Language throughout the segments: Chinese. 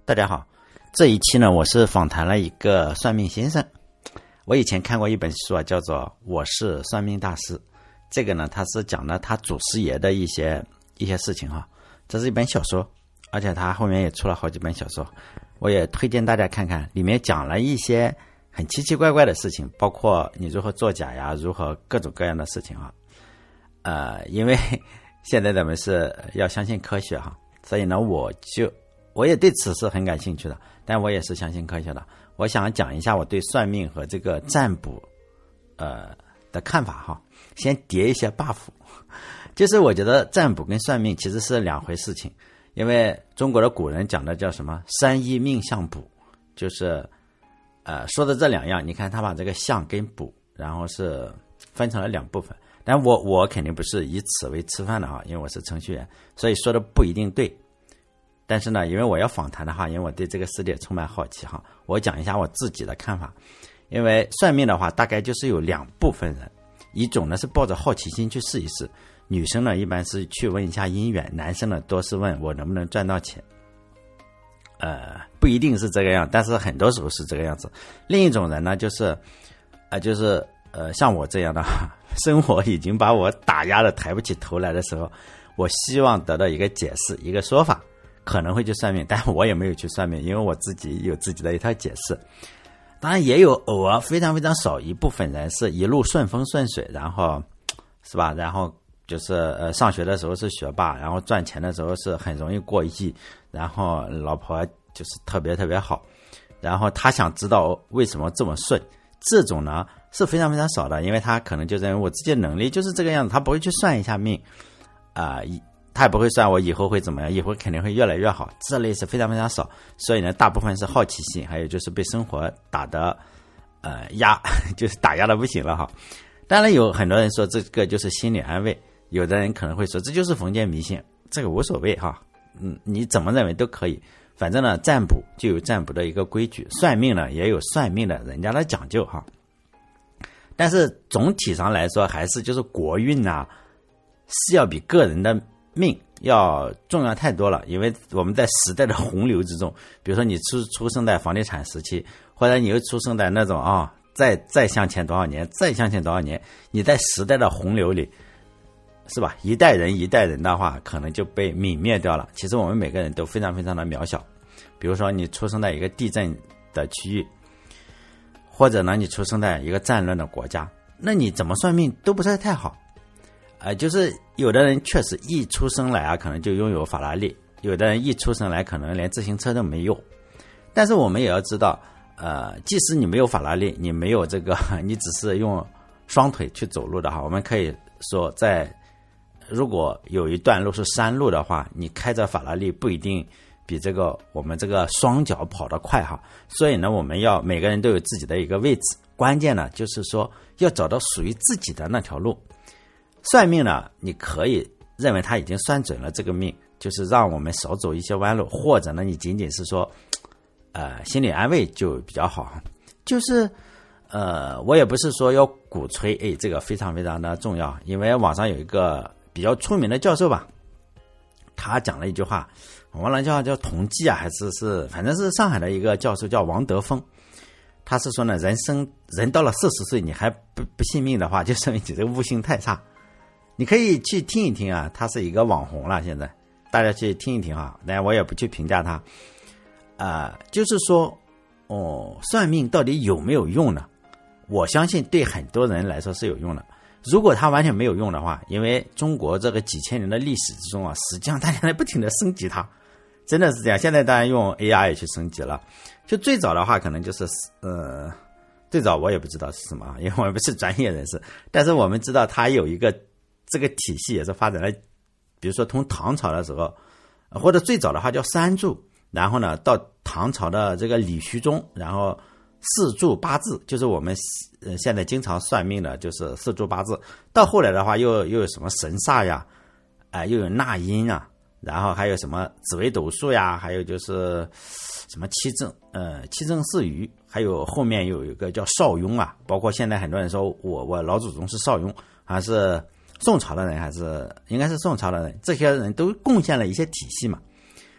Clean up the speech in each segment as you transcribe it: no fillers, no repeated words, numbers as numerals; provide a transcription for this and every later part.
大家好，这一期呢，我是访谈了一个算命先生。我以前看过一本书啊，叫做《我是算命大师》。这个呢，他是讲了他祖师爷的一些事情哈。这是一本小说，而且他后面也出了好几本小说，我也推荐大家看看。里面讲了一些很奇奇怪怪的事情，包括你如何作假呀，如何各种各样的事情哈。因为现在咱们是要相信科学哈，所以呢，我也对此是很感兴趣的，但我也是相信科学的。我想讲一下我对算命和这个占卜的看法哈。先叠一些 buff， 就是我觉得占卜跟算命其实是两回事情。因为中国的古人讲的叫什么三一命相卜，就是说的这两样，你看他把这个相跟卜然后是分成了两部分。但我肯定不是以此为吃饭的哈，因为我是程序员，所以说的不一定对。但是呢，因为我要访谈的话，因为我对这个世界充满好奇哈，我讲一下我自己的看法。因为算命的话，大概就是有两部分人，一种呢是抱着好奇心去试一试，女生呢一般是去问一下姻缘，男生呢多是问我能不能赚到钱。不一定是这个样，但是很多时候是这个样子。另一种人呢，就是像我这样的生活已经把我打压的抬不起头来的时候，我希望得到一个解释，一个说法，可能会去算命，但我也没有去算命，因为我自己有自己的一套解释。当然也有偶尔非常非常少一部分人是一路顺风顺水，然后是吧，然后就是上学的时候是学霸，然后赚钱的时候是很容易过亿，然后老婆就是特别特别好，然后他想知道为什么这么顺，这种呢是非常非常少的。因为他可能就认为我自己的能力就是这个样子，他不会去算一下命他也不会算我以后会怎么样，以后肯定会越来越好，这类是非常非常少。所以呢，大部分是好奇心，还有就是被生活打的就是打压的不行了哈。当然有很多人说这个就是心理安慰，有的人可能会说这就是封建迷信，这个无所谓哈。你怎么认为都可以，反正呢，占卜就有占卜的一个规矩，算命呢也有算命的人家的讲究哈。但是总体上来说，还是就是国运是要比个人的命要重要太多了。因为我们在时代的洪流之中，比如说你出生在房地产时期，或者你又出生在那种再向前多少年，再向前多少年，你在时代的洪流里，是吧？一代人一代人的话，可能就被泯灭掉了。其实我们每个人都非常非常的渺小。比如说你出生在一个地震的区域，或者呢你出生在一个战乱的国家，那你怎么算命都不是太好。就是有的人确实一出生来可能就拥有法拉利，有的人一出生来可能连自行车都没有。但是我们也要知道，即使你没有法拉利，你没有这个，你只是用双腿去走路的话，我们可以说如果有一段路是山路的话，你开着法拉利不一定比我们这个双脚跑得快哈。所以呢，我们每个人都有自己的一个位置，关键呢就是说要找到属于自己的那条路。算命呢，你可以认为他已经算准了这个命，就是让我们少走一些弯路，或者呢你仅仅是说心理安慰就比较好。就是我也不是说要鼓吹这个非常非常的重要。因为网上有一个比较出名的教授吧，他讲了一句话，我忘了叫同济还是反正是上海的一个教授，叫王德峰。他是说呢，人到了40岁你还不信命的话，就说明你这个悟性太差。你可以去听一听他是一个网红了，现在大家去听一听但我也不去评价他。就是说算命到底有没有用呢？我相信对很多人来说是有用的。如果它完全没有用的话，因为中国这个几千年的历史之中实际上大家在不停的升级它，真的是这样。现在当然用 AI 也去升级了。就最早的话可能就是最早我也不知道是什么，因为我也不是专业人士，但是我们知道它有一个这个体系也是发展了，比如说从唐朝的时候，或者最早的话叫三柱，然后呢到唐朝的这个李虚中，然后四柱八字，就是我们现在经常算命的就是四柱八字。到后来的话又有什么神煞呀，又有纳音然后还有什么紫微斗数呀，还有就是什么七正四余，还有后面有一个叫邵雍包括现在很多人说我老祖宗是邵雍，还是宋朝的人，还是应该是宋朝的人，这些人都贡献了一些体系嘛。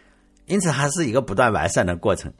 因此它是一个不断完善的过程。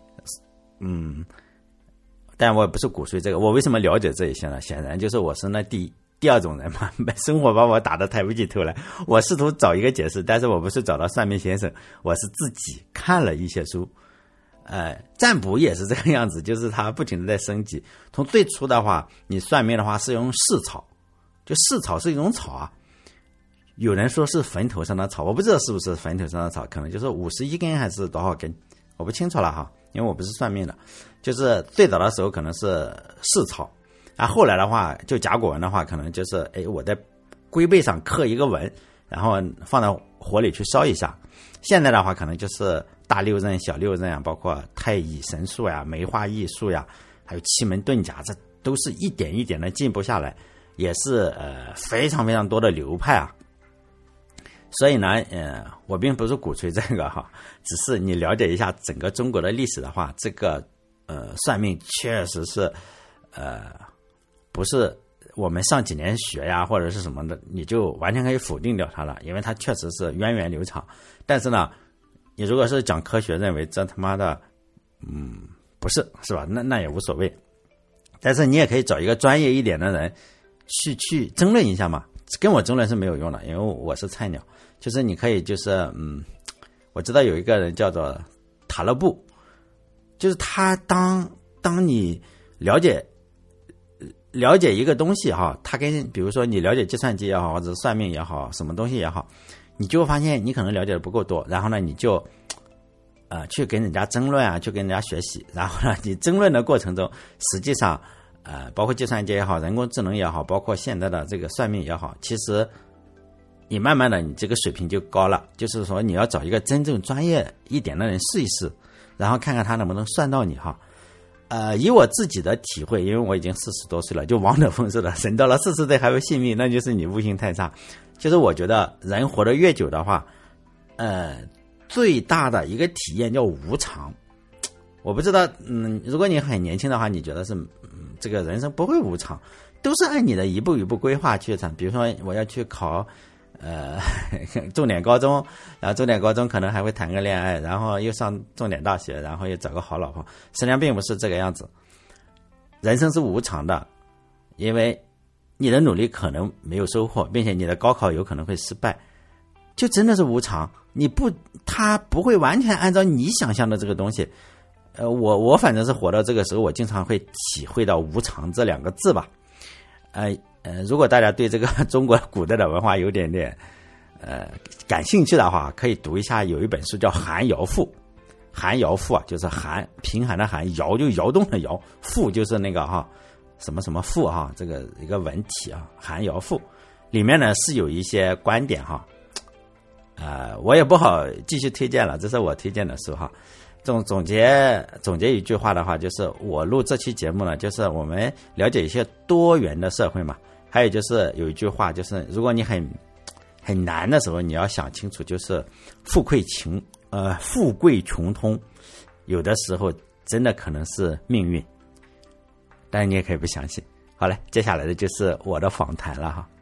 但我也不是鼓吹这个。我为什么了解这一些呢？显然就是我是那第二种人嘛，生活把我打得抬不起头来。我试图找一个解释，但是我不是找到算命先生，我是自己看了一些书。占卜也是这个样子，就是它不停的在升级。从最初的话，你算命的话是用市草，就市草是一种草啊。有人说是坟头上的草，我不知道是不是坟头上的草，可能就是51根还是多少根，我不清楚了哈，因为我不是算命的。就是最早的时候可能是市草，后来的话就甲骨文的话，可能就是我在龟背上刻一个文，然后放到火里去烧一下。现在的话可能就是大六壬、小六壬啊，包括太乙神术呀、梅花易数呀，还有奇门遁甲，这都是一点一点的进步下来，也是非常非常多的流派啊。所以呢，我并不是鼓吹这个哈，只是你了解一下整个中国的历史的话，这个算命确实是不是我们上几年学呀或者是什么的，你就完全可以否定掉它了，因为它确实是源远流长。但是呢，你如果是讲科学，认为这他妈的不是吧？那也无所谓。但是你也可以找一个专业一点的人去争论一下嘛。跟我争论是没有用的，因为我是菜鸟。就是你可以就是我知道有一个人叫做塔勒布，就是他当你了解一个东西哈，他跟比如说你了解计算机也好，或者算命也好，什么东西也好，你就会发现你可能了解的不够多，然后呢你就去跟人家争论啊，去跟人家学习，然后呢你争论的过程中，实际上包括计算机也好，人工智能也好，包括现在的这个算命也好，其实你慢慢的你这个水平就高了。就是说你要找一个真正专业一点的人试一试，然后看看他能不能算到你哈。以我自己的体会，因为我已经40多岁了，就王者风似的，人到了40岁还会信命，那就是你悟性太差。就是我觉得人活得越久的话，最大的一个体验叫无常。我不知道，如果你很年轻的话，你觉得是这个人生不会无常，都是按你的一步一步规划去的。比如说我要去考重点高中，然后重点高中可能还会谈个恋爱，然后又上重点大学，然后又找个好老婆。实际上并不是这个样子，人生是无常的，因为你的努力可能没有收获，并且你的高考有可能会失败，就真的是无常。他不会完全按照你想象的这个东西。我反正是活到这个时候，我经常会体会到无常这2个字吧。如果大家对这个中国古代的文化有点感兴趣的话，可以读一下，有一本书叫《寒窑赋》。寒窑赋啊，就是贫寒的寒，窑就窑洞的窑，赋就是那个什么什么赋哈，这个一个文体啊，《寒窑赋》里面呢是有一些观点哈，我也不好继续推荐了，这是我推荐的书哈。总结一句话的话，就是我录这期节目呢，就是我们了解一些多元的社会嘛。还有就是有一句话，就是如果你很难的时候，你要想清楚，就是富贵穷通，有的时候真的可能是命运，但是你也可以不相信。好嘞，接下来的就是我的访谈了哈。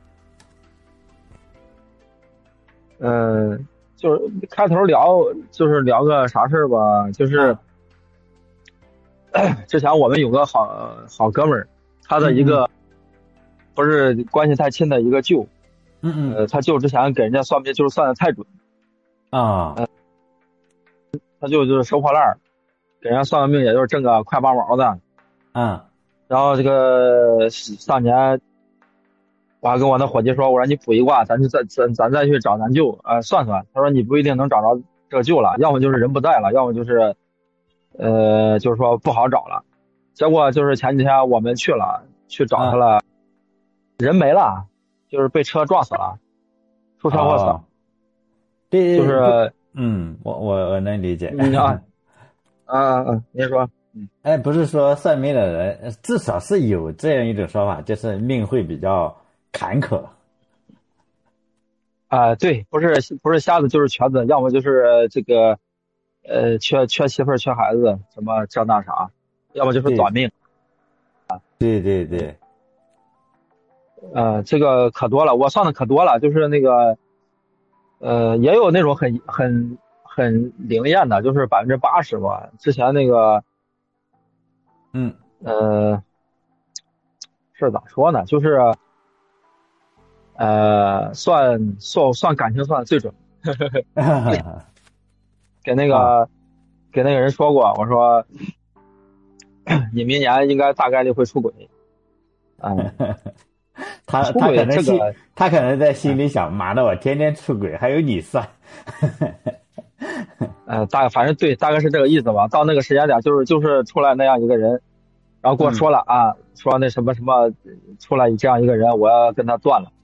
就是开头聊个啥事儿吧，就是之前我们有个好哥们儿，他的一个不是关系太亲的一个舅，他舅之前给人家算命就是算的太准啊， 他舅就是收破烂，给人家算个命也就是挣个快8毛的，然后这个上年我还跟我那伙计说，我说你卜一卦，咱再去找咱舅算算。他说你不一定能找着这个舅了，要么就是人不在了，要么就是就是说不好找了。结果就是前几天我们去找他了，人没了，就是被车撞死了，出车祸死了。 对， 就是我能理解。 您说。 不是说算命的人至少是有这样一种说法，就是命会比较坎坷。 对，不是瞎子就是瘸子，要么就是这个缺媳妇儿缺孩子什么这那啥，要么就是短命。 对， 这个可多了，我算的可多了，就是那个也有那种很很灵验的，就是80%吧。之前那个，是咋说呢？就是算感情算最准。给那个人说过，我说你明年应该大概率会出轨。 他可能在心里想，妈的，我天天出轨，还有你算。 反正对，大概是这个意思吧。到那个时间点，就是出来那样一个人，然后跟我说了说那什么什么，出来这样一个人，我要跟他断了。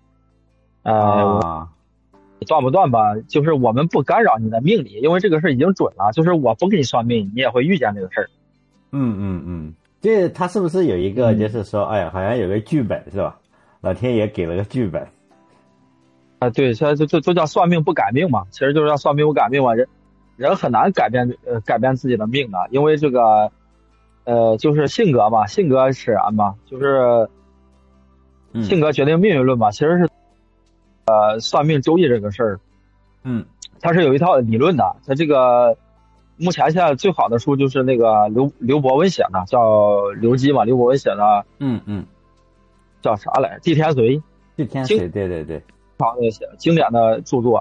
断不断吧，就是我们不干扰你的命理，因为这个事已经准了，就是我不给你算命，你也会遇见这个事儿。 这他是不是有一个，就是说，哎呀，好像有个剧本是吧？老天爷给了个剧本。 对，现在就叫算命不改命嘛，其实就是叫算命不改命嘛。人很难改变自己的命的，因为这个，就是性格嘛，性格使然嘛，就是性格决定命运论嘛。其实是，算命周易这个事儿，它是有一套理论的。它这个目前现在最好的书就是那个刘伯温写的，叫刘基嘛，刘伯温写的，叫啥来？地天髓， 对，对。 常那些经典的著作。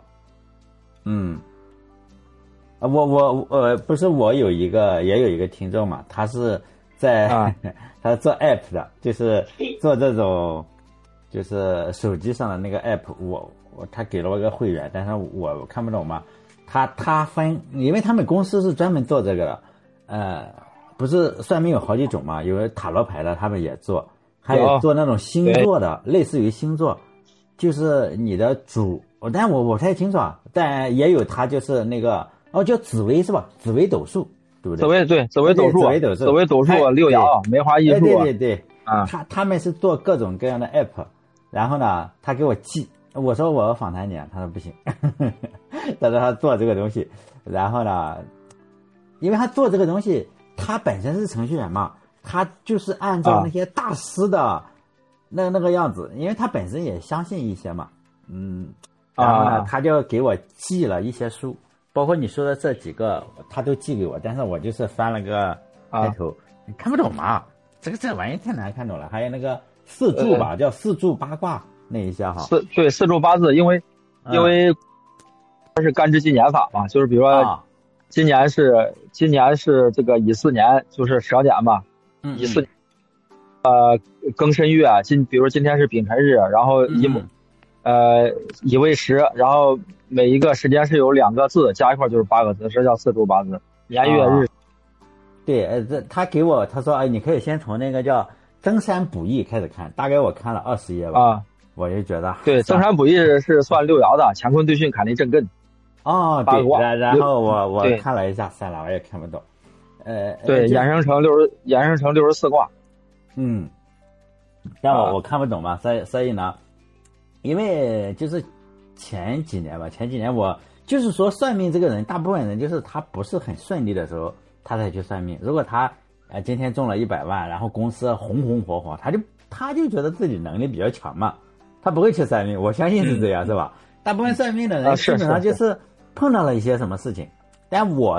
我不是也有一个听众嘛，他是在他做 app 的，就是做这种就是手机上的那个 app， 他给了我一个会员，但是我看不懂嘛。他分，因为他们公司是专门做这个的，不是算命有好几种嘛，有塔罗牌的他们也做，还有做那种星座的，类似于星座。就是你的但我不太清楚啊，但也有他就是那个叫紫微是吧？紫微斗数，对不对？ 紫微斗数，紫微斗数六爻梅花易数， 对他们是做各种各样的 app， 然后呢，他给我寄，我说我要访谈你，他说不行，他说他做这个东西，然后呢，因为他做这个东西，他本身是程序员嘛，他就是按照那些大师的。那个样子，因为他本身也相信一些嘛，然后呢，他就给我寄了一些书，包括你说的这几个，他都寄给我，但是我就是翻了个开头，你看不懂嘛，这玩意太难看懂了。还有那个四柱吧，叫四柱八卦那一下哈， 四柱八字，因为它是干支纪年法嘛，就是比如说今年是这个乙巳年，就是蛇年嘛，乙巳。庚申月，比如今天是丙辰日，然后乙未时，然后每一个时间是有2个字加一块就是8个字，这叫四柱八字，年月日。 对，他给我他说，你可以先从那个叫登山补益开始看，大概我看了20页吧，我就觉得对，登山补益是算六爻的，乾坤兑巽坎离震艮。 对，然后我看了一下，算了，我也看不懂。 对，衍生成64卦。 但我看不懂嘛，所以呢，因为就是前几年我就是说算命这个人，大部分人就是他不是很顺利的时候，他才去算命。如果他今天中了100万，然后公司红红火火，他就觉得自己能力比较强嘛，他不会去算命。我相信是这样，是吧？大部分算命的人基本上就是碰到了一些什么事情，但我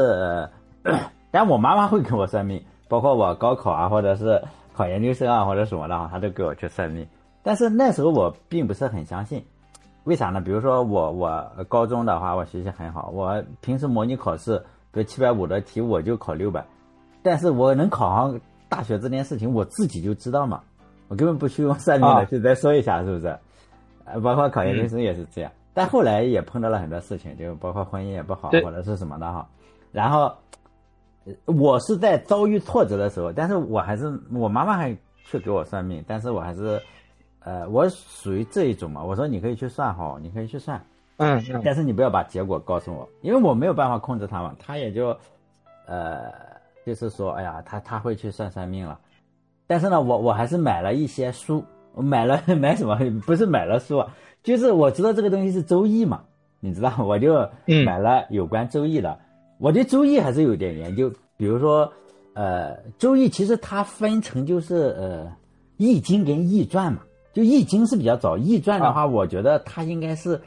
妈妈会给我算命，包括我高考啊，或者是考研究生啊，或者什么的，他都给我去算命。但是那时候我并不是很相信，为啥呢？比如说我高中的话，我学习很好，我平时模拟考试，比如750的题我就考600，但是我能考上大学这件事情，我自己就知道嘛，我根本不需要算命的去再说一下，是不是？包括考研究生也是这样。但后来也碰到了很多事情，就包括婚姻也不好或者是什么的哈。然后我是在遭遇挫折的时候，但是我妈妈还去给我算命，但是我还是我属于这一种嘛，我说你可以去算好，你可以去算，但是你不要把结果告诉我，因为我没有办法控制他嘛，他也就就是说哎呀他会去算命了。但是呢我还是买了一些书，买什么？不是买了书啊，就是我知道这个东西是周易嘛，你知道，我就买了有关周易的。我对周易还是有点研究，比如说周易其实它分成就是易经跟易传嘛，就易经是比较早，易传的话我觉得它应该是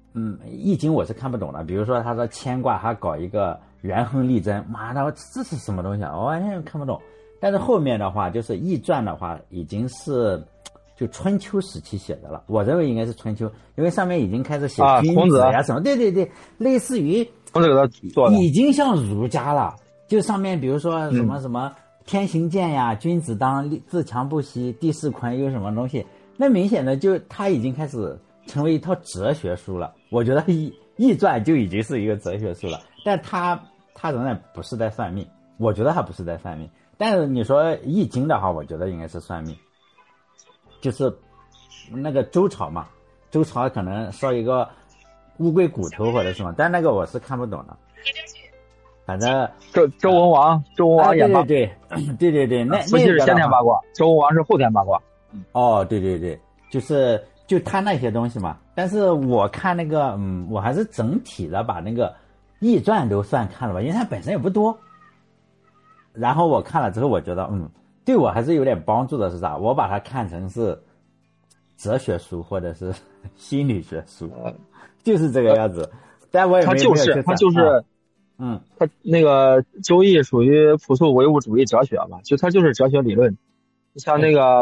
易经我是看不懂的。比如说他说乾卦，他搞一个元亨利贞，妈的，这是什么东西啊？我完全看不懂。但是后面的话，就是易传的话，已经是就春秋时期写的了。我认为应该是春秋，因为上面已经开始写君子呀什么，对对对，类似于孔子给他做的， 已经像儒家了。就上面比如说什么什么天行健呀，君子当自强不息，地势坤有什么东西，那明显的就他已经开始成为一套哲学书了。我觉得易传就已经是一个哲学书了，但他仍然不是在算命，我觉得他不是在算命。但是你说易经的话，我觉得应该是算命，就是那个周朝嘛，周朝可能烧一个乌龟骨头或者什么，但那个我是看不懂的。反正周文王也八， 对，那伏羲是先天八卦，周文王是后天八卦。 哦，对，就他那些东西嘛。但是我看那个，我还是整体的把那个易传都算看了吧，因为它本身也不多。然后我看了之后，我觉得，对我还是有点帮助的是啥？我把它看成是哲学书或者是心理学书，就是这个样子。但我也没有他那个周易属于朴素唯物主义哲学嘛，就它就是哲学理论。像那个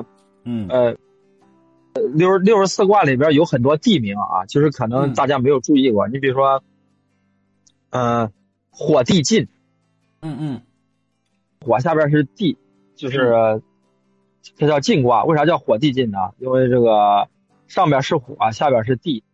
64卦里边有很多地名啊，就是可能大家没有注意过。你比如说火地晋，火下边是地，就是这叫晋卦。为啥叫火地晋呢？因为这个上边是火，下边是地。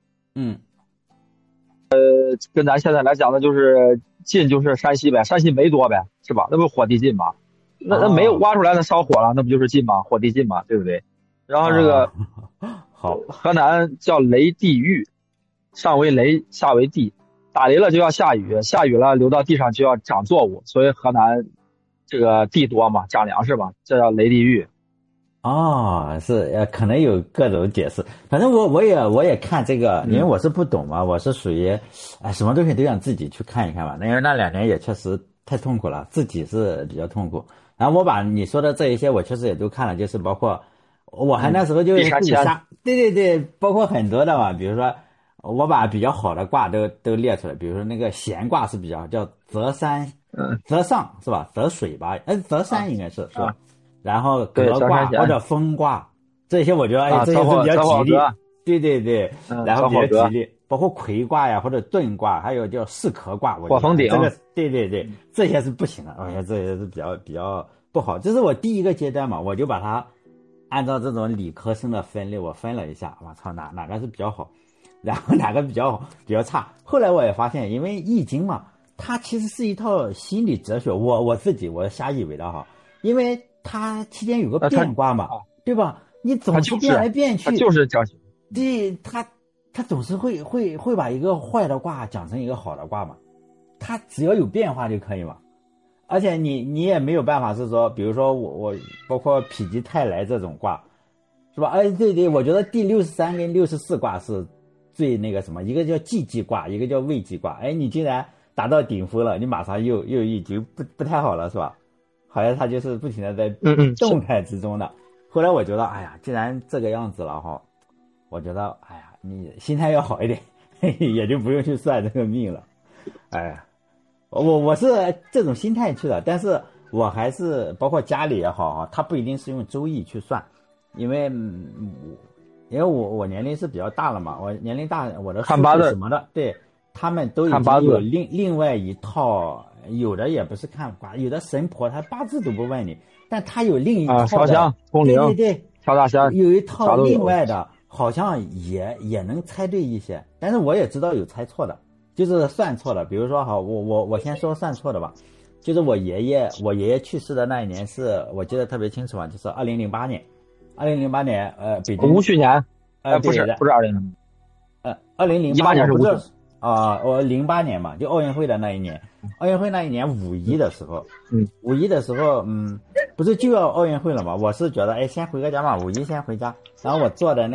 跟咱现在来讲的就是晋就是山西呗，山西煤多呗，是吧？那不是火地晋吗？那煤挖出来那烧火了，那不就是晋吗？火地晋嘛，对不对？然后这个好， 河南叫雷地狱，上为雷，下为地，打雷了就要下雨，下雨了流到地上就要长作物，所以河南这个地多嘛，长粮食嘛，这叫雷地狱。 是可能有各种解释。反正我也看这个，因为我是不懂嘛，我是属于什么东西都想自己去看一看嘛。因为那2年也确实太痛苦了，自己是比较痛苦。然后我把你说的这一些我确实也都看了，就是包括我还那时候就自己瞎，对，包括很多的嘛，比如说我把比较好的卦都列出来，比如说那个咸卦是比较叫泽山，泽上是吧？泽水吧，泽山应该是吧？然后革卦或者风卦，这些我觉得这些是比较吉利，对，然后比较吉利，包括魁卦呀或者遁卦，还有叫巳壳卦， 火风鼎， 这个对，这些是不行的，这些是比较不好。这是我第一个阶段嘛，我就把它按照这种理科生的分类，我分了一下，我操，哪个是比较好，然后哪个比较差。后来我也发现，因为易经嘛，它其实是一套心理哲学，我自己瞎以为的哈，因为它期间有个变卦嘛，对吧？你总是变来变去， 它就是哲学。 对，它总是会把一个坏的卦讲成一个好的卦嘛，它只要有变化就可以嘛。而且你也没有办法是说，比如说我包括否极泰来这种卦，是吧？对，我觉得第63跟64卦是最那个什么，一个叫既济卦，一个叫未济卦。你既然达到顶峰了，你马上又已经不太好了，是吧？好像它就是不停的在动态之中的。后来我觉得，既然这个样子了哈，我觉得，你心态要好一点，也就不用去算这个命了。我是这种心态去的，但是我还是包括家里也好啊，他不一定是用周易去算，因为我年龄是比较大了嘛，我年龄大，我的看八字什么的，对，他们都已经有另外一套。有的也不是看卦，有的神婆她八字都不问你，但她有另一套的烧香通灵， 对， 跳大仙， 有一套另外的，好像也能猜对一些，但是我也知道有猜错的，就是算错的。比如说我先说算错的吧，就是我爷爷去世的那一年是我记得特别清楚嘛，就是2008年北京戊戌年，不是2008 年，2008 年是戊戌。 我08年嘛，就奥运会的那一年，五一的时候，五一的时候，不是就要奥运会了嘛？我是觉得，先回个家嘛，五一先回家。然后我坐在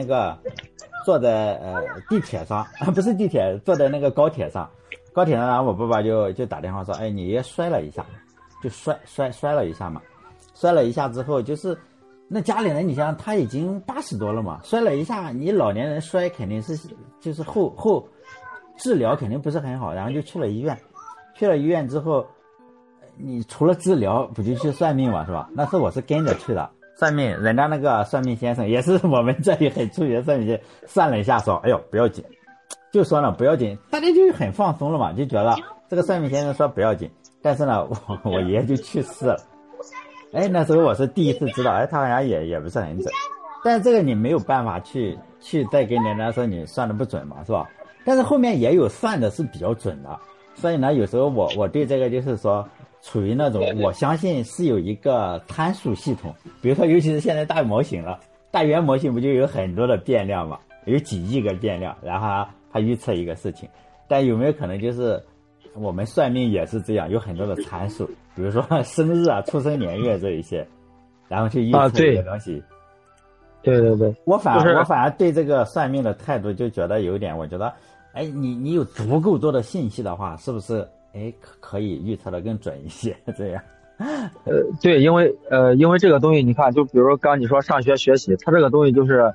地铁上，不是地铁，坐在那个高铁上，然后我爸爸就打电话说，你爷摔了一下，就摔了一下嘛，摔了一下之后，就是那家里人，你想他已经80多了嘛，摔了一下，你老年人摔肯定是就是后治疗肯定不是很好，然后就去了医院。去了医院之后，你除了治疗不就去算命嘛，是吧？那次我是跟着去的算命，人家那个算命先生也是我们这里很出名的算命先生，算了一下说，哎呦不要紧，就说了不要紧，大家就很放松了嘛，就觉得这个算命先生说不要紧，但是呢我爷爷就去世了。哎，那时候我是第一次知道，哎，他好像也不是很准，但是这个你没有办法去再跟人家说你算的不准嘛，是吧？但是后面也有算的是比较准的，所以呢，有时候我对这个就是说，处于那种我相信是有一个参数系统，比如说尤其是现在大模型了，大语言模型不就有很多的变量嘛，有几亿个变量，然后它预测一个事情，但有没有可能就是我们算命也是这样，有很多的参数，比如说生日啊、出生年月这一些，然后去预测这个东西。 对对对， 我反而对这个算命的态度就觉得有点，我觉得，哎，你有足够多的信息的话，是不是哎可以预测的更准一些？这样。 对，因为这个东西，你看，就比如说刚你说上学学习，它这个东西就是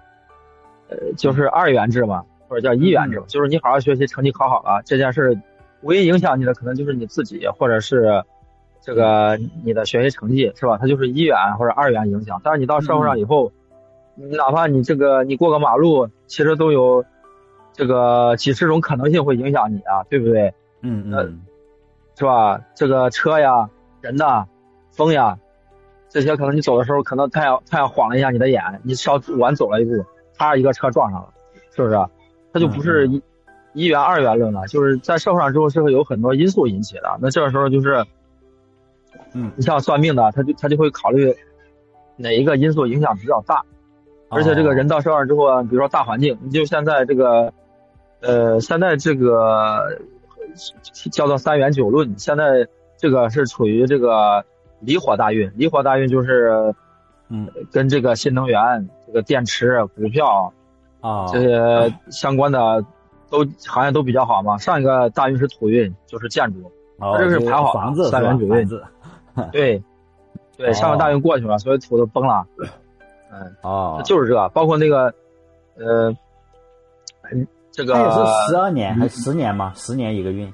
2元制嘛，或者叫1元制嘛，就是你好好学习，成绩考好了，这件事唯一影响你的可能就是你自己，或者是这个你的学习成绩，是吧？它就是1元或者2元影响。但是你到社会上以后，哪怕你你过个马路，其实都有这个几十种可能性会影响你啊，对不对？是吧？这个车呀、人呐、风呀，这些可能你走的时候，可能太阳晃了一下你的眼，你稍晚走了一步，啪一个车撞上了，是不是？它就不是1元2元论了，就是在社会上之后是会有很多因素引起的。那这个时候就是，你像算命的，他就会考虑哪一个因素影响比较大，而且这个人到社会上之后啊，比如说大环境，你就现在这个，现在这个叫做3元9论，现在这个是处于这个离火大运，离火大运就是，跟这个新能源、这个电池、股票这些相关的行业都比较好嘛。上一个大运是土运，就是建筑，这是排好房子 3元9运，对，上个大运过去了，所以土都崩了。就是这个，包括那个，这个它也是12年还是10年吗？10年一个运。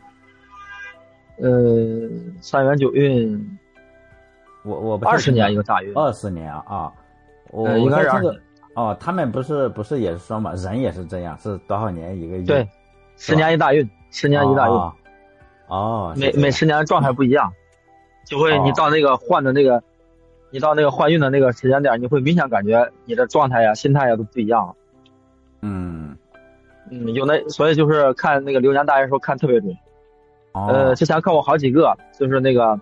3元9运， 我 20年一个大运。 20年啊， 应该是20年。 他们不是也是说嘛，人也是这样，是多少年一个运？ 对，10年一大运，10年一大运。每10年的状态不一样，就会你到那个换的那个。你到那个换运的那个时间点，你会明显感觉你的状态呀、心态呀都不一样了。有所以就是看那个流年大运的时候看特别准。之前看过好几个，就是那个，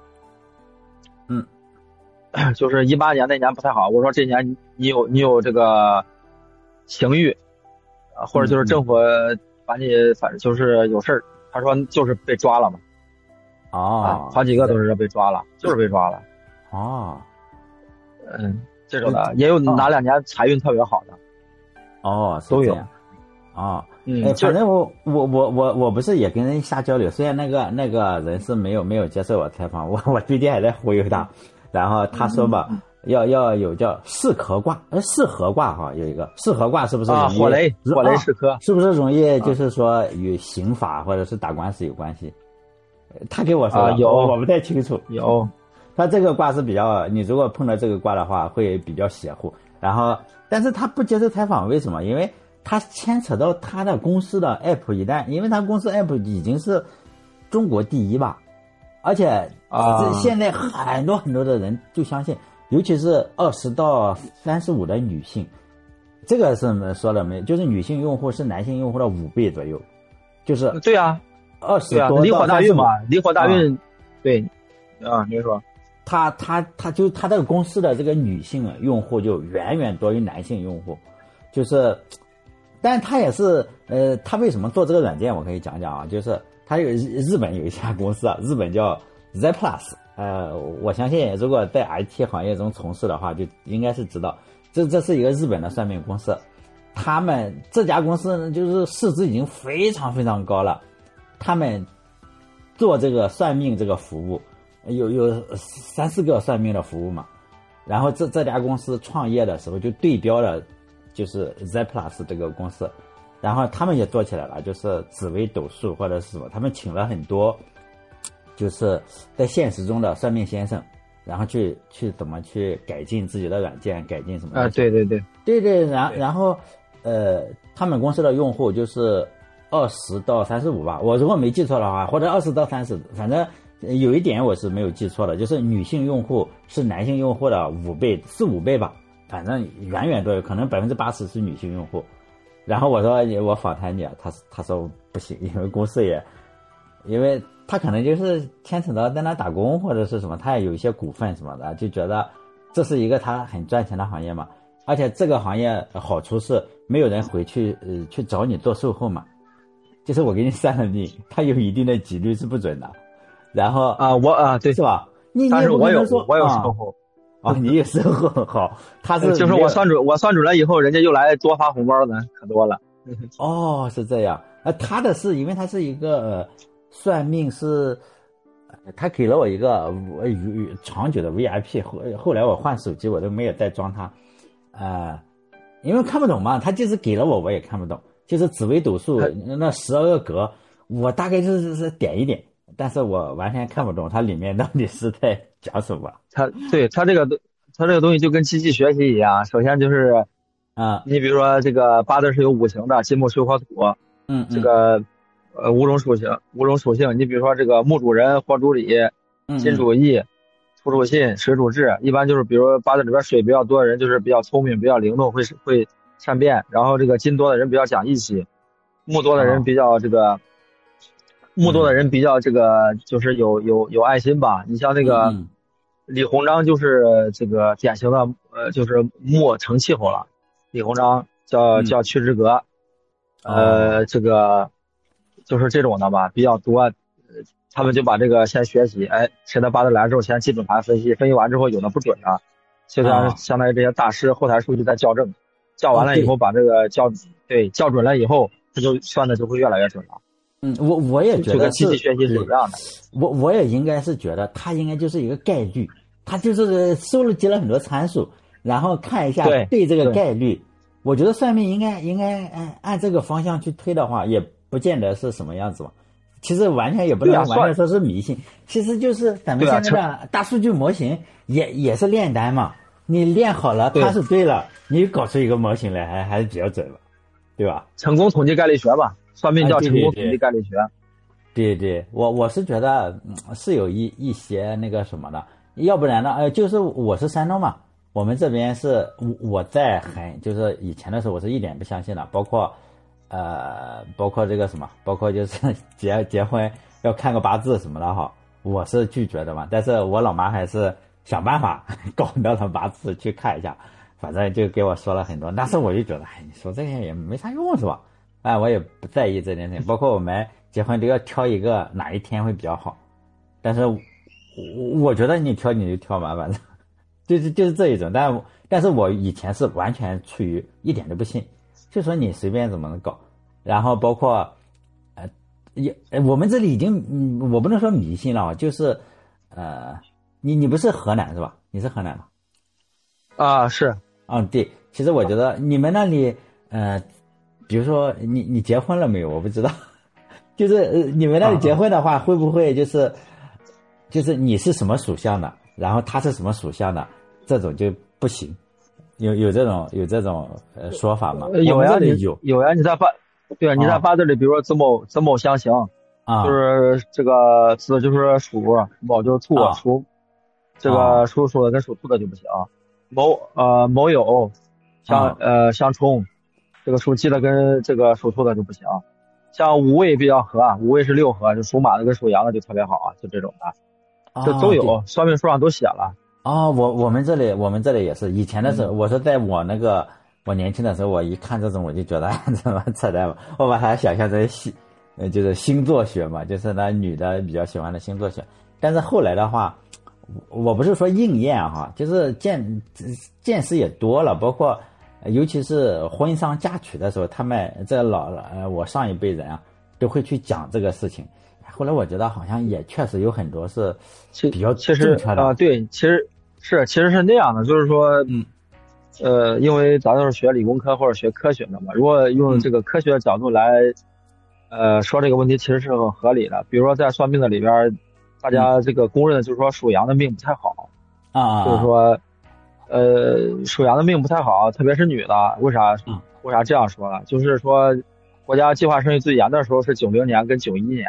就是18年那年不太好，我说这年你有这个情欲，或者就是政府把你反正就是有事儿，他说就是被抓了嘛。好几个都是被抓了，就是被抓了。这种的也有哪2年财运特别好的，都有。 反正我不是也跟人瞎交流，虽然那个人是没有接受我采访，我最近还在忽悠他，然后他说吧，要有叫四合卦，四合卦哈，有一个四合卦是不是容易火雷四合， 是不是容易就是说与刑法或者是打官司有关系？他给我说有， 我不太清楚。 有。 他这个卦是比较，你如果碰到这个卦的话，会比较邪乎。然后，但是他不接受采访，为什么？因为他牵扯到他的公司的 app， 因为他公司 app 已经是中国第一吧，而且现在很多的人就相信，尤其是20到35的女性，这个是说了没？就是女性用户是男性用户的5倍左右，就是对啊 ，20多离火大运嘛，离火大运，对，你说。 他就他这个公司的这个女性用户就远远多于男性用户，就是，但是他也是他为什么做这个软件，我可以讲讲啊，就是他有日本有一家公司啊，日本叫 Z Plus， 我相信如果在 IT 行业中从事的话，就应该是知道，这是一个日本的算命公司，他们这家公司呢就是市值已经非常非常高了，他们做这个算命这个服务。有3、4个算命的服务嘛，然后这家公司创业的时候就对标了，就是 Z Plus 这个公司， 然后他们也做起来了，就是紫微斗数或者是什么，他们请了很多就是在现实中的算命先生，然后去怎么去改进自己的软件，改进什么对，然后他们公司的用户就是20到35吧，我如果没记错的话，或者20到30，反正有一点我是没有记错的，就是女性用户是男性用户的5倍4-5倍吧，反正远远都有，可能80%是女性用户。然后我说我访谈你啊，他说不行，因为他可能就是牵扯到在那打工或者是什么，他也有一些股份什么的，就觉得这是一个他很赚钱的行业嘛，而且这个行业好处是没有人回去去找你做售后嘛，就是我给你算了命，他有一定的几率是不准的。然后对是吧？ 但是我有售后你也售后好，他是就是我算准了以后，人家又来多发红包呢，可多了。 是这样。他的是因为他是一个算命是，他给了我一个长久的 VIP， 后来我换手机我都没有再装它，因为看不懂嘛，他即使给了我也看不懂，就是紫微斗数那12个格，我大概是点一点，但是我完全看不懂它里面到底是在讲什么。 他这个东西就跟机器学习一样，首先就是你比如说这个八字是有5行的，金木水火土，这个五种属性，你比如说这个木主人，火主理，金主义，土主信，水主智，一般就是比如八字里边水比较多的人就是比较聪明，比较灵动，会善变，然后这个金多的人比较讲义气，木多的人比较这个就是有爱心吧。你像那个李鸿章就是这个典型的就是木成气候了，李鸿章叫屈之格，这个就是这种的吧比较多，他们就把这个先学习，谁的八字来之后先基本盘分析完之后有的不准了，就相当于这些大师后台数据在校正，校完了以后把这个校准了以后，他就算的就会越来越准了。 我也觉得就跟机器学习是一样的。 我也应该是觉得它应该就是一个概率，它就是收集了很多参数，然后看一下对这个概率。我觉得算命应该按这个方向去推的话，也不见得是什么样子嘛。其实完全也不能完全说是迷信，其实就是咱们现在的大数据模型也是炼丹嘛。你练好了，它是对了，你搞出一个模型来还是比较准了，对吧？ 成功统计概率学吧。算命叫成功统计概率学。 对，我是觉得是有一些那个什么的，要不然呢，就是我是山东嘛，我们这边是我在就是以前的时候我是一点不相信的，包括这个什么，包括就是结婚要看个八字什么的哈，我是拒绝的嘛，但是我老妈还是想办法搞到了八字去看一下，反正就给我说了很多，但是我就觉得你说这些也没啥用是吧？我也不在意这件事情，包括我们结婚都要挑一个哪一天会比较好，但是我觉得你挑你就挑嘛，反正就是这一种，但是我以前是完全处于一点都不信，就说你随便怎么能搞，然后包括我们这里已经我不能说迷信了，就是你不是河南是吧？你是河南吗？ 是。 对，其实我觉得你们那里比如说你结婚了没有？我不知道，就是你们那里结婚的话，会不会就是你是什么属相的，然后他是什么属相的，这种就不行？有这种说法吗？ 有呀，你在八字里，比如说子卯相刑，就是这个子就是鼠，卯就是兔，属这个属鼠的跟属兔的就不行。卯酉相冲。这个属鸡的跟这个属兔的就不行，像午未比较合，午未是6合，就属马的跟属羊的就特别好就这种的，就都有，算命书上都写了。 我们这里也是，以前的时候，我说在我年轻的时候，我一看这种我就觉得怎么扯淡嘛，我把它想象成就是星座学嘛，就是那女的比较喜欢的星座学，但是后来的话，我不是说应验哈，就是见识也多了，包括。尤其是婚丧嫁娶的时候，他们这我上一辈人啊，都会去讲这个事情。后来我觉得好像也确实有很多是比较正确的。 对，其实是那样的，就是说， 因为咱都是学理工科或者学科学的嘛，如果用这个科学的角度来，说这个问题其实是很合理的。比如说在算命的里边，大家这个公认的就是说属羊的命不太好就是说，属羊的命不太好，特别是女的，为啥这样说呢？就是说，国家计划生育最严的时候是90年跟91年，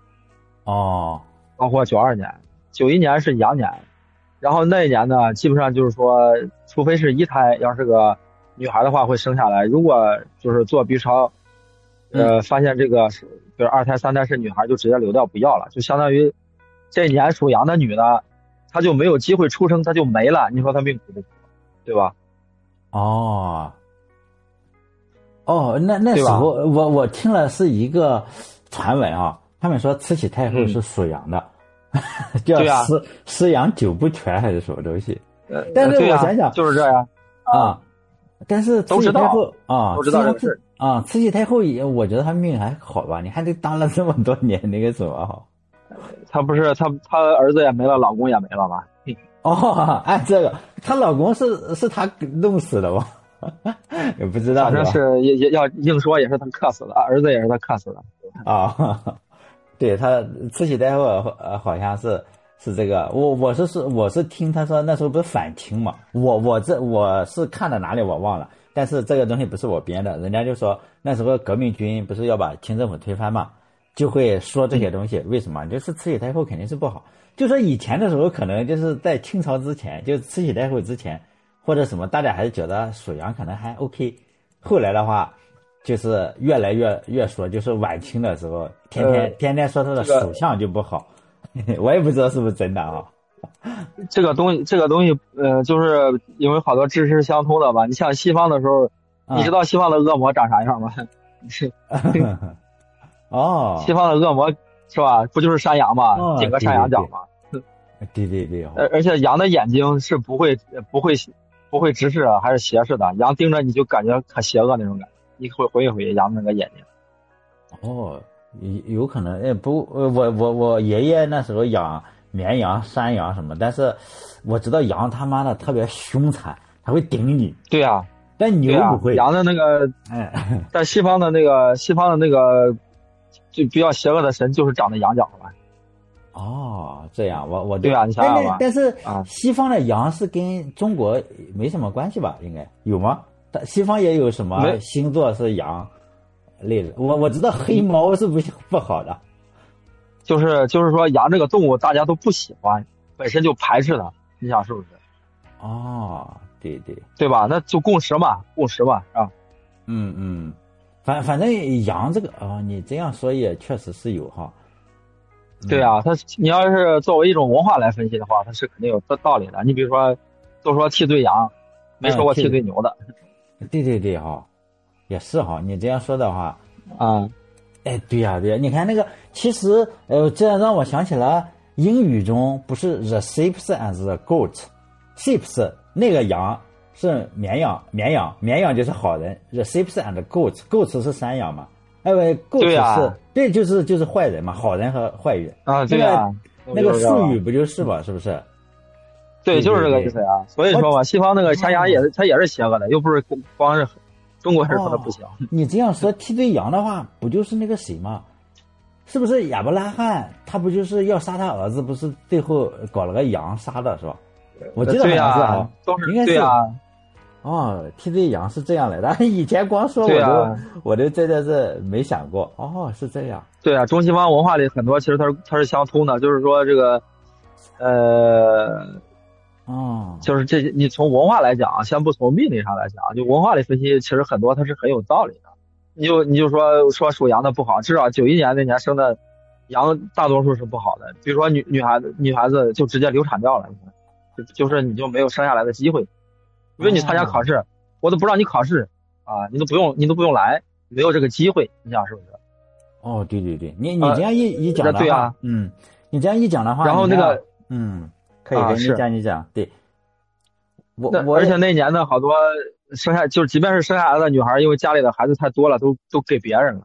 包括92年，91年是羊年。然后那一年呢，基本上就是说，除非是一胎，要是个女孩的话会生下来。如果就是做 B 超，发现这个是，比如二胎、三胎是女孩，就直接流掉不要了，就相当于这一年属羊的女的，她就没有机会出生，她就没了。你说她命苦不苦？对吧？ 那时候我听了是一个传闻啊，他们说慈禧太后是属羊的。叫十羊九不全还是什么东西？但是我想想， 就是这样但是慈禧太后都知道这个事慈禧太后也，我觉得她命还好吧？你看这当了这么多年，那个什么她不是她儿子也没了，老公也没了吗？ 这个她老公是她弄死的吗？也不知道， 反正是也要硬说也是她克死的，儿子也是她克死的对，他慈禧太后好像是这个，我是听他说那时候不是反清嘛，我是看到哪里我忘了，但是这个东西不是我编的，人家就说那时候革命军不是要把清政府推翻嘛，就会说这些东西，为什么？就是慈禧太后肯定是不好，就说以前的时候可能就是在清朝之前，就是慈禧太后之前或者什么，大家还是觉得属羊可能还 OK， 后来的话。就是越来越说，就是晚清的时候，天天说他的属相就不好，我也不知道是不是真的这个东西，就是因为好多知识相通的吧。你像西方的时候，你知道西方的恶魔长啥样吗？西方的恶魔是吧？不就是山羊嘛，顶个山羊角嘛。 对。 而且羊的眼睛是不会直视还是斜视的，羊盯着你就感觉可邪恶那种感觉。你会回一回羊那个眼睛有可能我爷爷那时候养绵羊山羊什么，但是我知道羊他妈的特别凶残，他会顶你。 对啊， 但牛不会。 羊的那个在西方的那个就比较邪恶的神就是长得羊角嘛。这样我对啊，你想想吧。 但是西方的羊是跟中国没什么关系吧？应该有吗？西方也有什么星座是羊类的？我知道黑猫是不好的， 就是说羊这个动物大家都不喜欢，本身就排斥它，你想是不是？对吧？那就共识嘛啊。 反正羊这个你这样说也确实是有哈。 对啊，你要是作为一种文化来分析的话，它是肯定有道理的。你比如说，都说替罪羊，没说过替罪牛的。 对也是你这样说的话对呀，你看那个，其实这样让我想起了英语中不是 the sheep and the goat，sheep 那个羊是绵羊就是好人 ，the sheep and goats 是山羊嘛，goat 是对就是坏人嘛，好人和坏人对啊， 那个术语不就是嘛，是不是？ 对，就是这个意思呀。所以说嘛，西方那个山羊它也是邪恶的，又不是光是中国人说的不行。 你这样说替罪羊的话，不就是那个谁吗？是不是亚伯拉罕？他不就是要杀他儿子，不是最后搞了个羊杀的是吧？我记得好像是应该是替罪羊是这样来的。以前光说我都真的是没想过是这样。 对啊，中西方文化里很多其实它是相通的，就是说这个就是这你从文化来讲，先不从命理上来讲，就文化里分析，其实很多它是很有道理的。你就说属羊的不好，至少91年那年生的羊大多数是不好的。比如说女孩子就直接流产掉了，就是你就没有生下来的机会。因为你参加考试，我都不让你考试你都不用来，没有这个机会，你想是不是？ 对，你这样一讲的话， 对啊， 你这样一讲的话， 然后那个可以跟你讲，对。 而且那年的好多就是即便是生下来的女孩，因为家里的孩子太多了，都给别人了。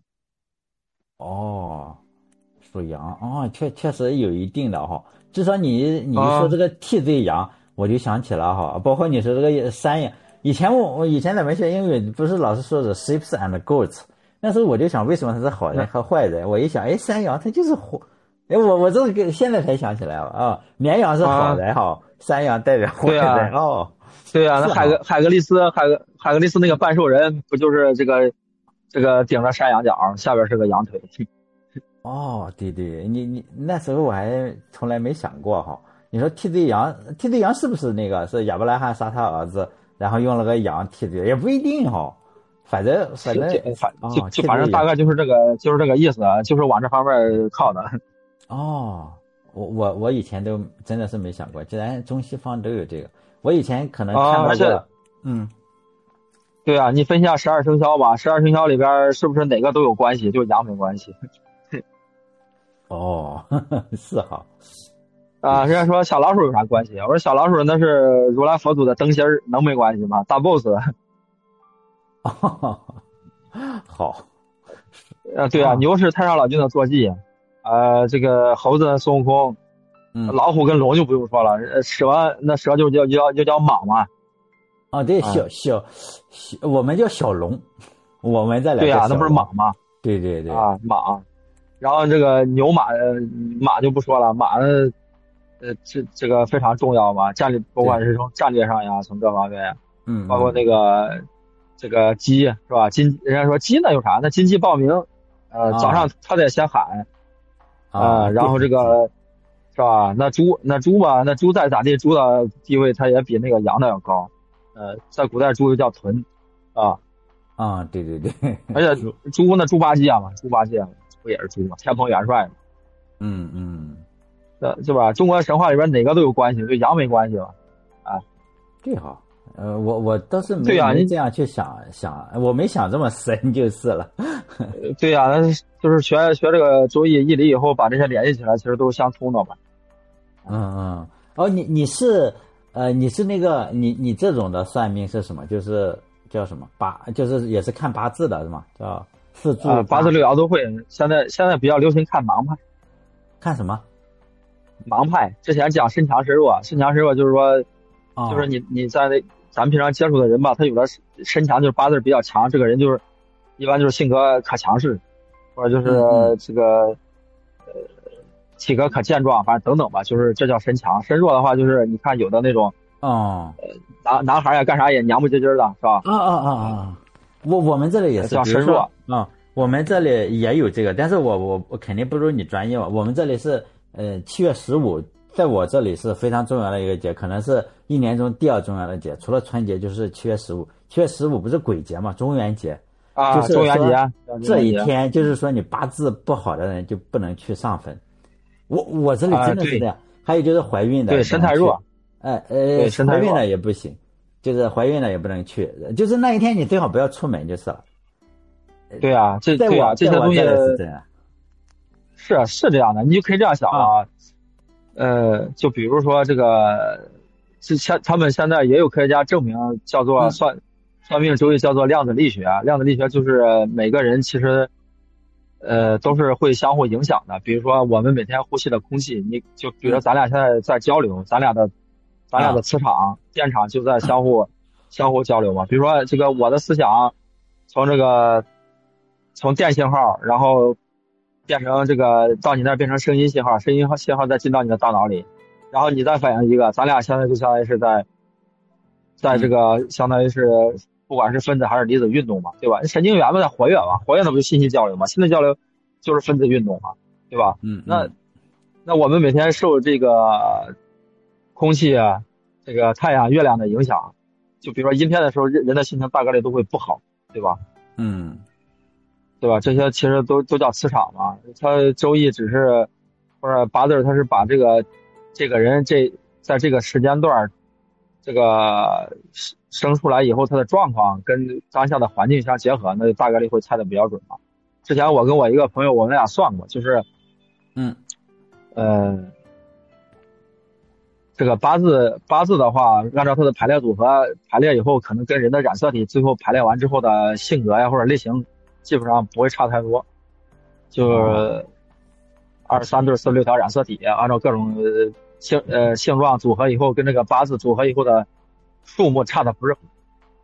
属羊确实有一定的至少你一说这个替罪羊，我就想起了包括你说这个山羊， 以前我以前咱们学英语不是老师说的 sheep and goats， 那时候我就想为什么它是好人和坏人？我一想，哎，山羊它就是坏，哎，我这个现在才想起来了啊，绵羊是好人哈，山羊代表坏人哦。 对啊，那海格力斯那个半兽人不就是这个顶着山羊角，下边是个羊腿。 哦，对对，你那时候我还从来没想过哈。你说替罪羊是不是那个是亚伯拉罕杀他儿子，然后用了个羊替罪？也不一定哈。反正反正大概就是这个意思啊，就是往这方面靠的。 哦，我以前都真的是没想过，既然中西方都有这个，我以前可能看到过， 对啊，你分析下12生肖吧，12生肖里边是不是哪个都有关系，就羊没关系？ 哦，是哈。 人家说小老鼠有啥关系？我说小老鼠那是如来佛祖的灯芯儿，能没关系吗？大 boss。 好。 对啊，牛是太上老君的坐骑，这个猴子孙悟空，老虎跟龙就不用说了，蛇就叫蟒嘛。 哦，对，小，我们叫小龙，我们再来。 对啊，那不是蟒吗？ 对对对。 蟒。然后这个牛马就不说了，马这个非常重要嘛，不管是从战略上呀，从各方面，包括那个这个鸡是吧？人家说鸡呢有啥？那金鸡报鸣，早上他得先喊，然后这个是吧？那猪吧，那猪再咋地，猪的地位它也比那个羊的要高，在古代猪又叫豚， 对对对， 而且猪那猪八戒嘛，不也是猪嘛？天蓬元帅嘛。对吧？中国神话里边哪个都有关系，对羊没关系吧？ 对哈。我倒是没这样去想，我没想这么深就是了。 对呀，就是学这个周易易理以后，把这些联系起来，其实都是相通的嘛。 哦，你是那个你这种的算命是什么？就是叫什么就是也是看八字的是吗？叫四柱八字六爻都会。现在比较流行看盲派。 看什么？ 盲派。之前讲身强身弱，就是说，就是你在咱们平常接触的人吧，他有的身强就是八字比较强，这个人就是一般就是性格可强势，或者就是这个体格可健壮，反正等等吧，就是这叫身强。身弱的话，就是你看有的那种男孩呀干啥也娘不唧唧的，是吧？ 我们这里也是叫身弱我们这里也有这个，但是我肯定不如你专业嘛。我们这里是7月15，在我这里是非常重要的一个节，可能是一年中第2重要的节，除了春节就是7月15。7月15不是鬼节嘛，中元节就是中元节这一天，就是说你八字不好的人就不能去上坟。我这里真的是这样。还有就是怀孕的， 对，身太弱， 怀孕的也不行，就是怀孕的也不能去，就是那一天你最好不要出门就是了。 对啊，这些东西是这样。 是这样的，你就可以这样想就比如说这个，他们现在也有科学家证明，叫做算命周易叫做量子力学。量子力学就是每个人其实都是会相互影响的。比如说我们每天呼吸的空气，你就比如说咱俩现在在交流，咱俩的磁场电场就在相互交流嘛。比如说这个我的思想从电信号，然后变成这个到你那变成声音信号，声音信号再进到你的大脑里，然后你再反应一个，咱俩现在就相当于是在这个相当于是不管是分子还是离子运动嘛，对吧？神经元嘛在活跃嘛，活跃的不就信息交流嘛？信息交流就是分子运动嘛，对吧？那我们每天受这个空气啊、这个太阳、月亮的影响，就比如说阴天的时候，人的心情大概率都会不好，对吧？对吧？这些其实都叫磁场嘛。他周易只是或者八字，他是把这个人在这个时间段这个生出来以后他的状况跟当下的环境相结合，那就大概率会猜的比较准嘛。之前我跟我一个朋友，我们俩算过，就是这个八字的话，按照它的排列组合排列以后，可能跟人的染色体最后排列完之后的性格呀或者类型基本上不会差太多，就是23对46条染色体，按照各种性状组合以后，跟这个八字组合以后的数目差的不是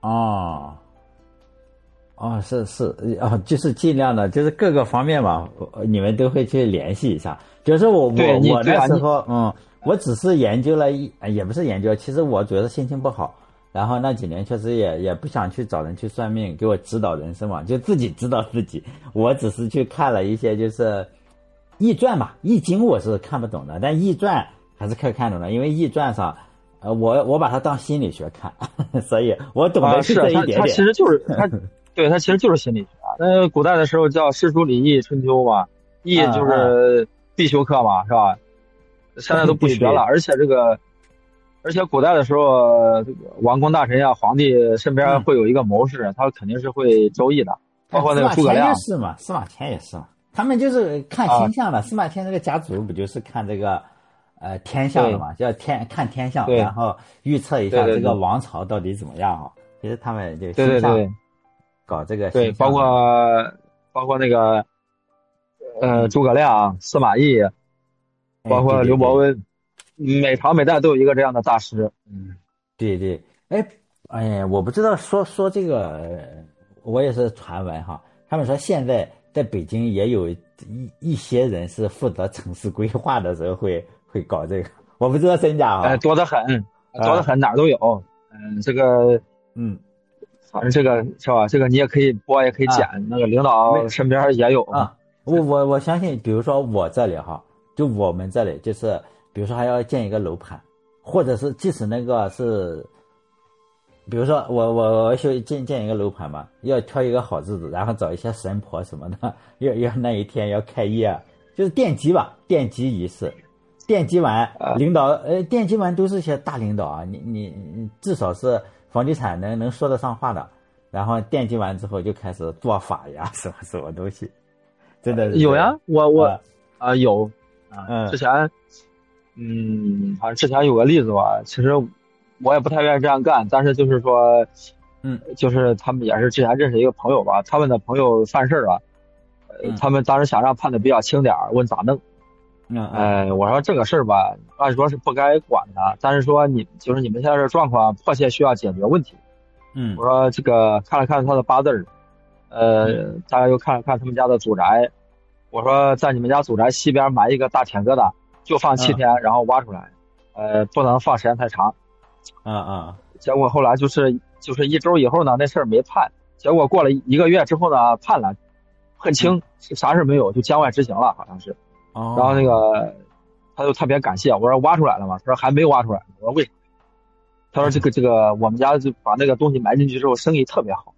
哦，是就是尽量的，就是各个方面吧，你们都会去联系一下。就是我那时候，我只是研究了也不是研究，其实我觉得心情不好，然后那几年确实也不想去找人去算命给我指导人生嘛，就自己指导自己。我只是去看了一些就是易传嘛，易经我是看不懂的，但易传还是可以看懂的，因为易传上。我把它当心理学看，所以我懂得是这一点点。 它其实就是对，它其实就是心理学啊。那古代的时候叫诗书礼易春秋嘛，易就是必修课嘛，是吧？现在都不学了，而且古代的时候，王公大臣啊，皇帝身边会有一个谋士，他肯定是会周易的，包括那个诸葛亮。 司马迁也是嘛，他们就是看天象的。司马迁这个家族不就是看这个？天象的嘛，叫看天象，然后预测一下这个王朝到底怎么样哈。其实他们就对搞这个对，包括那个诸葛亮、司马懿，包括刘伯温，每朝每代都有一个这样的大师。 对，我不知道说这个，我也是传闻哈。他们说现在在北京也有一些人是负责城市规划的时候会搞这个，我不知道真假啊。 多得很，哪儿都有。这个，反正这个是吧？这个你也可以播，也可以剪。那个领导身边也有啊。我相信，比如说我这里哈，就我们这里就是，比如说还要建一个楼盘，或者是即使那个是，比如说我建一个楼盘嘛，要挑一个好日子，然后找一些神婆什么的，要那一天要开业，就是奠基吧，奠基仪式。奠基完，领导奠基完都是些大领导啊，你至少是房地产能说得上话的，然后奠基完之后就开始做法呀，什么东西，真的有呀，我有之前好像之前有个例子吧，其实我也不太愿意这样干，但是就是说就是他们也是之前认识一个朋友吧，他们的朋友犯事了，他们当时想让判的比较轻点，问咋弄。我说这个事儿吧，按说是不该管的，但是说你们现在这状况迫切需要解决问题。我说这个看了看他的八字，大家又看了看他们家的祖宅，我说在你们家祖宅西边埋一个大铁疙瘩，就放7天，然后挖出来，不能放时间太长。结果后来就是1周以后呢，那事儿没判，结果过了1个月之后呢，判了，很轻，啥事没有，就江外执行了，好像是。然后那个他就特别感谢我，说挖出来了吗？他说还没挖出来。我说为啥？他说这个我们家就把那个东西埋进去之后生意特别好。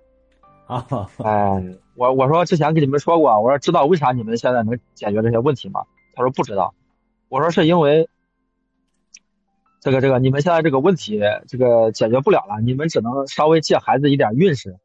我说之前跟你们说过，我说知道为啥你们现在能解决这些问题吗？他说不知道。我说是因为这个你们现在这个问题这个解决不了了，你们只能稍微借孩子一点运势。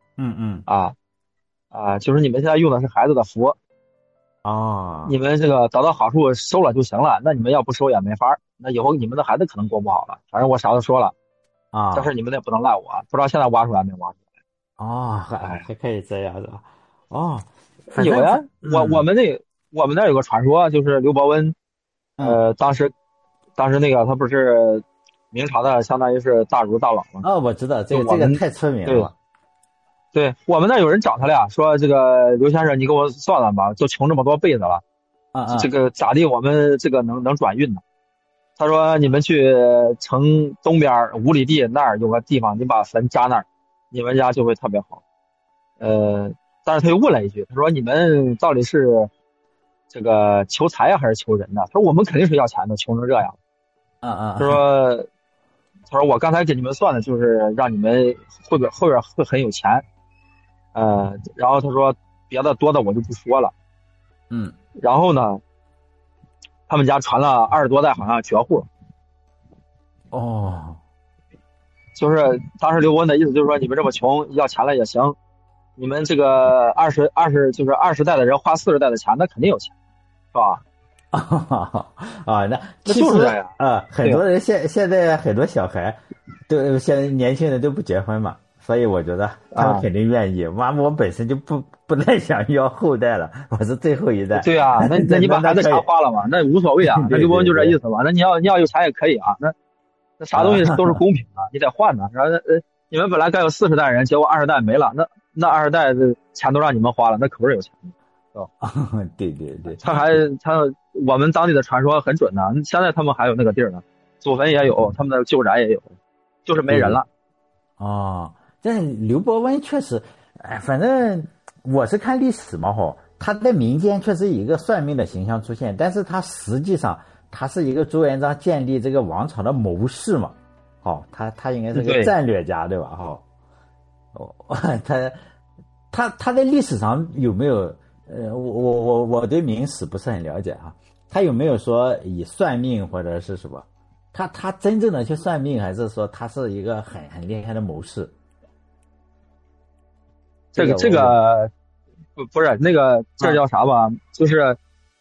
就是你们现在用的是孩子的福。你们这个得到好处收了就行了，那你们要不收也没法，那以后你们的孩子可能过不好了。反正我啥都说了这事你们也不能赖我，不知道现在挖出来没挖出来。还可以这样的有呀。我们那有个传说，就是刘伯温当时那个他不是明朝的相当于是大儒大佬吗？ 我知道这个太出名了。 对，我们那有人找他俩说，这个刘先生你给我算算吧，都穷这么多辈子了这个咋地我们这个能转运呢？他说你们去城东边5里地那儿有个地方，你把坟扎那儿，你们家就会特别好。但是他又问了一句，他说你们到底是这个求财呀还是求人呢？他说我们肯定是要钱的，穷成这样。他说我刚才给你们算的就是让你们后边会很有钱。然后他说别的多的我就不说了。然后呢，他们家传了20多代，好像绝户。就是当时刘伯温的意思就是说，你们这么穷，要钱了也行，你们这个20代的人花40代的钱，那肯定有钱，是吧？ 那就是这样很多人现在很多小孩都现在年轻人都不结婚嘛。所以我觉得他们肯定愿意。我本身就不太想要后代了，我是最后一代。 对啊，那你把孩子钱花了嘛，那无所谓啊。那刘伯温就这意思嘛。那你要有钱也可以啊。那啥东西都是公平的，你得换呢。然后你们本来该有40代人，结果20代没了，那20代的钱都让你们花了，那可不是有钱哦，对对对， 我们当地的传说很准的，现在他们还有那个地儿呢，祖坟也有，他们的旧宅也有，就是没人了。 哦，这刘伯温确实，反正我是看历史嘛他在民间确实以一个算命的形象出现，但是他实际上他是一个朱元璋建立这个王朝的谋士嘛，他应该是个战略家，对吧？他在历史上有没有？我对明史不是很了解啊，他有没有说以算命或者是什么？他真正的去算命，还是说他是一个很厉害的谋士？ 这个不是那个这叫啥吧？就是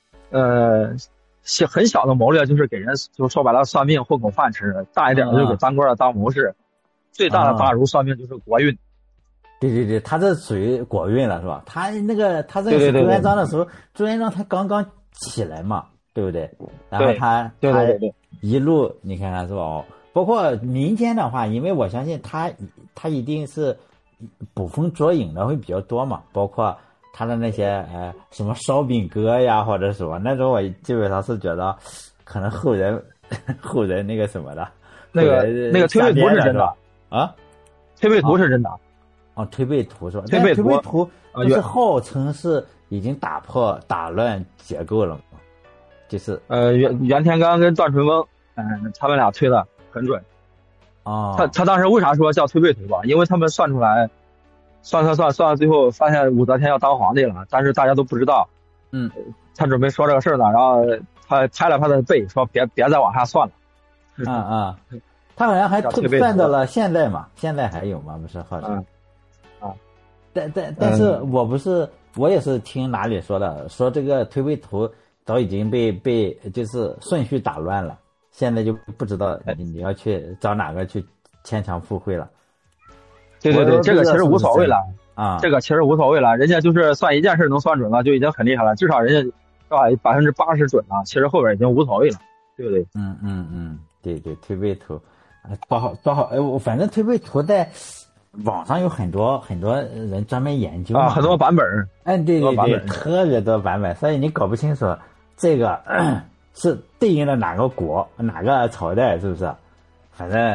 很小的谋略，就是给人就说白了算命混口饭吃；大一点的就给当官的当谋士；最大的大儒算命就是国运。 对，他这属于国运了，是吧？他认识朱元璋的时候，朱元璋他刚刚起来嘛，对不对？然后他一路你看看是吧？包括民间的话，因为我相信他一定是捕风捉影的会比较多嘛，包括他的那些什么烧饼歌呀或者什么那种，我基本上是觉得可能后人那个什么的， 那个推背图是真的啊， 推背图是真的。 推背图是吧？ 推背图是号称是已经打乱结构了嘛？就是袁天罡跟段纯翁，他们俩推的很准。他当时为啥说叫推背图吧？因为他们算出来，算到最后发现武则天要当皇帝了，但是大家都不知道。他准备说这个事儿呢，然后他拍了他的背，说别再往下算了。 他好像还算到了现在嘛？现在还有吗？不是好像。但是我也是听哪里说的，说这个推背图早已经被就是顺序打乱了，现在就不知道你要去找哪个去牵强附会了。 对，这个其实无所谓了啊，这个其实无所谓了，人家就是算一件事能算准了，就已经很厉害了，至少人家是吧80%准了，其实后边已经无所谓了，对不对？ 对，推背图多好，我反正推背图在网上有很多人专门研究很多版本。 对，特别多版本，所以你搞不清楚这个是对应的哪个国哪个朝代，是不是？反正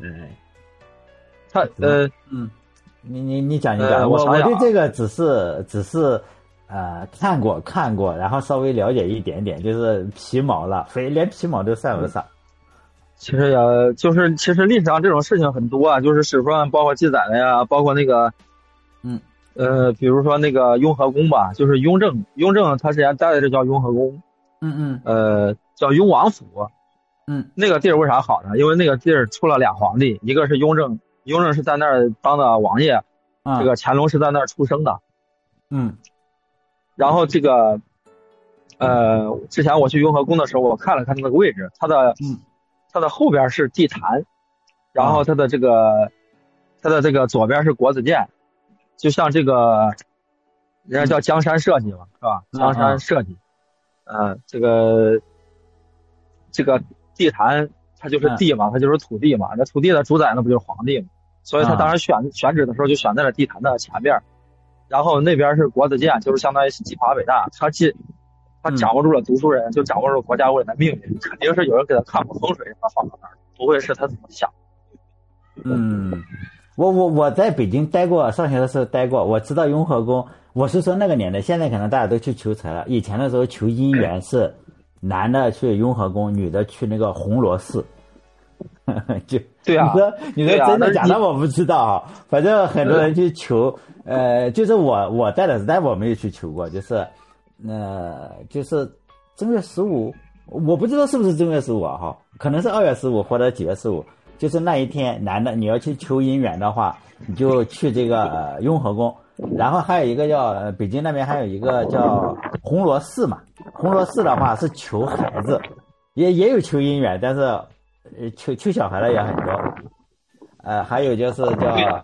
你讲，我对这个只是看过，然后稍微了解一点点，就是皮毛了，连皮毛都算不上。 其实其实历史上这种事情很多啊，就是史书上包括记载的呀，包括那个，比如说那个雍和宫吧，就是雍正他之前待的这叫雍和宫，叫雍王府，那个地儿为啥好呢？因为那个地儿出了俩皇帝，一个是雍正是在那儿当的王爷，这个乾隆是在那儿出生的，然后这个，之前我去雍和宫的时候，我看了看那个位置，它的后边是地坛，然后它的这个左边是国子监，就像这个人家叫江山社稷嘛，是吧？江山社稷，这个地坛它就是地嘛，它就是土地嘛，那土地的主宰那不就是皇帝嘛？所以他当时选址的时候就选在了地坛的前边，然后那边是国子监，就是相当于西华北大，他掌握住了读书人，就掌握住国家未来的命运，肯定是有人给他看过风水，让他放到那儿，不会是他自己想。 我在北京待过，上学的时候待过，我知道雍和宫。我是说那个年代，现在可能大家都去求财了。以前的时候求姻缘是男的去雍和宫，女的去那个红螺寺。就对啊， 你说真的假的我不知道啊，反正很多人去求，就是我带的，但我没有去求过，就是正月15，我不知道是不是正月15哈，可能是2月15或者几月15，就是那一天男的你要去求姻缘的话，你就去这个雍和宫，然后还有一个叫北京那边还有一个叫红螺寺嘛，红螺寺的话是求孩子，也有求姻缘，但是求小孩的也很多，还有就是叫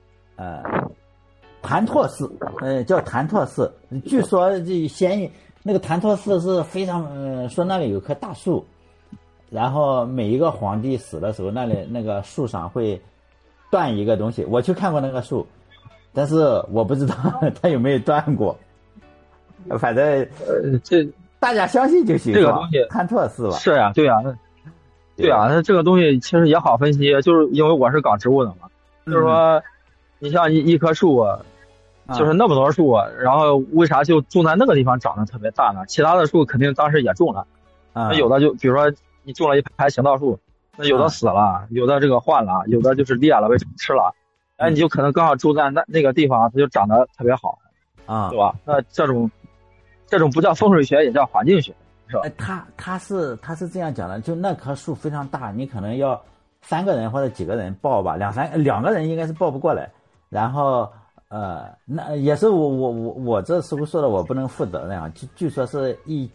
潭柘寺，叫潭柘寺，据说这那个潭柘寺是非常说那里有棵大树，然后每一个皇帝死的时候，那里那个树上会断一个东西。我去看过那个树，但是我不知道它有没有断过。反正这大家相信就行。 这个东西看错是吧？ 是呀，对呀，对啊，那这个东西其实也好分析，就是因为我是搞植物的嘛，就是说，你像一棵树，就是那么多树，然后为啥就种在那个地方长得特别大呢？其他的树肯定当时也种了，那有的就比如说你种了一排行道树，那有的死了，有的这个换了，有的就是裂了被虫吃了，哎，你就可能刚好种在那个地方，它就长得特别好，对吧？那这种不叫风水学，也叫环境学。 他是这样讲的，就那棵树非常大，你可能要3个人或者几个人抱吧，两个人应该是抱不过来。然后那也是我这师傅说的，我不能负责任啊。据说是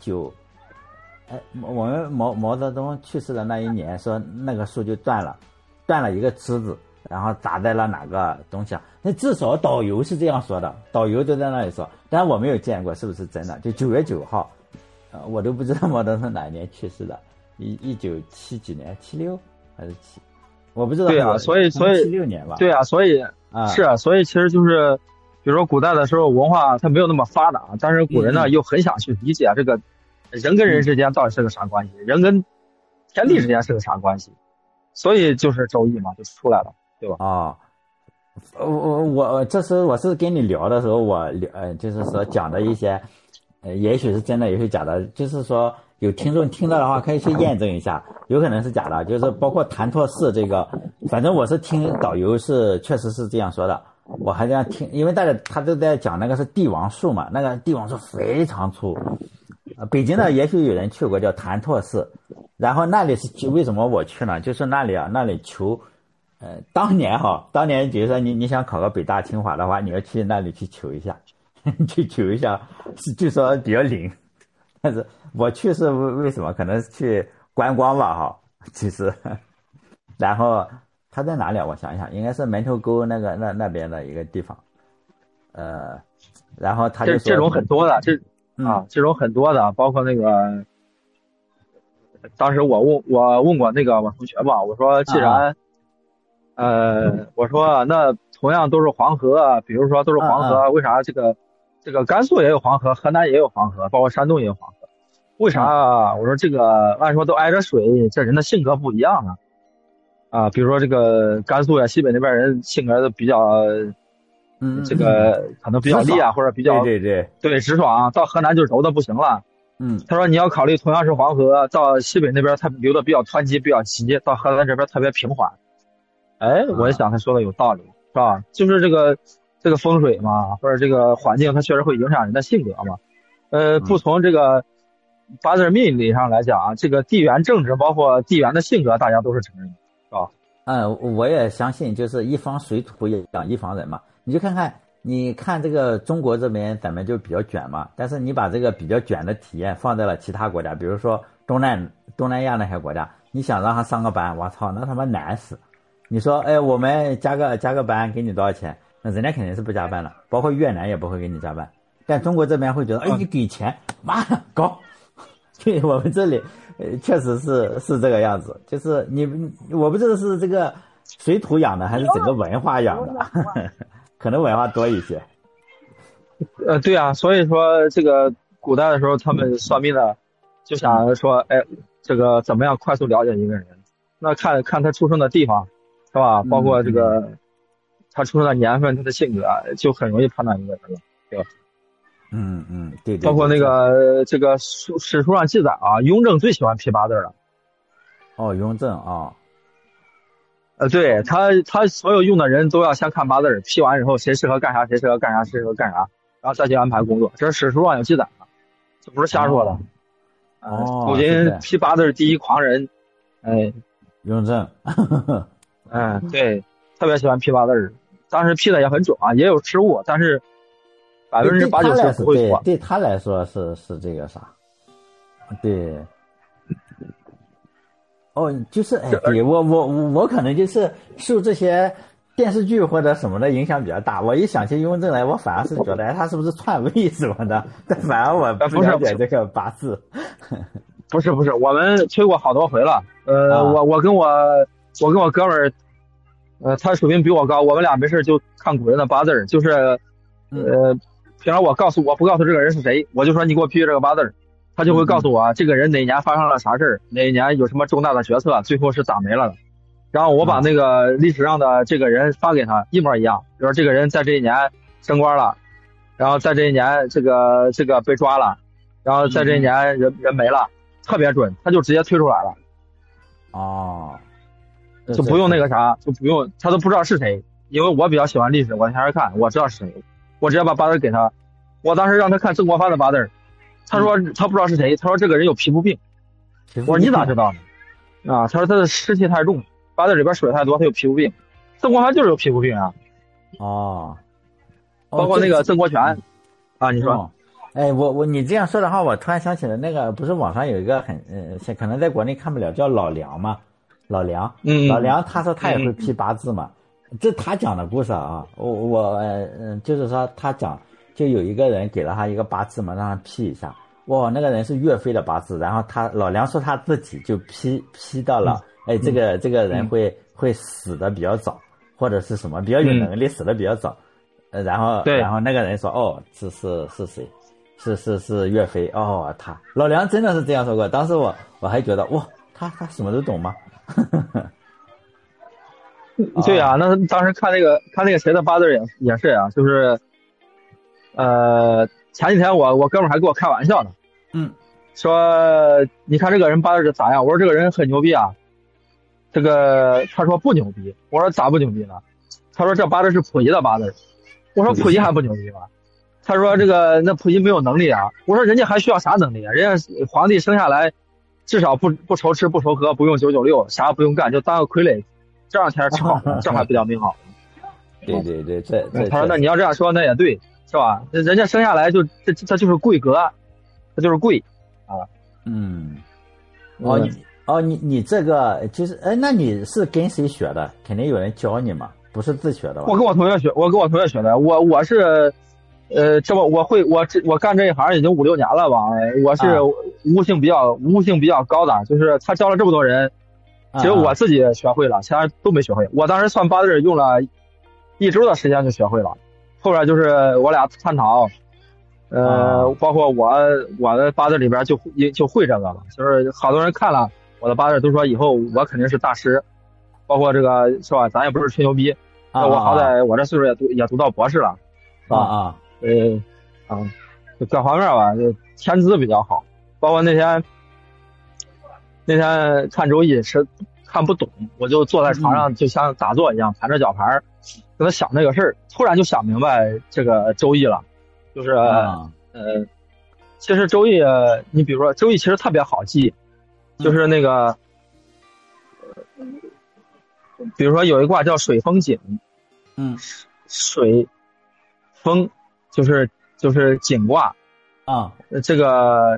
我们毛泽东去世的那一年，说那个树就断了一个枝子，然后砸在了哪个东西啊？那至少导游是这样说的，导游都在那里说，但我没有见过是不是真的。就9月9号。我都不知道毛泽东哪一年去世的，1970几年，76还是7，我不知道。 对啊，所以 76年吧。 对啊，所以是啊，所以其实就是，比如说古代的时候文化它没有那么发达，但是古人呢又很想去理解这个人跟人之间到底是个啥关系，人跟天地之间是个啥关系，所以就是周易嘛就出来了，对吧？ 我这时我是跟你聊的时候，我就是说讲的一些。也许是真的，也许假的，就是说有听众听到的话可以去验证一下，有可能是假的，就是包括潭柘寺这个，反正我是听导游是确实是这样说的，我还这样听，因为他都在讲那个是帝王树嘛，那个帝王树非常粗，北京的也许有人去过叫潭柘寺，然后那里是为什么我去呢？就是那里求，当年比如说你想考个北大清华的话，你要去那里去求一下。去求一下，据说比较灵，但是我去是为什么？可能是去观光吧，哈，其实。然后他在哪里啊？我想一想，应该是门头沟那边的一个地方，然后他就说这种很多的，这种很多的，包括那个，当时我问过那个我同学嘛，我说既然，我说那同样都是黄河，比如说都是黄河，为啥这个甘肃也有黄河，河南也有黄河，包括山东也有黄河，为啥？我说这个按说都挨着水，这人的性格不一样呢。比如说这个甘肃呀、西北那边人性格都比较，这个可能比较厉啊，或者比较对直爽，到河南就柔的不行了。他说你要考虑同样是黄河，到西北那边它流的比较湍急、比较急，到河南这边特别平缓。哎，我想他说的有道理，是吧？就是这个风水嘛，或者这个环境，它确实会影响人的性格嘛。不从这个八字命理上来讲啊，这个地缘政治包括地缘的性格，大家都是承认的，是吧？ 我也相信，就是一方水土养一方人嘛。你看这个中国这边，咱们就比较卷嘛，但是你把这个比较卷的体验放在了其他国家，比如说东南亚那些国家，你想让他上个班，我操，那他妈难死。你说，哎，我们加个班，给你多少钱？那人家肯定是不加班了，包括越南也不会给你加班。但中国这边会觉得，哎，你给钱，妈的高。对，我们这里，确实是这个样子。就是我不知道是这个水土养的，还是整个文化养的，可能文化多一些。 对啊，所以说这个古代的时候，他们算命的就想说，哎，这个怎么样快速了解一个人？那看他出生的地方。是吧？包括这个他出生的年份，他的性格，就很容易判断一个人了，对吧？ 对。 包括那个这个史书上记载啊，雍正最喜欢批八字了。 雍正啊。 对他所有用的人都要先看八字，批完以后谁适合干啥，谁适合干啥，谁适合干啥，然后再去安排工作。这是史书上有记载的，这不是瞎说的。古今批八字第一狂人， 雍正。 对，特别喜欢批八字，当时批的也很准啊，也有失误，但是80%、90%不会错。 对他来说是这个啥？对。就是对我可能就是受这些电视剧或者什么的影响比较大。我一想起雍正来，我反而是觉得，他是不是篡位什么的？但反而我不了解这个八字。 不是，我们催过好多回了。我跟我哥们儿他水平比我高，我们俩没事就看古人的八字，就是平常我不告诉这个人是谁，我就说你给我批这个八字，他就会告诉我这个人哪年发生了啥事儿，哪年有什么重大的决策，最后是咋没了的。然后我把那个历史上的这个人发给他，一模一样。比如说这个人在这一年升官了，然后在这一年这个被抓了，然后在这一年人没了，特别准，他就直接推出来了。 哦， 就不用那个啥，就不用他都不知道是谁，因为我比较喜欢历史，我还是看我知道是谁，我直接把八字给他。我当时让他看曾国藩的八字，他说他不知道是谁，他说这个人有皮肤病。我说你咋知道呢？啊，他说他的湿气太重，八字里边水太多，他有皮肤病。曾国藩就是有皮肤病啊。 哦， 包括那个曾国荃啊，你说。 哎，你这样说的话，我突然想起了那个，不是网上有一个可能在国内看不了，叫老梁嘛，老梁他说他也会批八字嘛，这他讲的故事啊，就是说他讲，就有一个人给了他一个八字嘛，让他批一下，哇，那个人是岳飞的八字，然后老梁说他自己就批到了，这个人会死的比较早，或者是什么比较有能力死的比较早，然后那个人说是谁？是岳飞哦，老梁真的是这样说过。当时我还觉得哇，他什么都懂吗？ 对啊，那当时看那个谁的八字也是啊，就是前几天我哥们还跟我开玩笑呢，说你看这个人八字是咋样？我说这个人很牛逼啊，这个他说不牛逼，我说咋不牛逼呢？他说这八字是溥仪的八字，我说溥仪还不牛逼吗？他说那溥仪没有能力啊，我说人家还需要啥能力啊？人家皇帝生下来至少不愁吃不愁喝，不用996，啥不用干，就当个傀儡，这样才是好，这还比较命好。 对，这他说那你要这样说那也对，是吧？人家生下来他就是贵格，他就是贵啊。 你这个其实那你是跟谁学的？肯定有人教你嘛，不是自学的吧？ 我跟我同学学的，我是。这么我干这一行已经5、6年了吧？我是悟性比较高的，就是他教了这么多人，只有我自己学会了，其他人都没学会。我当时算八字用了1周的时间就学会了，后边就是我俩探讨，包括我的八字里边就会这个了，就是好多人看了我的八字都说以后我肯定是大师，包括这个是吧？咱也不是吹牛逼，我好歹我这岁数也读到博士了，就各方面吧，就天资比较好。包括那天看周易是看不懂，我就坐在床上就像打坐一样，盘着脚盘跟他想这个事儿，突然就想明白这个周易了。就是其实周易你比如说周易其实特别好记，就是那个比如说有一卦叫水风井，水风就是井卦啊， 这个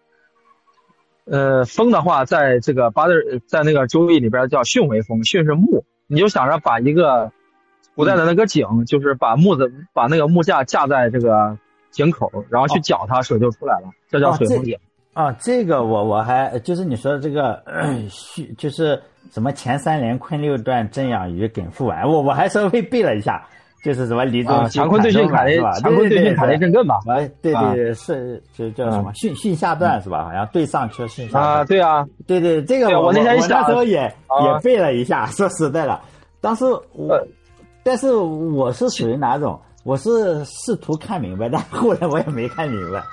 风的话，在这个八字在那个周易里边叫巽为风，巽是木，你就想着把一个古代的那个井，就是把把那个木架架在这个井口，然后去搅它，水就出来了，这叫水风井。 这个我还就是你说的这个就是什么前3联坤六段震养于艮复丸，我还稍微背了一下。就是什么离中乾坤对巽坎雷，乾坤对巽坎雷震艮吧？ 对，是就叫什么巽下段是吧？好像对上缺巽下段。 对啊， 对，这个我那时候也背了一下。说实在的，当时但是我是属于哪种？我是试图看明白，但后来我也没看明白。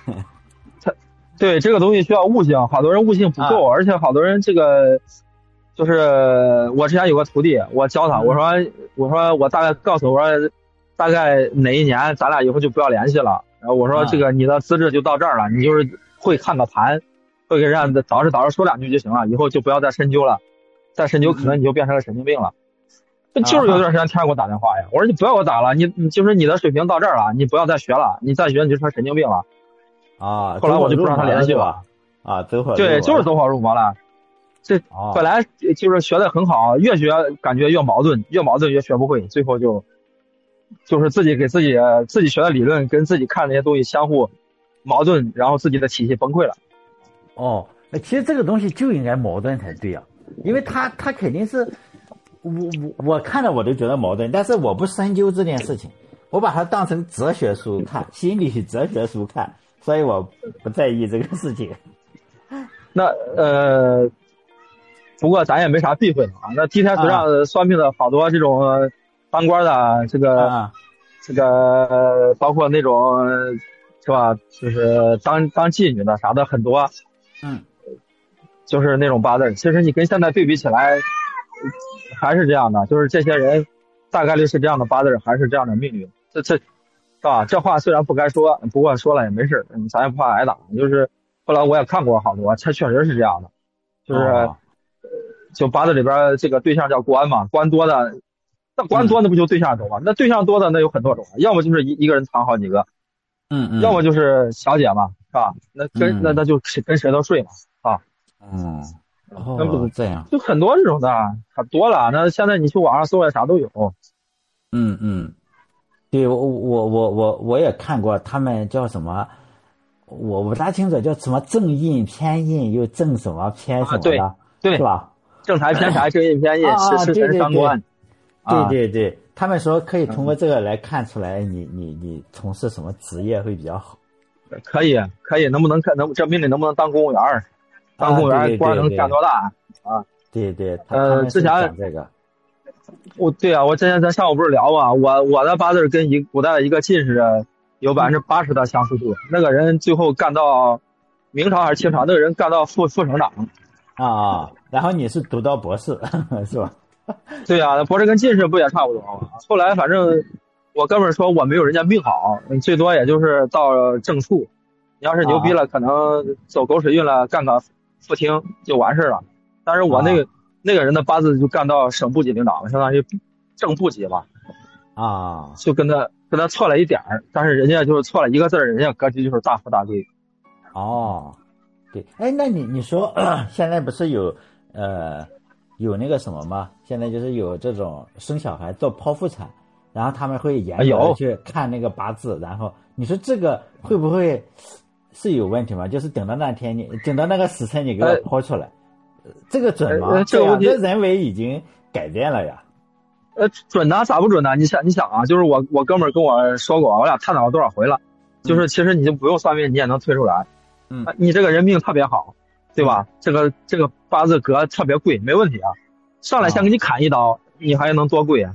对这个东西需要悟性，好多人悟性不够，而且好多人这个。就是我之前有个徒弟，我教他，我说我大概告诉我说大概哪一年咱俩以后就不要联系了。然后我说这个你的资质就到这儿了，你就是会看个盘，会跟人家捯饬说2句就行了，以后就不要再深究了，再深究可能你就变成个神经病了。就是有段时间天给我打电话呀，我说你不要给我打了，你就是你的水平到这儿了，你不要再学了，你再学你就成神经病了。 后来我就不让他联系了。对，就是走火入魔了。这本来就是学的很好，越学感觉越矛盾，越矛盾越学不会，最后就是自己给自己学的理论跟自己看的那些东西相互矛盾，然后自己的体系崩溃了。 其实这个东西就应该矛盾才对啊，因为他肯定是我看着我都觉得矛盾，但是我不深究这件事情，我把它当成哲学书看，心理哲学书看，所以我不在意这个事情。 那不过咱也没啥避讳啊。那地天水上算命的好多这种当官的，这个包括那种是吧，就是当妓女的啥的很多。就是那种八字，其实你跟现在对比起来，还是这样的，就是这些人大概率是这样的八字，还是这样的命运。这是吧？这话虽然不该说，不过说了也没事，咱也不怕挨打。就是后来我也看过好多，它确实是这样的，就是就八字里边这个对象叫官嘛，官多的，那官多那不就对象多吗？那对象多的那有很多种，要么就是一个人藏好几个，要么就是小姐嘛，是吧？那就跟谁都睡嘛，啊。 这样就很多这种的，很多了。那现在你去网上搜也啥都有。 对，我也看过，他们叫什么，我不大清楚，叫什么正印偏印又正什么偏什么的， 对， 是吧？ 正财偏财，正印偏印，是神伤官。 对，他们说可以通过这个来看出来你从事什么职业会比较好。 可以，能不能这命里能不能当公务员？当公务员官能干多大啊？ 对， 之前这个， 我之前咱上午不是聊嘛，我的八字跟古代的一个进士有80%的相似度，那个人最后干到明朝还是清朝，那个人干到副省长啊，然后你是读到博士是吧？ 对啊，博士跟进士不也差不多吗？后来反正我哥们说我没有人家命好，最多也就是到正处，你要是牛逼了，可能走狗屎运了，干个副厅就完事了。但是我那个人的八字就干到省部级领导了，相当于正部级吧。就跟他错了一点儿，但是人家就是错了一个字，人家格局就是大富大贵。 对，哎，那你说现在不是有那个什么吗？现在就是有这种生小孩做剖腹产，然后他们会严格去看那个八字，然后你说这个会不会是有问题吗？就是等到那天等到那个时辰你给我剖出来，这个准吗？ 这个问题人为已经改变了呀。 准呢？咋不准呢？你想啊，就是我哥们儿跟我说过，我俩探讨了多少回了，就是其实你就不用算命，你也能推出来。你这个人命特别好，对吧？这个八字格特别贵，没问题啊。上来先给你砍一刀，你还能多贵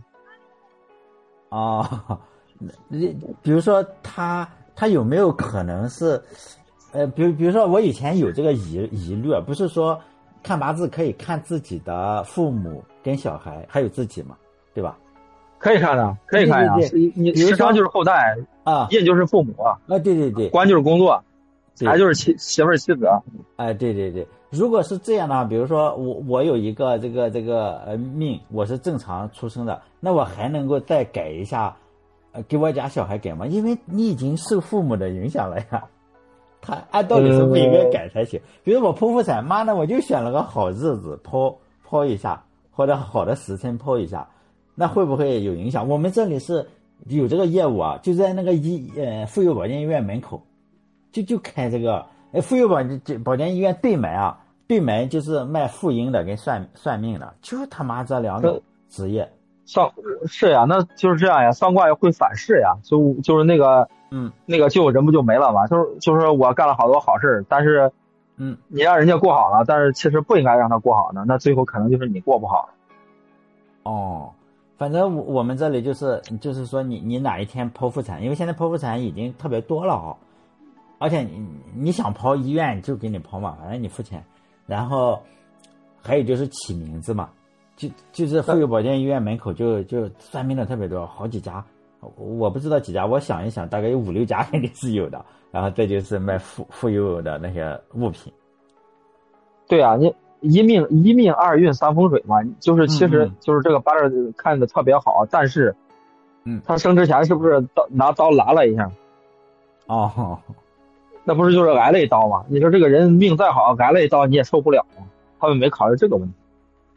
啊？比如说他有没有可能是，比如说我以前有这个疑虑，不是说看八字可以看自己的父母跟小孩还有自己嘛，对吧？ 可以看的，可以看呀。你时常就是后代啊，印就是父母啊， 对， 官就是工作，还就是媳妇儿妻子。 对，如果是这样的话，比如说我有一个这个命，我是正常出生的，那我还能够再改一下，给我家小孩改吗？因为你已经受父母的影响了呀，他按道理是不应该改才行。比如我剖腹产，妈的，我就选了个好日子剖一下，或者好的时辰剖一下，那会不会有影响？我们这里是有这个业务啊，就在那个妇幼保健医院门口，就开这个妇幼保健医院对门就是卖妇婴的跟算命的，就他妈这两种职业。 是呀，那就是这样呀，算卦会反噬呀，就是那个就人不就没了嘛？就是我干了好多好事，但是你让人家过好了，但是其实不应该让他过好呢，那最后可能就是你过不好。 反正我们这里就是说你哪一天剖腹产，因为现在剖腹产已经特别多了而且你想剖医院就给你剖嘛，反正你付钱。然后还有就是起名字嘛，就是妇幼保健医院门口就算命的特别多，好几家，我不知道几家，我想一想大概有5-6家肯定是有的。然后这就是卖妇幼的那些物品。 对啊，你一命2运3风水嘛，就是其实就是这个八字看的特别好，但是他生之前是不是拿刀剌了一下？那不是就是挨了一刀吗？你说这个人命再好，挨了一刀你也受不了，他们没考虑这个问题。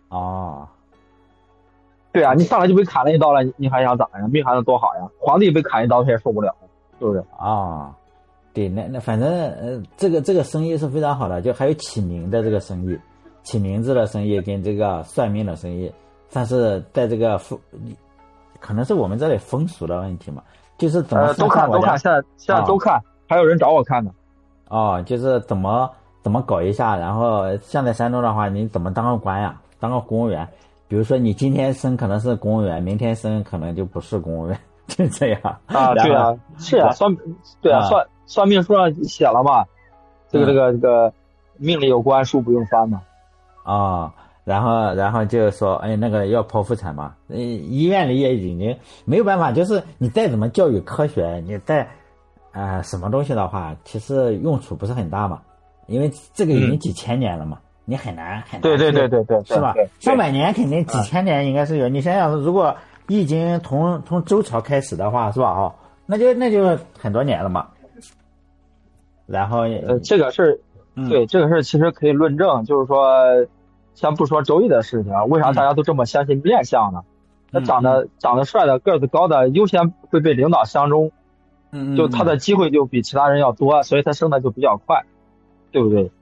对啊，你上来就被砍了一刀了，你还想咋呀？命还能多好呀？皇帝被砍一刀他也受不了，是不是？ 对，那反正这个生意是非常好的，就还有起名的这个生意，起名字的生意跟这个算命的生意， 算是在这个可能是我们这里风俗的问题嘛，就是怎么都看，现在都看，还有人找我看呢。 哦，就是怎么搞一下，然后像在山东的话，你怎么当个官呀，当个公务员？比如说你今天升可能是公务员，明天升可能就不是公务员，就这样啊。对啊，是啊，算命书上写了嘛，这个命里有官，书不用翻嘛。 啊，然后就说，哎，那个要剖腹产嘛，医院里也已经没有办法，就是你再怎么教育科学，你再什么东西的话，其实用处不是很大嘛，因为这个已经几千年了嘛。你很难， 对， 是吧？上百年肯定几千年应该是有。你想想，如果易经从周朝开始的话，是吧？哦，那就很多年了嘛。然后这个事对这个事其实可以论证，就是说，先不说周易的事情啊，为啥大家都这么相信面相呢？那长得帅的、个子高的，优先会被领导相中，就他的机会就比其他人要多，所以他升的就比较快，对不对？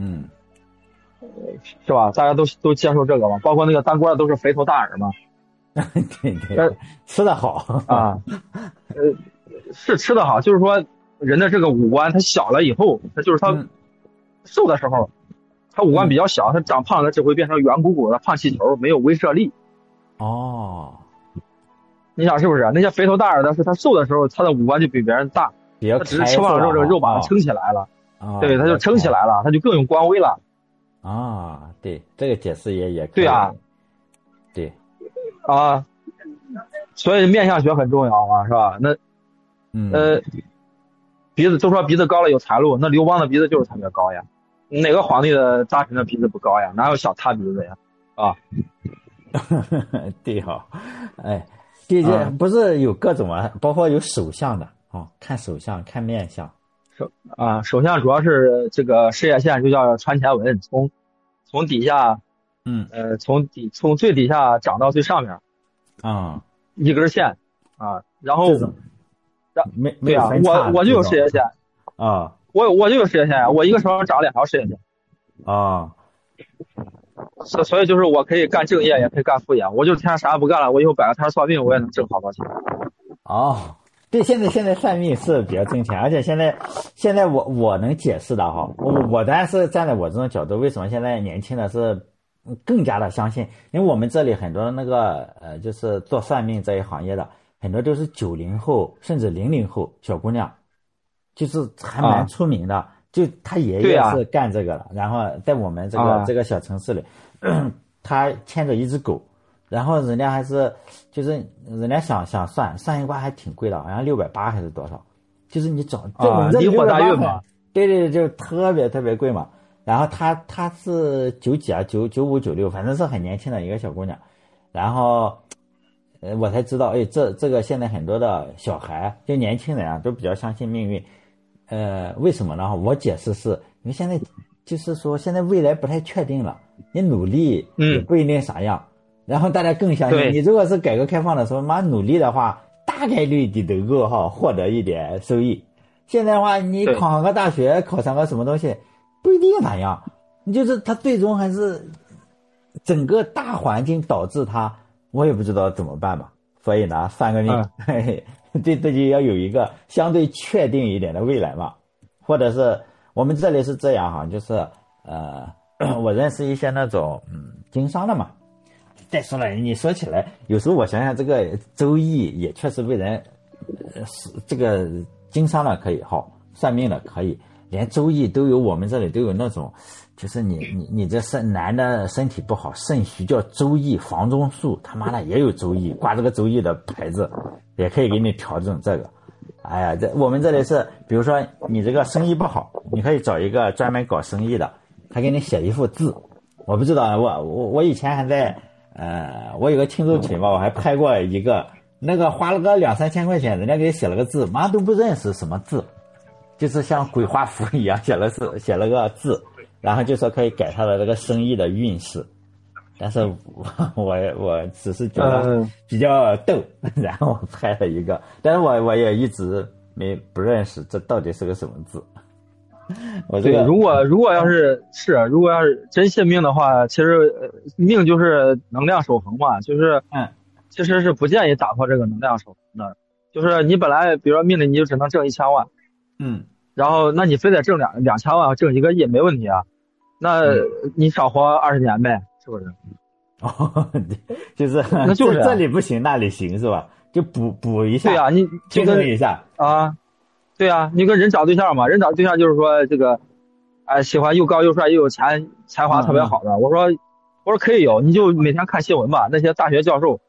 是吧？大家都接受这个嘛，包括那个当官的都是肥头大耳嘛。 对，吃得好啊，是吃得好，就是说人的这个五官它小了以后，它就是他瘦的时候，他五官比较小，他长胖了只会变成圆鼓鼓的胖气球，没有威慑力。 哦， 你想是不是？那些肥头大耳的是他瘦的时候，他的五官就比别人大，他只是吃完了之后这个肉把它撑起来了，对，他就撑起来了，他就更有官威了。 啊，对，这个解释也可以。 对啊， 对， 啊，所以面相学很重要嘛，是吧？那，鼻子都说鼻子高了有财路，那刘邦的鼻子就是特别高呀，哪个皇帝的大臣的鼻子不高呀？哪有小塌鼻子呀？啊， 对哈，哎，这不是有各种啊，包括有手相的啊，看手相，看面相。 手相主要是这个事业线就叫穿前纹，从底下，从最底下长到最上面，一根线啊，然后，对啊，我就有事业线啊， 我就有事业线，我一个手上长2条事业线啊， 所以就是我可以干正业，也可以干副业，我就天天啥也不干了，我以后摆个摊算命，我也能挣好多钱。 哦。对，现在算命是比较挣钱，而且现在我能解释的哈，我当然是站在我这种角度，为什么现在年轻的是更加的相信？因为我们这里很多那个就是做算命这一行业的，很多都是90后甚至00后小姑娘，就是还蛮出名的，就他爷爷是干这个的，然后在我们这个小城市里，他牵着一只狗。然后人家还是，就是人家想算一卦还挺贵的，好像680还是多少？就是你找这我们这离火大运嘛， 对，就特别特别贵嘛。然后他是90几啊，95、96，反正是很年轻的一个小姑娘。然后，我才知道，哎，这个现在很多的小孩就年轻人啊，都比较相信命运。为什么呢？我解释是因为现在就是说现在未来不太确定了，你努力也不一定啥样。然后大家更相信，你如果是改革开放的时候，努力的话，大概率你能够获得一点收益。现在的话，你考上个大学，考上个什么东西，不一定咋样。你就是他最终还是整个大环境导致他，我也不知道怎么办吧。所以呢，算个命，对自己要有一个相对确定一点的未来嘛。或者是我们这里是这样就是我认识一些那种经商的嘛。再说了，你说起来，有时候我想想，这个周易也确实为人，这个经商的可以算命的可以，连周易都有，我们这里都有那种，就是你这男的身体不好，肾虚叫周易房中术，他妈的也有周易，挂这个周易的牌子，也可以给你调整这个。哎呀，我们这里是，比如说你这个生意不好，你可以找一个专门搞生意的，他给你写一幅字。我不知道，我以前还在。我有个听众群吧，我还拍过一个，那个花了个2、3千块钱，人家给写了个字，妈都不认识什么字，就是像鬼画符一样写了个字，然后就说可以改他的这个生意的运势。但是我只是觉得比较逗，然后我拍了一个，但是我也一直不认识这到底是个什么字。 对，如果要是真信命的话，其实命就是能量守恒嘛，就是其实是不建议打破这个能量守恒的。就是你本来比如说命里你就只能挣1000万，然后那你非得挣2000万，挣1个亿没问题啊，那你少活20年呗，是不是？ 就是那就是这里不行那里行是吧？就补一下。 对啊，你平衡一下啊。对啊，你跟人找对象嘛，人找对象就是说这个，喜欢又高又帅又有钱，才华特别好的。我说可以有，你就每天看新闻吧，那些大学教授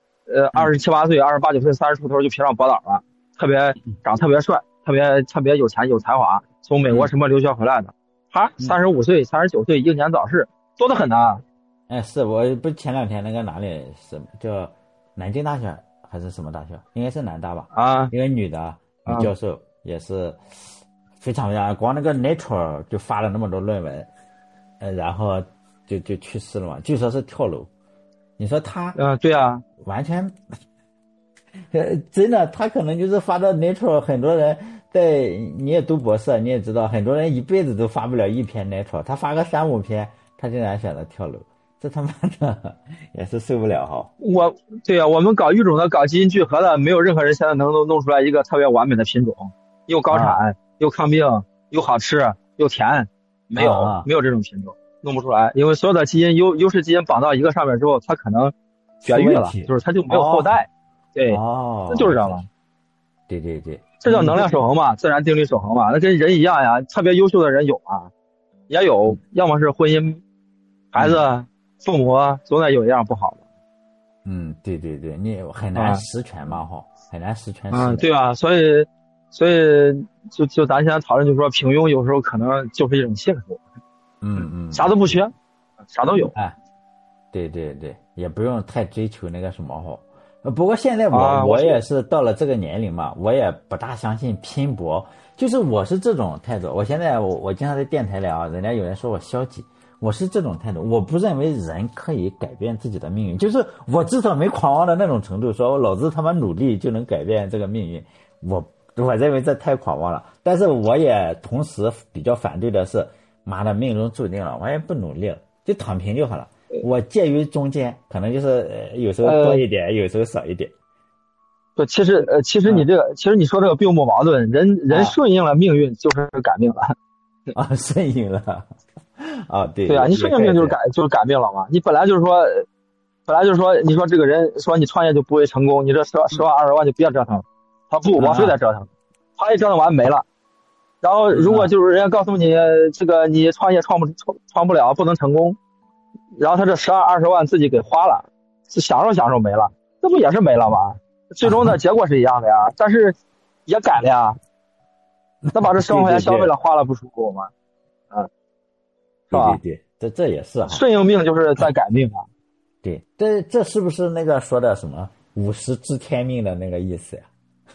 ，27、8岁、28、9岁、30出头就评上博导了，长特别帅，特别有钱有才华，从美国什么留学回来的，35岁、39岁英年早逝，多得很呐。 是我不前2天那个哪里是叫南京大学还是什么大学？应该是南大吧？一个女教授。也是非常光那个 Nature 就发了那么多论文，然后就去世了嘛，据说是跳楼。你说他对啊， 完全真的，他可能就是发到 Nature， 很多人你也读博士，你也知道，很多人一辈子都发不了1篇 Nature， 他发个3、5篇，他竟然选择跳楼，这他妈的也是受不了哈。 对啊，我们搞育种的、搞基因聚合的，没有任何人现在能弄出来一个特别完美的品种。又高产又抗病又好吃又甜，没有这种品种，弄不出来，因为所有的基因优势基因绑到一个上面之后，它可能绝育了，就是它就没有后代。对，那就是这样了。 对， 这叫能量守恒嘛，自然定律守恒嘛，那跟人一样呀，特别优秀的人有啊，也有，要么是婚姻、孩子、父母，总得有一样不好的。 对，你很难实权嘛，很难实权。 对吧？所以就咱现在讨论，就是说平庸有时候可能就是一种幸福。啥都不缺，啥都有。 对，也不用太追求那个什么不过现在我也是到了这个年龄嘛，我也不大相信拼搏，就是我是这种态度。我现在我经常在电台聊，人家有人说我消极，我是这种态度，我不认为人可以改变自己的命运，就是我至少没狂妄的那种程度，说我老子他妈努力就能改变这个命运，我认为这太狂妄了。但是我也同时比较反对的是，妈的命中注定了，我也不努力了，就躺平就好了。我介于中间，可能就是有时候多一点，有时候少一点。 不，其实你说这个并不矛盾，人顺应了命运就是改命了。 顺应了。对啊，你顺应命就是改命了嘛。你本来就是说，你说这个人说你创业就不会成功，你这10万20万就别折腾了。他不，我非得折腾，他一折腾完没了。然后如果就是人家告诉你这个你创业创不了，不能成功，然后他这10万20万自己给花了，享受没了，这不也是没了吗？最终的结果是一样的呀，但是也改了呀。那把这10万块钱消费了花了不舒服吗？是吧？ 对，这也是顺应命就是在改命啊。 对，这是不是那个说的什么50知天命的那个意思呀？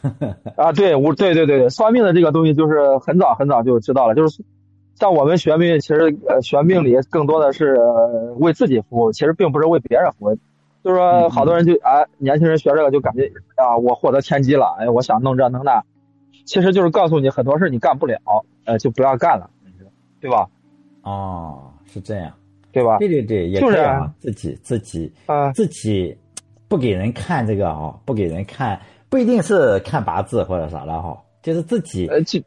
对，算命的这个东西就是很早就知道了，就是像我们学命，其实学命理更多的是为自己服务，其实并不是为别人服务。就是说好多人就年轻人学这个就感觉我获得天机了，我想弄这弄那，其实就是告诉你很多事你干不了，就不要干了，对吧？ 是这样， 对吧？ 对，也可以自己不给人看这个不给人看，不一定是看八字或者啥的就是自己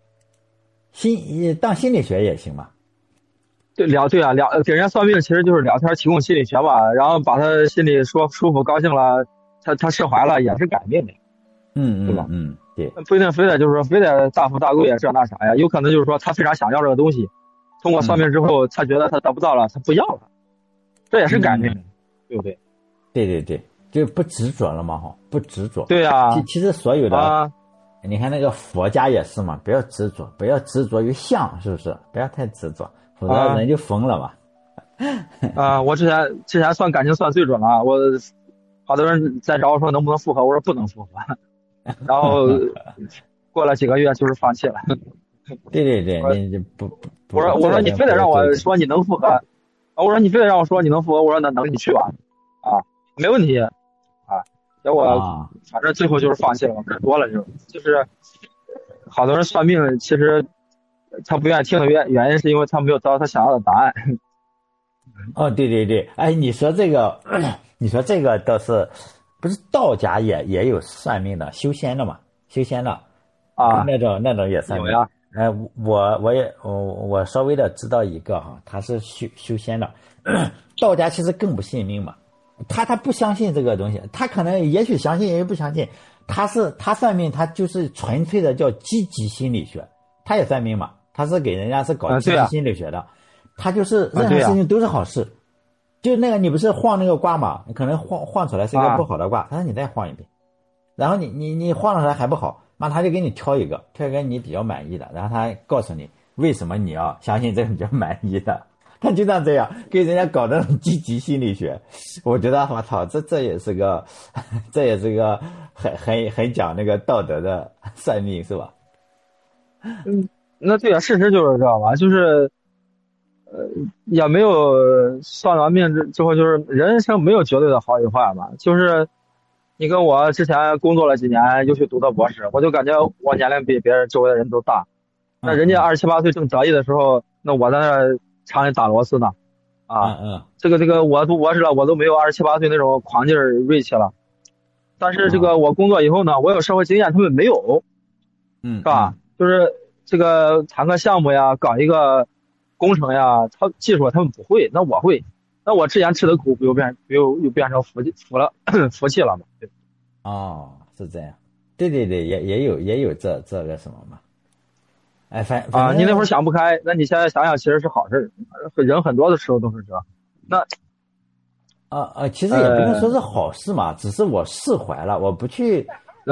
当心理学也行嘛。 对啊，给人家算命其实就是聊天，提供心理学嘛，然后把他心里说舒服高兴了，他释怀了，也是改命的。对吧？ 对， 不一定非得就是说非得大富大贵啊这那啥呀，有可能就是说他非常想要这个东西，通过算命之后他觉得他得不到了，他不要了，这也是改命，对不对？ 对，就不执着了嘛不执着。 对啊， 其实所有的你看那个佛家也是嘛，不要执着于相，是不是？不要太执着，否则人就疯了嘛。 我之前算感情算最准了，我好多人在找我说能不能复合，我说不能复合，然后过了几个月就是放弃了。 对，你不我说你非得让我说你能复合，我说你非得让我说你能复合，我说那能你去吧，没问题结果反正最后就是放弃了嘛，可多了就是好多人算命，其实他不愿意听的原因是因为他没有得到他想要的答案。 哦，对对对，哎，你说这个倒是，不是道家也有算命的，修仙的嘛，修仙的啊， 那种也算命。 有呀。 我稍微的知道一个哈，他是修仙的，道家其实更不信命嘛，他不相信这个东西，他可能也许相信也许不相信，他算命，他就是纯粹的叫积极心理学，他也算命嘛，他是给人家是搞积极心理学的，他就是任何事情都是好事，就那个你不是晃那个卦嘛，可能晃出来是一个不好的卦，他说你再晃一遍，然后你晃出来还不好。那他就给你挑一个你比较满意的，然后他告诉你为什么你要相信这个比较满意的，他就这样给人家搞那种积极心理学。我觉得我操，这也是个很讲那个道德的算命是吧？ 那对啊，事实就是这吧，就是也没有算完命之后，就是人生没有绝对的好与坏嘛，就是你跟我之前工作了几年，又去读的博士，我就感觉我年龄比别人周围的人都大。那人家27、8岁正得意的时候，那我在那厂里打螺丝呢。这个我读博士了，我都没有27、8岁那种狂劲儿锐气了。但是这个我工作以后呢，我有社会经验，他们没有，是吧？就是这个谈个项目呀，搞一个工程呀，技术他们不会，那我会。那我之前吃的苦又变成福气了嘛？对。 哦，是这样。对对对，也有这个什么嘛？哎，反正你那会儿想不开，那你现在想想，其实是好事。人很多的时候都是这。那其实也不能说是好事嘛，只是我释怀了，我不去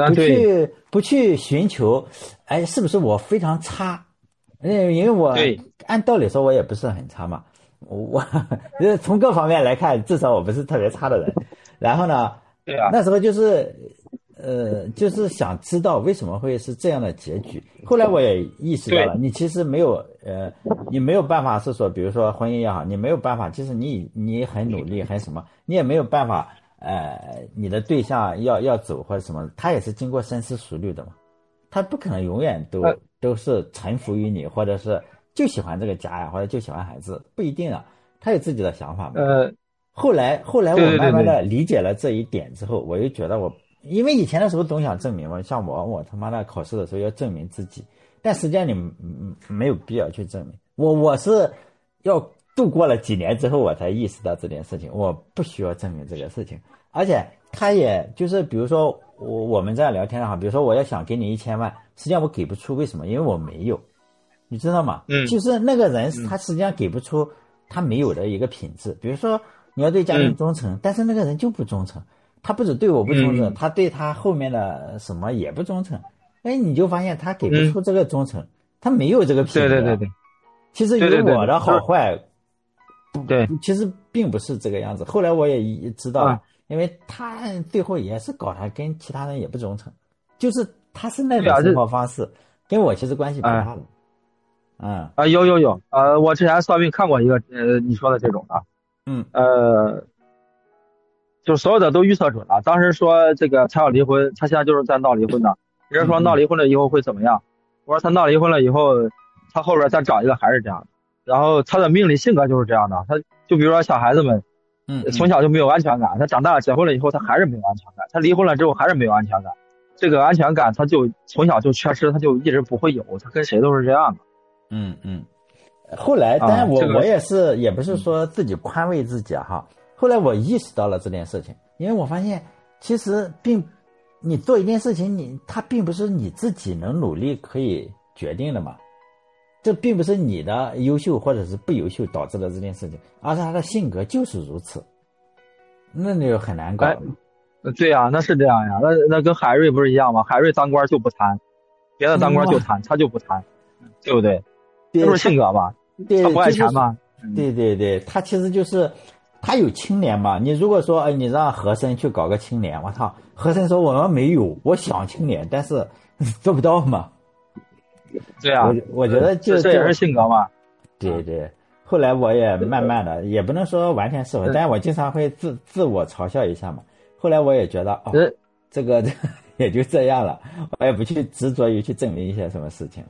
寻求，哎，是不是我非常差？因为我按道理说我也不是很差嘛。我从各方面来看，至少我不是特别差的人。然后呢，那时候就是想知道为什么会是这样的结局。后来我也意识到了，你其实没有你没有办法是说，比如说婚姻也好，你没有办法，即使你很努力很什么，你也没有办法你的对象要走或者什么，他也是经过深思熟虑的嘛，他不可能永远都是臣服于你，或者是就喜欢这个家呀，或者就喜欢孩子，不一定啊，他有自己的想法嘛。后来我慢慢的理解了这一点之后，我又觉得因为以前的时候总想证明嘛，像我他妈的考试的时候要证明自己，但实际上你没有必要去证明。我是要度过了几年之后，我才意识到这件事情，我不需要证明这个事情。而且他也就是比如说我们这样聊天的话，比如说我要想给你1000万，实际上我给不出，为什么？因为我没有。你知道吗？就是那个人他实际上给不出他没有的一个品质。比如说你要对家庭忠诚，但是那个人就不忠诚，他不止对我不忠诚，他对他后面的什么也不忠诚。哎，你就发现他给不出这个忠诚，他没有这个品质。 对。 其实有我的好坏，对，其实并不是这个样子。后来我也知道，因为他最后也是搞他跟其他人也不忠诚，就是他是那种生活方式，跟我其实关系不大的。 有我之前算命看过一个你说的这种的，就所有的都预测准了。当时说这个他要离婚，他现在就是在闹离婚的。人说闹离婚了以后会怎么样？我说他闹离婚了以后，他后边再找一个还是这样的。然后他的命理性格就是这样的，他就比如说小孩子们，从小就没有安全感，他长大了结婚了以后，他还是没有安全感，他离婚了之后还是没有安全感。这个安全感他就从小就缺失，他就一直不会有，他跟谁都是这样的。 后来当然我也是也不是说自己宽慰自己哈，后来我意识到了这件事情，因为我发现其实你做一件事情它并不是你自己能努力可以决定的嘛，这并不是你的优秀或者是不优秀导致了这件事情，而是他的性格就是如此，那就很难搞。 对呀，那是这样呀，那跟海瑞不是一样吗？海瑞当官就不贪，别的当官就贪，他就不贪，对不对？这不是性格吧？他不爱钱嘛。 对，他其实就是他有清廉嘛。你如果说你让和珅去搞个清廉，我操，和珅说我们没有，我想清廉，但是做不到嘛。 对啊， 我觉得这也是性格嘛。 对，后来我也慢慢的，也不能说完全释怀，但是我经常会自我嘲笑一下嘛。后来我也觉得这个也就这样了，我也不去执着于去证明一些什么事情。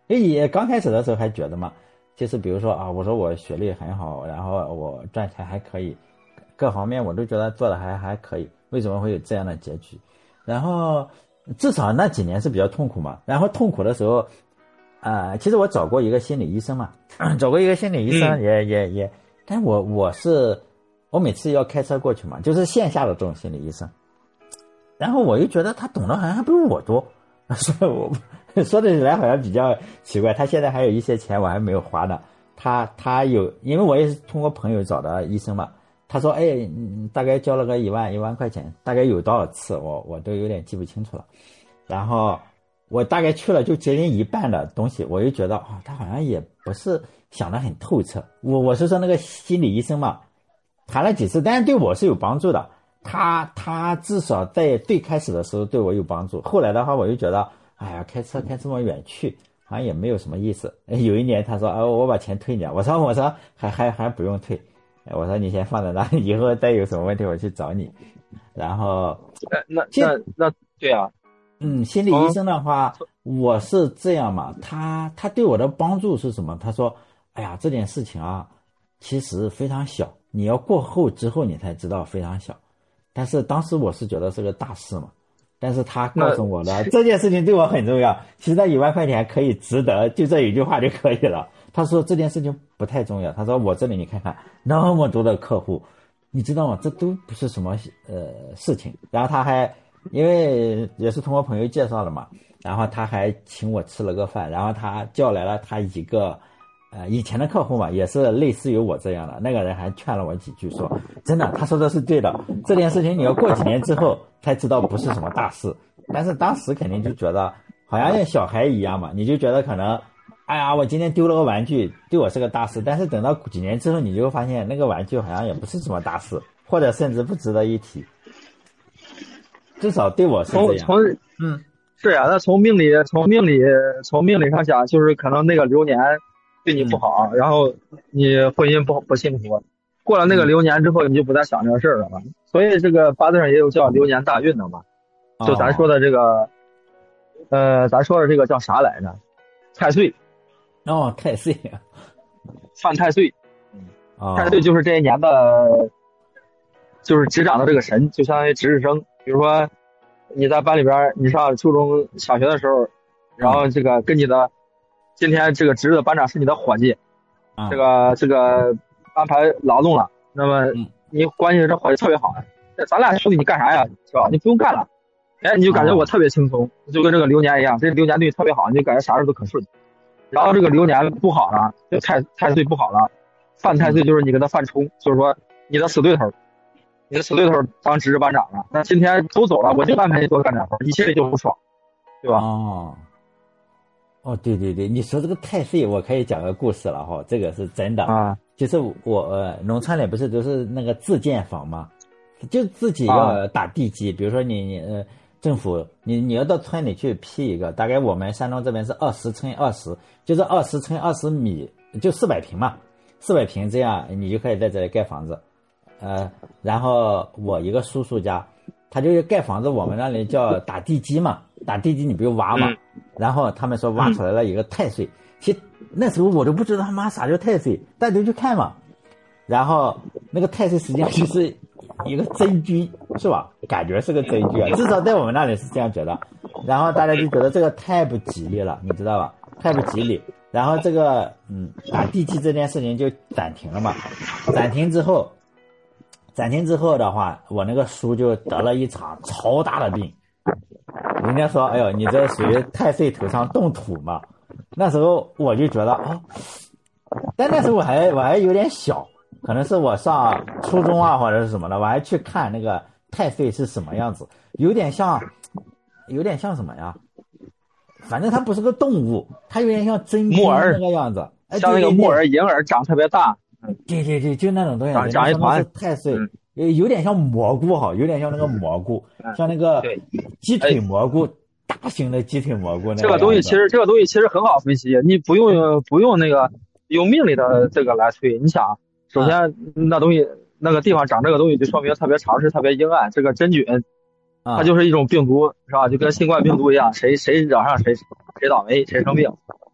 也刚开始的时候还觉得嘛，就是比如说啊，我说我学历很好，然后我赚钱还可以，各方面我都觉得做的还可以，为什么会有这样的结局？然后至少那几年是比较痛苦嘛。然后痛苦的时候，其实我找过一个心理医生嘛，找过一个心理医生也，但我每次要开车过去嘛，就是线下的这种心理医生，然后我又觉得他懂得好像还不如我多，所以我说的起来好像比较奇怪。他现在还有一些钱我还没有花呢，他有，因为我也是通过朋友找的医生嘛。他说：“哎，大概交了个1万块钱，大概有多少次，我都有点记不清楚了。然后我大概去了就接近一半的东西，我就觉得他好像也不是想得很透彻。我是说那个心理医生嘛，谈了几次，但是对我是有帮助的。他至少在最开始的时候对我有帮助，后来的话我就觉得，哎呀，开车开这么远去，好像也没有什么意思。有一年他说，我把钱退你，我说还不用退。”我说你先放在那里，以后再有什么问题我去找你。然后那对啊， 心理医生的话，我是这样嘛，他对我的帮助是什么？他说，哎呀，这件事情啊，其实非常小，你要过后之后你才知道非常小。但是当时我是觉得是个大事嘛，但是他告诉我的这件事情对我很重要，其实那1万块钱可以值得，就这一句话就可以了。他说这件事情不太重要，他说我这里你看看那么多的客户，你知道吗？这都不是什么事情。然后他还因为也是通过朋友介绍的嘛，然后他还请我吃了个饭，然后他叫来了他一个以前的客户嘛，也是类似于我这样的，那个人还劝了我几句说，真的，他说的是对的，这件事情你要过几年之后才知道不是什么大事。但是当时肯定就觉得好像像小孩一样嘛，你就觉得可能哎呀，我今天丢了个玩具，对我是个大事，但是等到几年之后，你就会发现那个玩具好像也不是什么大事，或者甚至不值得一提。至少对我是这样。 是呀，那从命理上讲，就是可能那个流年对你不好，然后你婚姻不幸福，过了那个流年之后，你就不再想这个事儿了嘛。所以这个八字上也有叫流年大运的嘛，就咱说的这个，咱说的这个叫啥来着？太岁。 太岁， 犯太岁。太岁就是这一年的，就是执掌的这个神，就相当于值日生。比如说你在班里边，你上初中小学的时候，然后这个跟你的今天这个值日的班长是你的伙计，这个安排劳动了，那么你关系这伙计特别好，咱俩兄弟你干啥呀，是吧？你不用干了，你就感觉我特别轻松，就跟这个流年一样，这流年对你特别好，你就感觉啥事都可顺。然后这个流年不好了，就太岁不好了，犯太岁就是你跟他犯冲，就是说你的死对头当值日班长了，那今天都走了，我就安排你多干点活，你心里就不爽，对吧？ 对，你说这个太岁，我可以讲个故事了哈，这个是真的啊。就是我农村里不是都是那个自建房嘛，就自己要打地基，比如说你政府你要到村里去批一个，大概我们山东这边是20×20，就是20×20米，就400平嘛，400平这样你就可以在这里盖房子。然后我一个叔叔家，他就是盖房子，我们那里叫打地基嘛，打地基你不用挖嘛，然后他们说挖出来了一个太岁，其实那时候我都不知道他妈啥叫太岁，大家就去看嘛，然后那个太岁实际上就是一个真菌是吧？感觉是个真菌啊，至少在我们那里是这样觉得。然后大家就觉得这个太不吉利了，你知道吧？太不吉利。然后这个打地基这件事情就暂停了嘛。暂停之后的话，我那个叔就得了一场超大的病。人家说，哎呦，你这属于太岁头上动土嘛。那时候我就觉得但那时候我还有点小。可能是我上初中啊，或者是什么的，我还去看那个太岁是什么样子，有点像什么呀？反正它不是个动物，它有点像真菌那个样子， 像那个木耳、银耳长特别大。 对，就那种东西， 长一团。 太岁，有点像蘑菇哈，有点像那个蘑菇，像那个鸡腿蘑菇，大型的鸡腿蘑菇那个。 这个东西其实很好分析，你不用那个用命理的这个来推，你想。首先，那东西那个地方长这个东西，就说明特别潮湿、特别阴暗。这个真菌，它就是一种病毒，是吧？就跟新冠病毒一样，谁惹上谁倒霉，谁生病。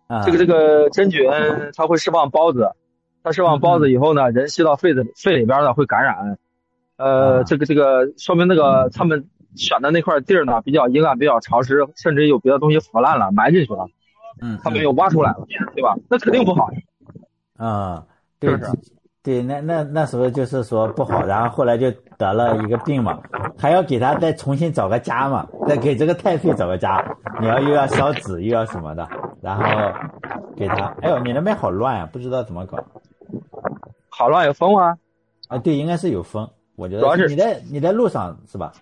这个真菌它会释放孢子，它释放孢子以后呢，人吸到肺里边呢会感染。这个说明那个他们选的那块地儿呢比较阴暗，比较潮湿，甚至有别的东西腐烂了，埋进去了。他们又挖出来了，对吧？那肯定不好呀。对，是不是？对，那时候就是说不好，然后后来就得了一个病嘛，还要给他再重新找个家嘛，再给这个太岁找个家，你又要烧纸又要什么的，然后给他。哎呦，你那边好乱啊，不知道怎么搞。 好乱，有风吗？ 啊，对，应该是有风。我觉得主要是你在路上是吧？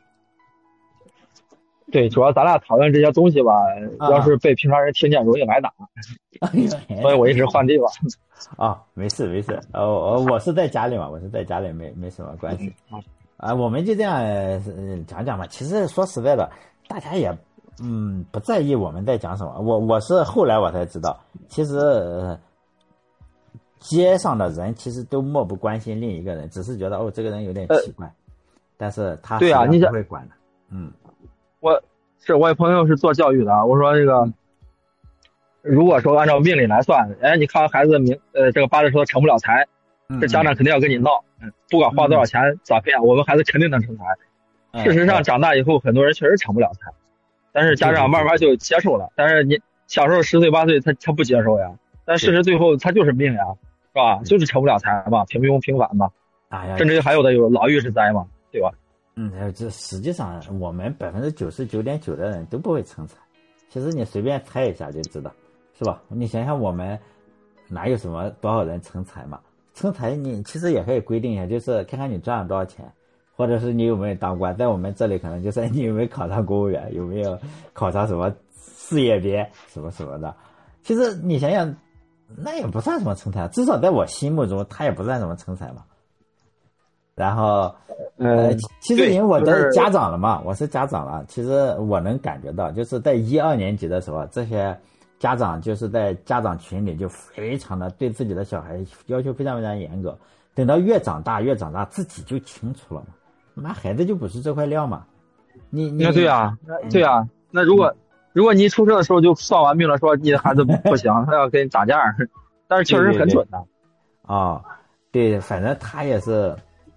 对，主要咱俩讨论这些东西吧，要是被平常人听见，容易挨打，所以我一直换地方。 没事。我是在家里嘛，没什么关系。我们就这样讲讲嘛。其实说实在的，大家也不在意我们在讲什么。我是后来我才知道，其实街上的人其实都漠不关心另一个人，只是觉得这个人有点奇怪，但是他对啊，你不会管的。 我有朋友是做教育的，我说这个，如果说按照命理来算，你看孩子这个八字说成不了财，这家长肯定要跟你闹，不管花多少钱咋骗，我们孩子肯定能成才。事实上长大以后，很多人确实成不了才，但是家长慢慢就接受了。但是你小时候10岁8岁他不接受呀，但事实最后他就是命呀，是吧？就是成不了才嘛，平庸平凡嘛，甚至还有的有牢狱之灾嘛，对吧？ 这实际上我们99.9%的人都不会成才，其实你随便猜一下就知道，是吧？你想想我们哪有什么多少人成才嘛？成才你其实也可以规定一下，就是看看你赚了多少钱，或者是你有没有当官。在我们这里可能就是你有没有考上公务员，有没有考上什么事业编什么什么的。其实你想想，那也不算什么成才，至少在我心目中，他也不算什么成才嘛。然后，其实因为我的家长了嘛，我是家长了，其实我能感觉到，就是在1、2年级的时候，这些家长就是在家长群里就非常的对自己的小孩要求非常非常严格。等到越长大，自己就清楚了嘛，妈孩子就不是这块料嘛。你对啊，那如果你一出生的时候就算完命了，说你的孩子不行，他要跟你涨价，但是确实很准的。 对，反正他也是。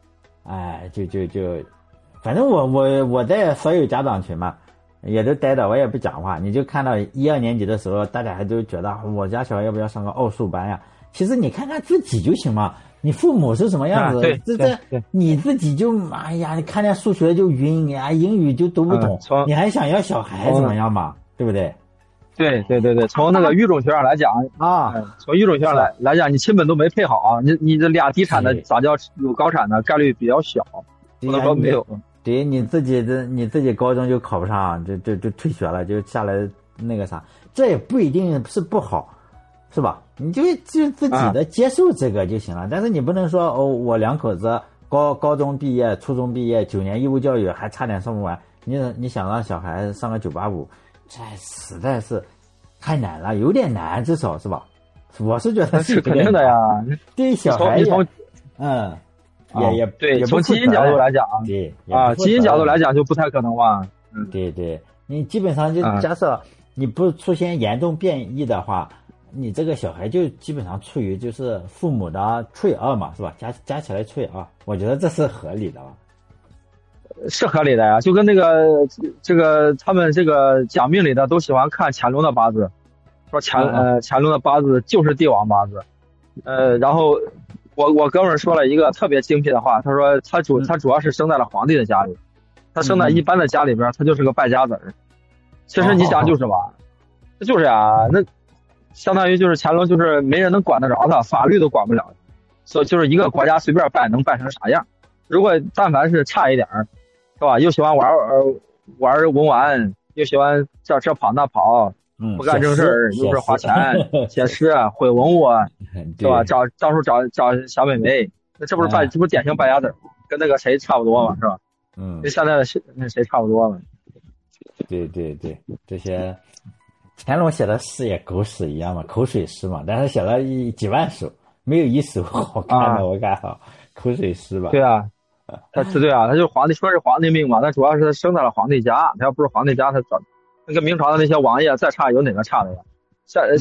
反正我在所有家长群嘛，也都待着，我也不讲话。你就看到1、2年级的时候，大家还都觉得我家小孩要不要上个奥数班呀？其实你看看自己就行嘛，你父母是什么样子，你自己就你看见数学就晕，你英语就读不懂，你还想要小孩怎么样嘛？对不对？ 对，从那个育种学上来讲从育种学上来讲，你亲本都没配好，你这俩低产的咋叫有高产的概率比较小，不能说没有。 对，你自己高中就考不上，就退学了，就下来那个啥，这也不一定是不好，是吧？你就自己的接受这个就行了，但是你不能说我两口子高中毕业，初中毕业，9年义务教育还差点上不完，你想让小孩上个985。这实在是太难了，有点难，至少是吧？我是觉得是肯定的呀。 对小孩也对，从基因角度来讲， 对基因角度来讲就不太可能吧？ 对，你基本上就假设你不出现严重变异的话，你这个小孩就基本上处于就是父母的除以2嘛，是吧？加起来除以2，我觉得这是合理的吧。 是合理的呀，就跟那个他们这个讲命理的都喜欢看乾隆的八字，说乾隆的八字就是帝王八字，然后我哥们儿说了一个特别精辟的话，他说他主要是生在了皇帝的家里，他生在一般的家里边，他就是个败家子儿。其实你想就是吧，就是呀，那相当于就是乾隆就是没人能管得着他，法律都管不了，所以就是一个国家随便办能办成啥样。如果但凡是差一点儿，是吧？又喜欢玩文玩，又喜欢这跑那跑，不干正事儿，又是花钱写诗毁文物，是吧？到处找小美眉，那这不是典型败家子，跟那个谁差不多嘛，是吧？跟现在的那谁差不多嘛。 对，这些乾隆写的诗也狗屎一样嘛，口水诗嘛，但是写了几万首，没有一首好看的，我看好口水诗吧。 对啊。他就是皇帝，说是皇帝命嘛，但主要是他生在了皇帝家，他要不是皇帝家，他找那个明朝的那些王爷再差有哪个差的呀？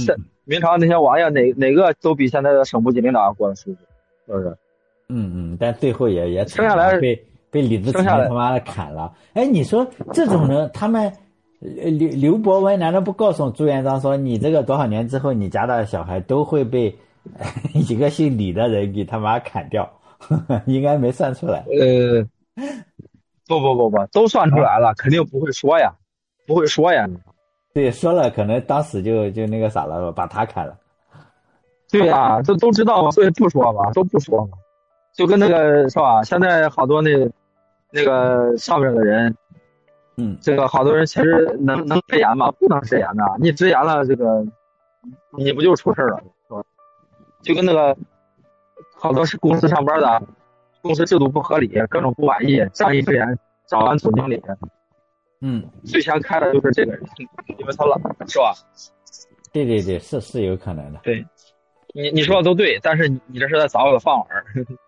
明朝那些王爷哪个都比现在的省部级领导过得舒服，是不是？ 但最后也生下来被李自成他妈的砍了。哎，你说这种人，他们刘伯温难道不告诉朱元璋说，你这个多少年之后，你家的小孩都会被一个姓李的人给他妈砍掉？应该没算出来。 不，都算出来了，肯定不会说呀，不会说呀。 对，说了，可能当时就那个啥了，把他砍了。 对呀，都知道嘛，所以不说嘛，都不说嘛，就跟那个是吧？现在好多那个上面的人，这个好多人其实能直言吗？不能直言的，你直言了，这个你不就出事了，是吧？就跟那个好多是公司上班的，公司制度不合理，各种不满意，仗义直言找完总经理，最先开的就是这个人，因为他老是吧？ 对，是有可能的。 对，你说的都对，但是你这是在找我的饭碗。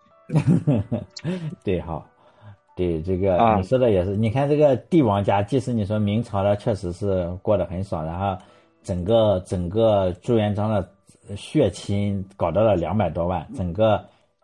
对，好，对这个你说的也是。你看这个帝王家，即使你说明朝的确实是过得很爽，然后整个朱元璋的血亲搞到了200多万，整个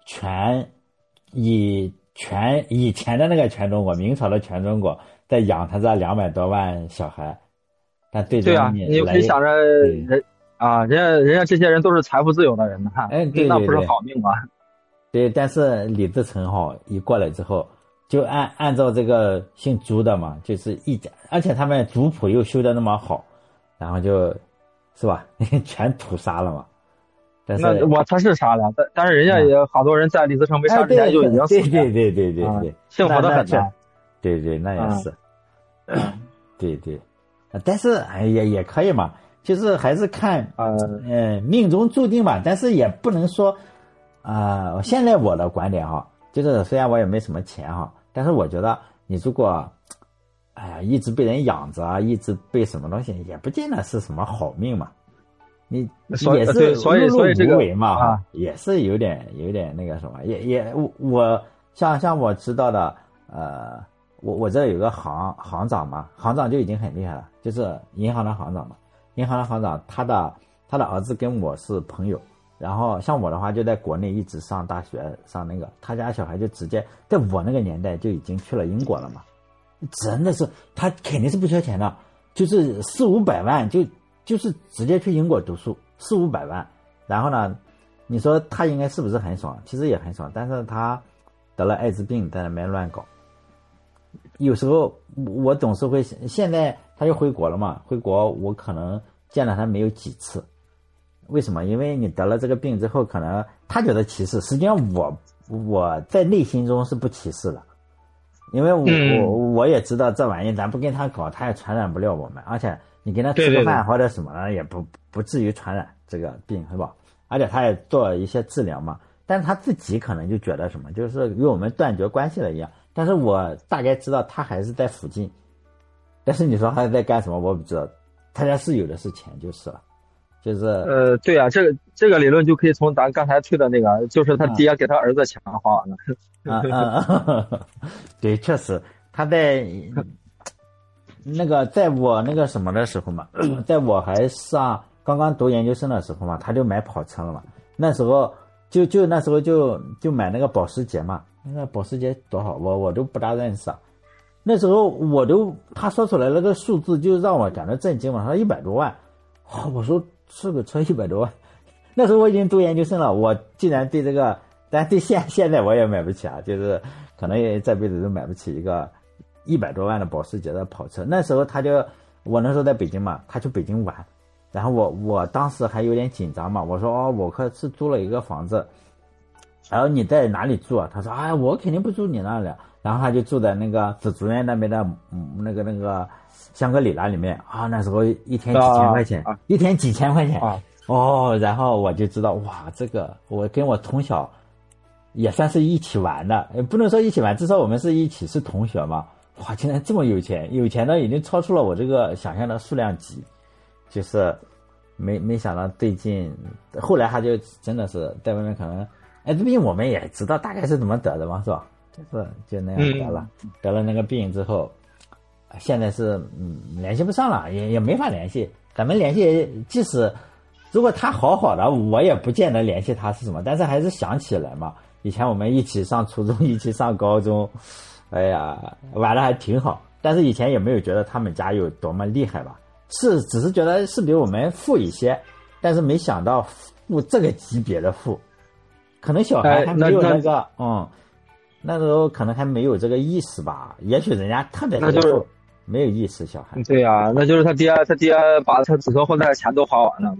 以前的那个全中国，明朝的全中国在养他这200多万小孩，但最终对啊，你可以想着人家这些人都是财富自由的人呢， 对， 那不是好命吗？ 对，但是李自成一过来之后，就按照这个姓朱的嘛，就是一家，而且他们族谱又修得那么好，然后就是吧，全屠杀了嘛。但是他是杀了，但是人家也好多人在李自成没杀之前就已经死了。 对， 幸福的很呐。 对，那也是。对，但是也可以嘛，就是还是看命中注定吧，但是也不能说现在我的观点就是虽然我也没什么钱但是我觉得你如果一直被人养着一直被什么东西，也不见得是什么好命嘛。你也是碌碌无为嘛，也是有点那个什么，也我像我知道的我这有个行长嘛，行长就已经很厉害了，就是银行的行长嘛。银行的行长他的儿子跟我是朋友，然后像我的话就在国内一直上大学上那个，他家小孩就直接在我那个年代就已经去了英国了嘛。真的是他肯定是不缺钱的，就是400-500万就是直接去英国读书，400-500万。然后呢，你说他应该是不是很爽？其实也很爽，但是他得了艾滋病，在那边乱搞。有时候我总是会，现在他就回国了嘛，回国我可能见了他没有几次。为什么？因为你得了这个病之后，可能他觉得歧视，实际上我在内心中是不歧视的，因为我也知道这玩意咱不跟他搞，他也传染不了我们，而且你跟他吃个饭或者什么的，也不至于传染这个病，是吧？而且他也做了一些治疗嘛，但是他自己可能就觉得什么，就是与我们断绝关系了一样。但是我大概知道他还是在附近，但是你说他在干什么，我不知道。他家是有的是钱就是了，就是对啊，这个理论就可以从咱刚才推的那个，就是他爹给他儿子钱花完了。 对，确实他在那个在我那个什么的时候嘛，在我还刚刚读研究生的时候嘛，他就买跑车了嘛。那时候那时候就买那个保时捷嘛，那个保时捷多少我都不大认识啊。那时候他说出来那个数字就让我感到震惊嘛，他说100多万，我说这个车100多万。那时候我已经读研究生了，我竟然对这个，但对现在我也买不起啊，就是可能也这辈子都买不起一个100多万的保时捷的跑车。那时候我那时候在北京嘛，他去北京玩，然后我当时还有点紧张嘛，我说我可是租了一个房子，然后你在哪里住啊？他说我肯定不住你那里。然后他就住在那个紫竹院那边的那个香格里拉里面啊，那时候一天几千块钱，一天几千块钱然后我就知道哇，这个我跟我从小也算是一起玩的，不能说一起玩，至少我们是一起是同学嘛。哇，竟然这么有钱的已经超出了我这个想象的数量级，就是没想到最近，后来他就真的是在外面可能艾滋病我们也知道大概是怎么得的嘛，是吧？就那样得了那个病之后，现在是联系不上了，也没法联系。咱们联系，即如果他好好的，我也不见得联系他是什么，但是还是想起来嘛。以前我们一起上初中，一起上高中，哎呀，玩的还挺好。但是以前也没有觉得他们家有多么厉害吧，只是觉得是比我们富一些，但是没想到富这个级别的富，可能小孩还没有那个，那时候可能还没有这个意识吧。也许人家特别富，没有意识，小孩。 对呀，那就是他爹把他子孙后代的钱都花完了。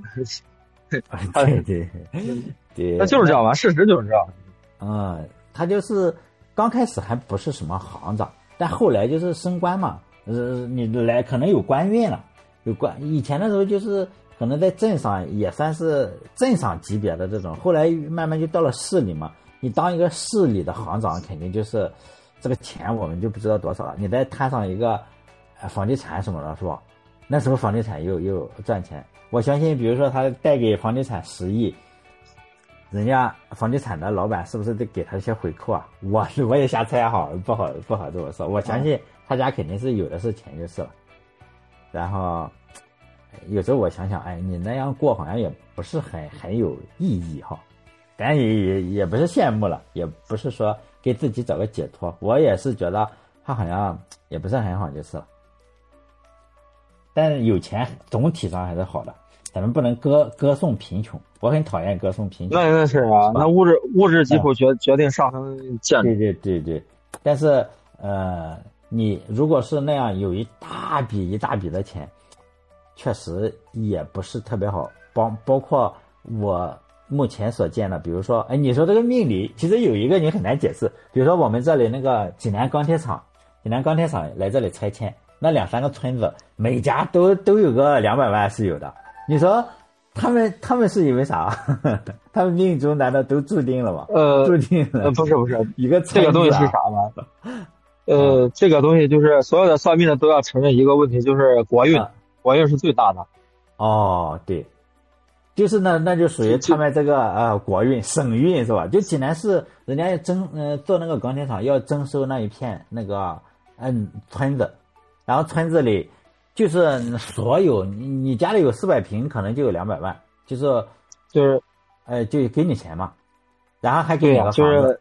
对， 那就是这样吧，事实就是这样。 他就是刚开始还不是什么行长，但后来就是升官嘛，你来可能有官运了，以前的时候就是可能在镇上也算是镇上级别的这种，后来慢慢就到了市里嘛。你当一个市里的行长，肯定就是这个钱我们就不知道多少了。你再摊上一个房地产什么的，是吧？那时候房地产又赚钱，我相信，比如说他带给房地产10亿。人家房地产的老板是不是得给他一些回扣啊？我也瞎猜哈，不好这么说。我相信他家肯定是有的是钱就是了。然后有时候我想想，哎，你那样过好像也不是很有意义哈。但也不是羡慕了，也不是说给自己找个解脱。我也是觉得他好像也不是很好就是了。但是有钱总体上还是好的。咱们不能歌颂贫穷，我很讨厌歌颂贫穷。 那是啊，那物质基础决定上层建筑。 对。但是你如果是那样有一大笔的钱，确实也不是特别好。包括我目前所见的，比如说，哎，你说这个命理，其实有一个你很难解释。比如说我们这里那个济南钢铁厂来这里拆迁，那2-3个村子，每家都有个200万是有的。你说他们是因为啥？他们命中难道都注定了吗？注定了。 不是一个这个东西是啥吗？这个东西就是所有的算命的都要承认一个问题，就是国运，国运是最大的。 哦，对，就是那就属于他们这个国运、省运是吧？就济南市人家要做那个钢铁厂要征收那一片那个村子，然后村子里。就是所有你家里有400平，可能就有200万，就给你钱嘛，然后还给你个房子。 就是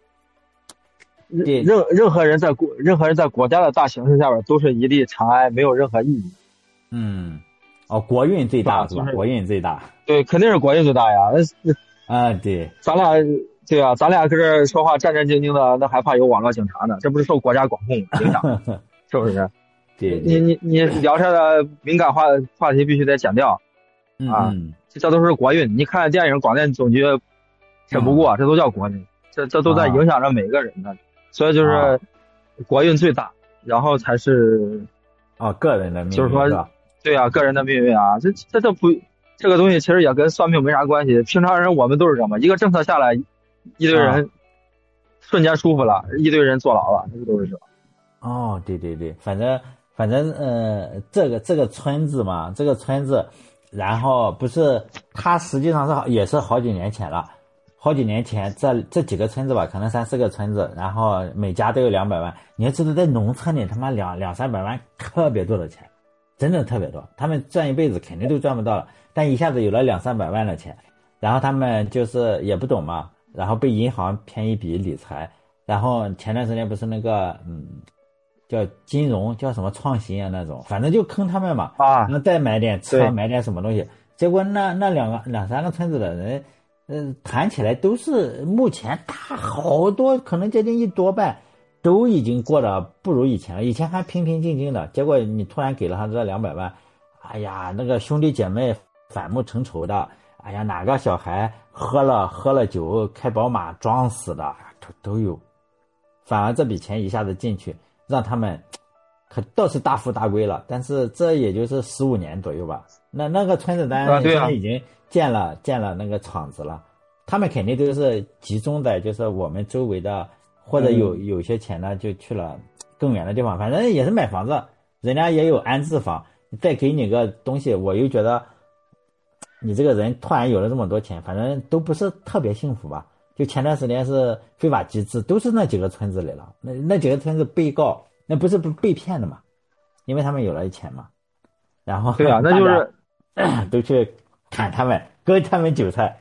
任何人在国家的大形势下边都是一粒尘埃，没有任何意义。 国运最大是吧？国运最大。 对，肯定是国运最大呀。 对。 咱俩搁这说话战战兢兢的，那还怕有网络警察呢？这不是受国家管控影响，是不是？ 对， 你聊这的敏感话题必须得剪掉啊！这都是国运。你看电影广电总局审不过，这都叫国运，这都在影响着每个人呢。所以就是国运最大，然后才是个人的命运。 就是说，对啊，个人的命运啊，这不这个东西其实也跟算命没啥关系。平常人我们都是这么一个政策下来，一堆人瞬间舒服了，一堆人坐牢了，这个都是这。 对，反正这个村子嘛，这个村子，然后不是它实际上也是好几年前了，这几个村子吧，可能3-4个村子，然后每家都有200万。你要知道，在农村里他妈200-300万特别多的钱，真的特别多，他们赚一辈子肯定都赚不到了，但一下子有了200-300万的钱，然后他们就是也不懂嘛，然后被银行骗一笔理财，然后前段时间不是那个叫金融叫什么创新啊那种，反正就坑他们嘛那再买点车买点什么东西，结果那2-3个村子的人，谈起来都是目前好多可能接近1多半都已经过得不如以前了，以前还平平静静的，结果你突然给了他这200万，哎呀，那个兄弟姐妹反目成仇的，哎呀，哪个小孩喝了酒开宝马撞死的都有，反而这笔钱一下子进去。让他们可倒是大富大贵了，但是这也就是15年左右吧。那个村子单现在已经建了那个厂子了，他们肯定都是集中在就是我们周围的，或者有些钱呢就去了更远的地方，反正也是买房子，人家也有安置房，再给你个东西，我又觉得你这个人突然有了这么多钱，反正都不是特别幸福吧。就前段时间是非法集资，都是那几个村子里了。那几个村子被告，那不是被骗的嘛？因为他们有了钱嘛。然后对啊，那就是都去砍他们，割他们韭菜。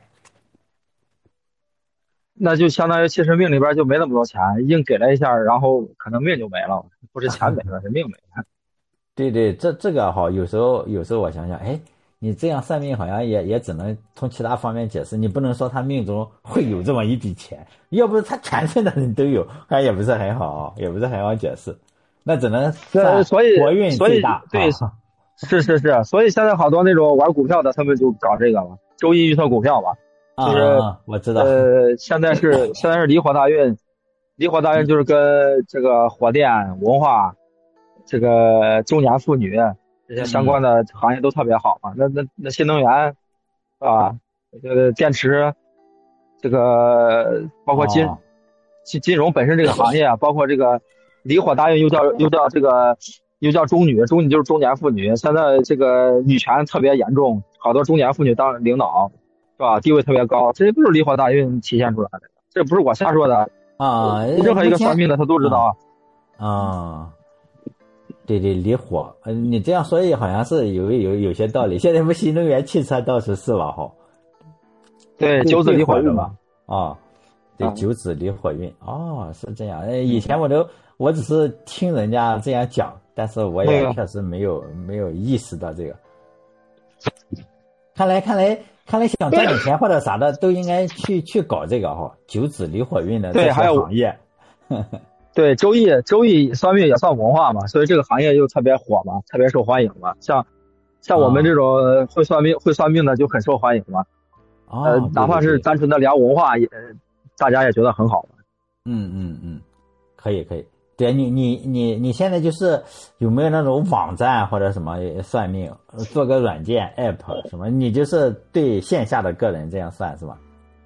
那就相当于其实命里边就没那么多钱，硬给了一下，然后可能命就没了，不是钱没了，是命没了。 对对，这个哈，有时候我想想，哎，你这样算命好像也只能从其他方面解释，你不能说他命中会有这么一笔钱，要不他全村的人都有，好像也不是很好，也不是很好解释，那只能所以国运最大。 对，是，所以现在好多那种玩股票的，他们就搞这个了，周一预测股票嘛。就是我知道。 现在是离火大运，离火大运就是跟这个火电、文化、这个中年妇女这些相关的行业都特别好嘛。那新能源啊，这个电池，这个包括金融本身这个行业，包括这个离火大运又叫这个又叫中女就是中年妇女。现在这个女权特别严重，好多中年妇女当领导。是吧？地位特别高，这不是离火大运体现出来的，这不是我瞎说的啊！ 任何一个算命的他都知道啊。对，离火，你这样说也好像是有些道理。现在不新能源汽车到处是吧？哈， 对，九子离火运吧？ 啊，对，九子离火运，哦，是这样。以前我只是听人家这样讲，但是我也确实没有意识到这个。看来想赚点钱或者啥的都应该去搞这个哈，九子离火运的这些行业。 对，周易算命也算文化嘛，所以这个行业又特别火嘛，特别受欢迎嘛。像我们这种会算命的就很受欢迎嘛。哪怕是单纯的聊文化，也大家也觉得很好嘛。 可以。对，你现在就是有没有那种网站或者什么算命，做个软件 app 什么？你就是对线下的个人这样算是吧？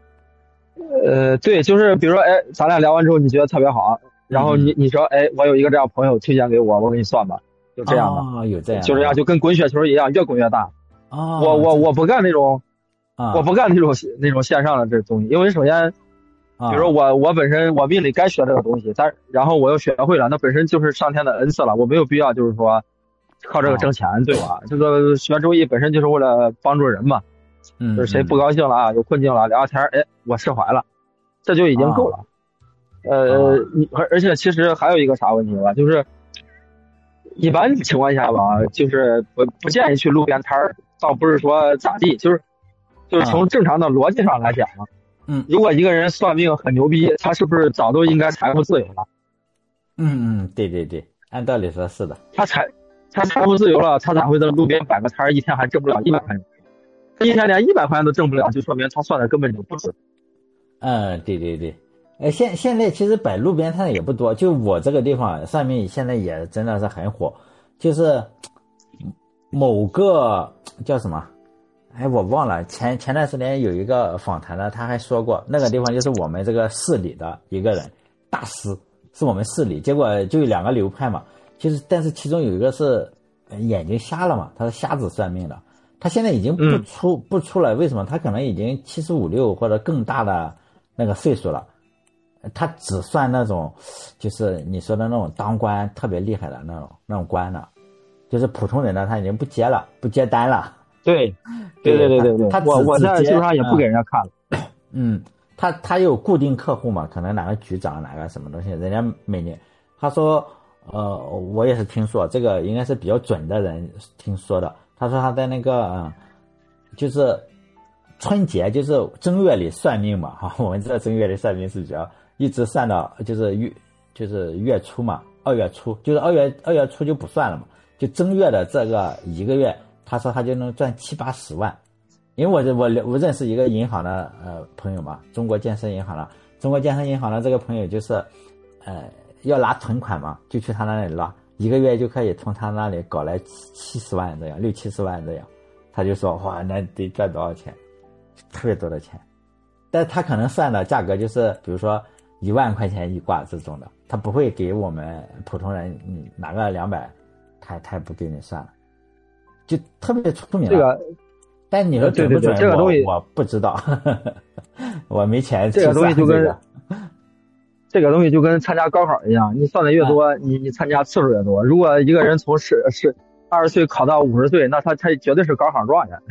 对，就是比如说，咱俩聊完之后你觉得特别好，然后你说，我有一个这样朋友推荐给我给你算吧，就这样的。 有这样， 就这样，就跟滚雪球一样，越滚越大。我不干那种，我不干那种线上的这东西，因为首先。比如说我本身我命里该学这个东西，然后我又学会了，那本身就是上天的恩赐了，我没有必要就是说靠这个挣钱，对吧？这个学周易本身就是为了帮助人嘛，就是谁不高兴了啊，有困境了，聊天，我释怀了，这就已经够了。而且其实还有一个啥问题吧，就是一般情况下吧，就是不建议去路边摊儿，倒不是说咋地，就是从正常的逻辑上来讲嘛。如果一个人算命很牛逼，他是不是早都应该财富自由了？ 对，按道理说是的。 他财富自由了，他咋会在路边摆个摊儿，一天还挣不了100块钱？他一天连100块钱都挣不了，就说明他算的根本就不准。 对。现在其实摆路边摊也不多，就我这个地方算命现在也真的是很火，就是某个叫什么？我忘了，前段时间有一个访谈呢，他还说过那个地方就是我们这个市里的一个人大师，是我们市里，结果就有2个流派嘛，但是其中有一个是眼睛瞎了嘛，他是瞎子算命的，他现在已经不出来，为什么？他可能已经75、6或者更大的那个岁数了，他只算那种就是你说的那种当官特别厉害的那种官呢，就是普通人呢他已经不接单了。 对，我在基本上也不给人家看了。 他有固定客户嘛，可能哪个局长哪个什么东西，人家每年他说，我也是听说这个应该是比较准的人听说的。他说他在那个就是春节就是正月里算命嘛，我们知道正月里算命是比较一直算到就是月初嘛，2月初就是2月初就不算了嘛，就正月的这个1个月。他说他就能赚70、80万，因为我认识一个银行的朋友嘛，中国建设银行的这个朋友就是要拿存款嘛，就去他那里拿，1个月就可以从他那里搞来70万这样，60、70万这样，他就说哇，那得赚多少钱，特别多的钱，但他可能算的价格就是比如说1万块钱一卦这种的，他不会给我们普通人拿个200，他也不给你算了。就特别出名了， 这个， 但你说准不准？ 这个东西我不知道，我没钱。 这个东西就跟参加高考一样，你算的越多，你参加次数越多。如果一个人从20岁考到50岁，那他绝对是高考状元。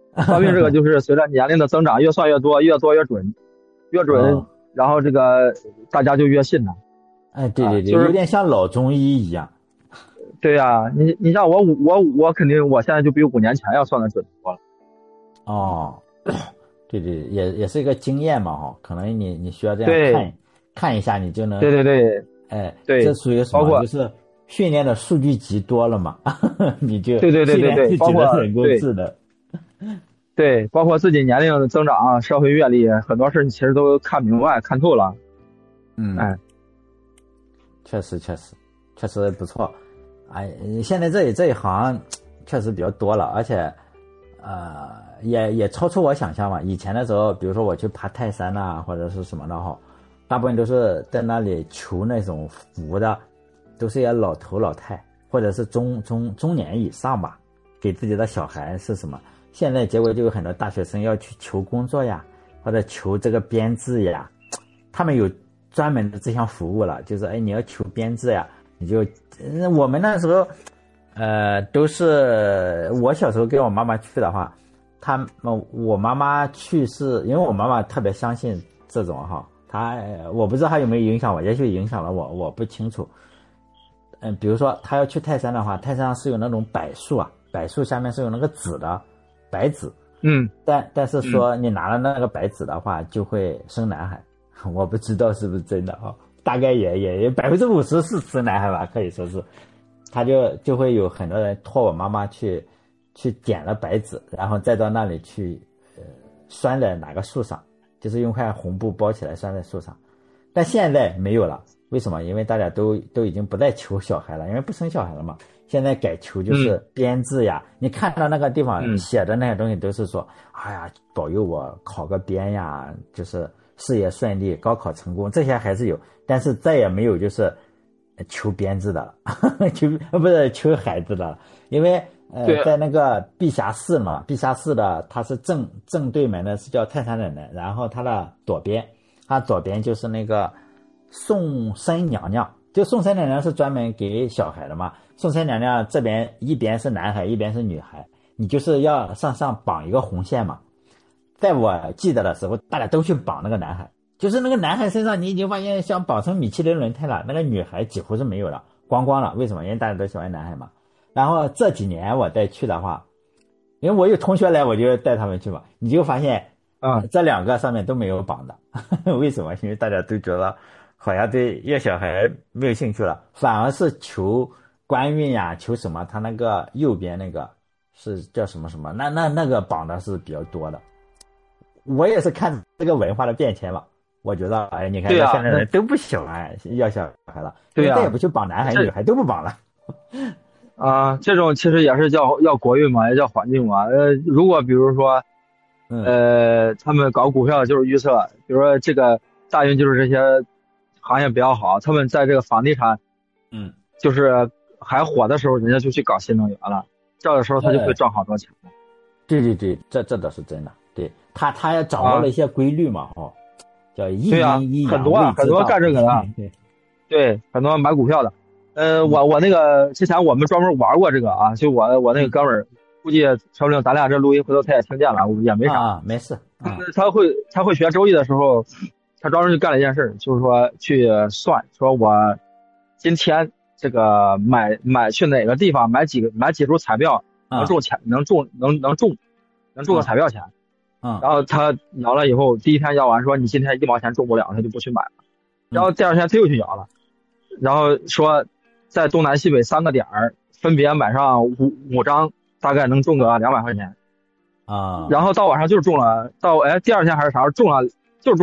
算命这个就是随着年龄的增长，越算越多，越做越准，越准，然后这个大家就越信了。 哎，对对对， 就是有点像老中医一样。 对呀，你像我肯定我现在就比5年前要算的准多了。 哦，对对，也是一个经验嘛哈，可能你需要这样看一下，你就能。 对对对， 哎， 对， 这属于什么？就是训练的数据集多了嘛，你就对对对对对，包括人工智能。 对，包括自己年龄的增长、社会阅历，很多事你其实都看明白、看透了。哎， 确实不错。哎，现在这一行确实比较多了，而且也超出我想象嘛。以前的时候，比如说我去爬泰山呐，或者是什么的哈，大部分都是在那里求那种福的，都是些老头老太或者是中年以上吧，给自己的小孩是什么。现在结果就有很多大学生要去求工作呀，或者求这个编制呀，他们有专门的这项服务了，就是你要求编制呀，你就我们那时候都是我小时候跟我妈妈去的话，我妈妈去是因为我妈妈特别相信这种哈，我不知道她有没有影响我，也许影响了我不清楚。比如说她要去泰山的话，泰山上是有那种柏树啊，柏树下面是有那个纸的白纸，但是说你拿了那个白纸的话就会生男孩，我不知道是不是真的啊，大概也50%是生男孩吧，可以说是。他就会有很多人托我妈妈去捡了白纸，然后再到那里去拴在哪个树上，就是用块红布包起来拴在树上。但现在没有了，为什么？因为大家都已经不再求小孩了，因为不生小孩了嘛。现在改求就是编制呀，你看到那个地方写的那些东西都是说，哎呀，保佑我考个编呀，就是事业顺利，高考成功，这些还是有，但是再也没有就是求编制的了，不是求孩子的了，因为在那个碧霞寺嘛，碧霞寺的它是正对门的是叫泰山奶奶，然后它的左边就是那个送参娘娘，就送参娘娘是专门给小孩的嘛，送参娘娘这边一边是男孩一边是女孩，你就是要上绑一个红线嘛。在我记得的时候大家都去绑那个男孩，就是那个男孩身上你已经发现像绑成米其林轮胎了，那个女孩几乎是没有了，光了。为什么？因为大家都喜欢男孩嘛。然后这几年我再去的话，因为我有同学来我就带他们去嘛，你就发现这两个上面都没有绑的。为什么？因为大家都觉得好像对要小孩没有兴趣了，反而是求官运呀，求什么他那个右边那个是叫什么那个绑的是比较多的。我也是看这个文化的变迁嘛，我觉得你看现在人都不喜欢要小孩了，再也不去绑男孩女孩都不绑了。 这种其实也是要国运嘛，也叫环境嘛。如果比如说他们搞股票就是预测，比如说这个大运就是这些行业比较好，他们在这个房地产就是还火的时候，人家就去搞新能源了，这个时候他就会赚好多钱。 对对对，这倒是真的。对，他也掌握了一些规律嘛，叫一阴一阳。 很多干这个的，对，很多买股票的。我那个之前我们专门玩过这个啊，就我那个哥们儿，估计说不定咱俩这录音回头他也听见了，也没啥， 没事。 他会学周易的时候，他专门就干了一件事，就是说去算，说我今天这个买去哪个地方买几注彩票能中钱，能中个彩票钱。然后他摇了以后，第一天摇完说你今天1毛钱中不了，他就不去买了。然后第二天他又去摇了，然后说在东南西北3个点分别买上5张，大概能中个200块钱啊。 然后到晚上就是中了，第二天还是啥中了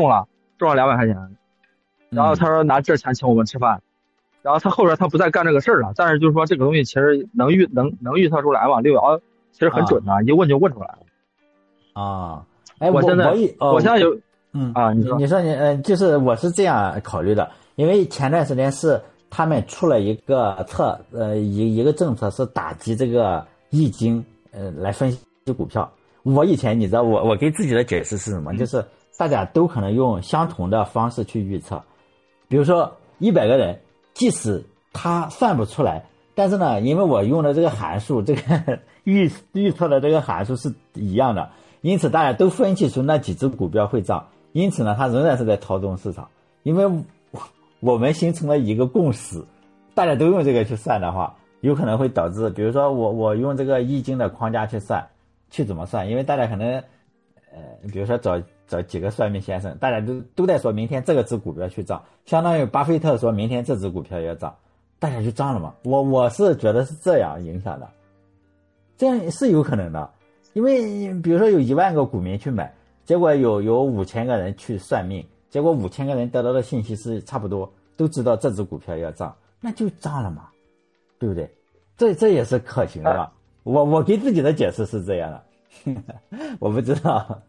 200块钱。然后他说拿这钱请我们吃饭。然后他后边他不再干这个事儿了，但是就是说这个东西其实能预测出来嘛，六爻其实很准的，一问就问出来了。 我现在有你说就是我是这样考虑的，因为前段时间是他们出了一个一个政策是打击这个易经来分析股票。我以前你知道我给自己的解释是什么？就是大家都可能用相同的方式去预测，比如说100个人，即使他算不出来，但是呢，因为我用了这个函数，这个预测的这个函数是一样的，因此大家都分析出那几只股票会涨，因此呢，它仍然是在操纵市场，因为我们形成了一个共识，大家都用这个去算的话，有可能会导致，比如说我用这个易经的框架去算，去怎么算？因为大家可能比如说找几个算命先生，大家都在说明天这个只股票去涨，相当于巴菲特说明天这只股票要涨，大家就涨了嘛。我是觉得是这样影响的，这样是有可能的，因为比如说有1万个股民去买，结果有5000个人去算命，结果5000个人得到的信息是差不多，都知道这只股票要涨，那就涨了嘛，对不对？这也是可行的吧？我给自己的解释是这样的。我不知道，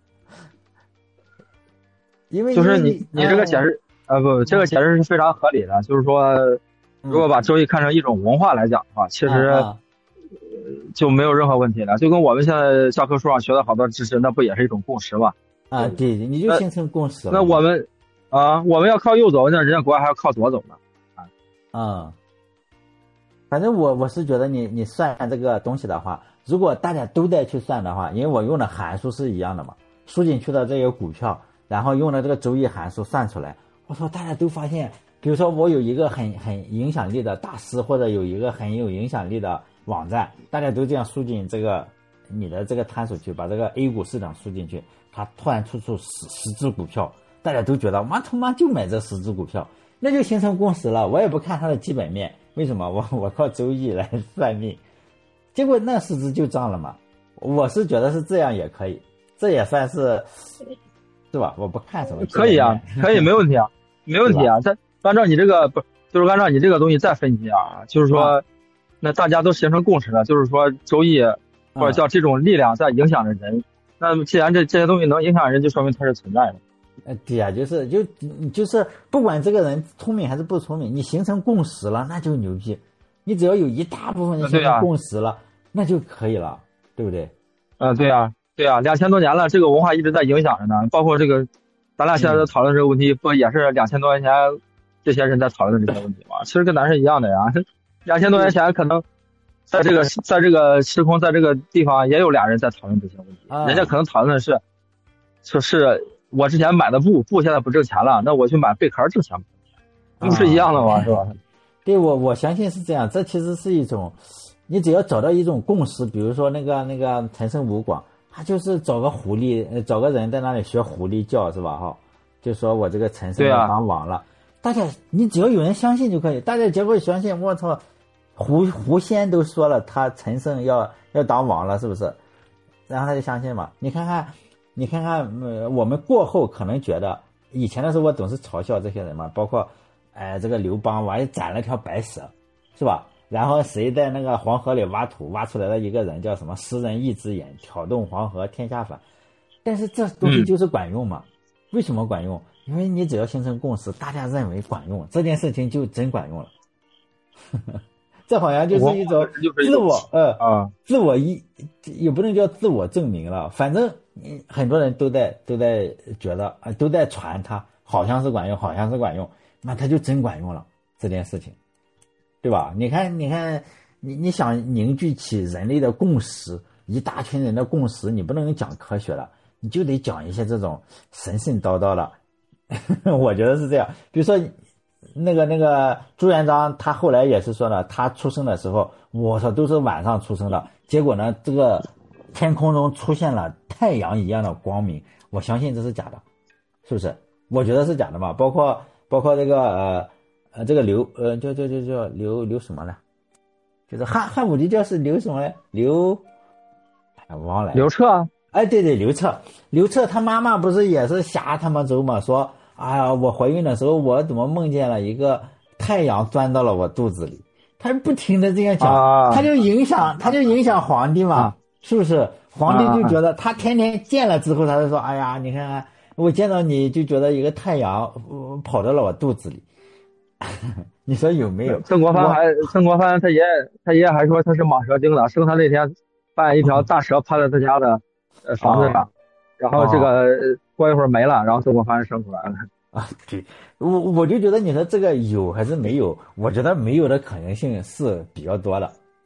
因为就是你这个解释这个解释是非常合理的。就是说，如果把周易看成一种文化来讲的话，其实就没有任何问题了。就跟我们现在教科书上学的好多知识，那不也是一种共识吗？ 对，你就形成共识了。 那我们要靠右走，那人家国外还要靠左走呢。 反正我是觉得你算这个东西的话，如果大家都在去算的话，因为我用的函数是一样的嘛，输进去的这个股票，然后用了这个周易函数算出来，我说大家都发现，比如说我有一个很影响力的大师，或者有一个很有影响力的网站，大家都这样输进这个你的这个参数去，把这个 A 股市场输进去，它突然出十只股票，大家都觉得他妈就买这10只股票，那就形成共识了。我也不看它的基本面，为什么我靠周易来算命，结果那10只就涨了嘛。我是觉得是这样也可以，这也算是吧？我不看什么可以啊，可以没问题啊，没问题啊。这按照你这个就是按照你这个东西再分析啊，就是说那大家都形成共识了，就是说周易或者叫这种力量在影响着人。那么既然这些东西能影响人，就说明它是存在的。 对呀，就是不管这个人聪明还是不聪明，你形成共识了，那就牛逼。你只要有一大部分人形成共识了，那就可以了，对不对？ 对啊，2000多年了，这个文化一直在影响着呢。包括这个，咱俩现在在讨论这个问题，不也是2000多年前这些人在讨论这些问题吗？其实跟咱是一样的呀。2000多年前可能在这个时空，在这个地方也有俩人在讨论这些问题，人家可能讨论的是我之前买的布现在不挣钱了，那我去买贝壳挣钱不是一样的吗？是吧？ 对，我相信是这样。这其实是一种，你只要找到一种共识，比如说那个陈胜吴广，他就是找个狐狸，找个人在那里学狐狸叫，是吧？就说我这个陈胜要当王了，大家你只要有人相信就可以。大家结果相信，我操，狐仙都说了，他陈胜要当王了，是不是？然后他就相信嘛。你看看，我们过后可能觉得，以前的时候我总是嘲笑这些人嘛，包括，这个刘邦我还斩了条白蛇，是吧？然后谁在那个黄河里挖土，挖出来了一个人叫什么诗人一只眼，挑动黄河天下反。但是这东西就是管用嘛？为什么管用？因为你只要形成共识，大家认为管用，这件事情就真管用了。这好像就是一种自我也不能叫自我证明了，反正很多人都在觉得都在传它好像是管用，那它就真管用了这件事情，对吧？你看你想凝聚起人类的共识，一大群人的共识，你不能讲科学了，你就得讲一些这种神神叨叨的。我觉得是这样。比如说那个朱元璋，他后来也是说呢，他出生的时候，我操，都是晚上出生的，结果呢，这个天空中出现了太阳一样的光明，我相信这是假的，是不是？我觉得是假的嘛。包括这个这个刘叫刘什么呢？就是汉武帝叫是刘什么呢？忘了。 刘彻。 对，刘彻他妈妈不是也是瞎他妈走嘛，说我怀孕的时候我怎么梦见了一个太阳钻到了我肚子里，他不停的这样讲，他就影响皇帝嘛，是不是？皇帝就觉得他天天见了之后，他就说哎呀，你看看我见到你就觉得一个太阳跑到了我肚子里。你说有没有？ 曾国藩他爷爷还说他是蟒蛇精的，生他那天发现一条大蛇趴在他家的房子上，然后这个过一会儿没了，然后曾国藩生出来了。 对，我就觉得你说这个有还是没有？我觉得没有的可能性是比较多的。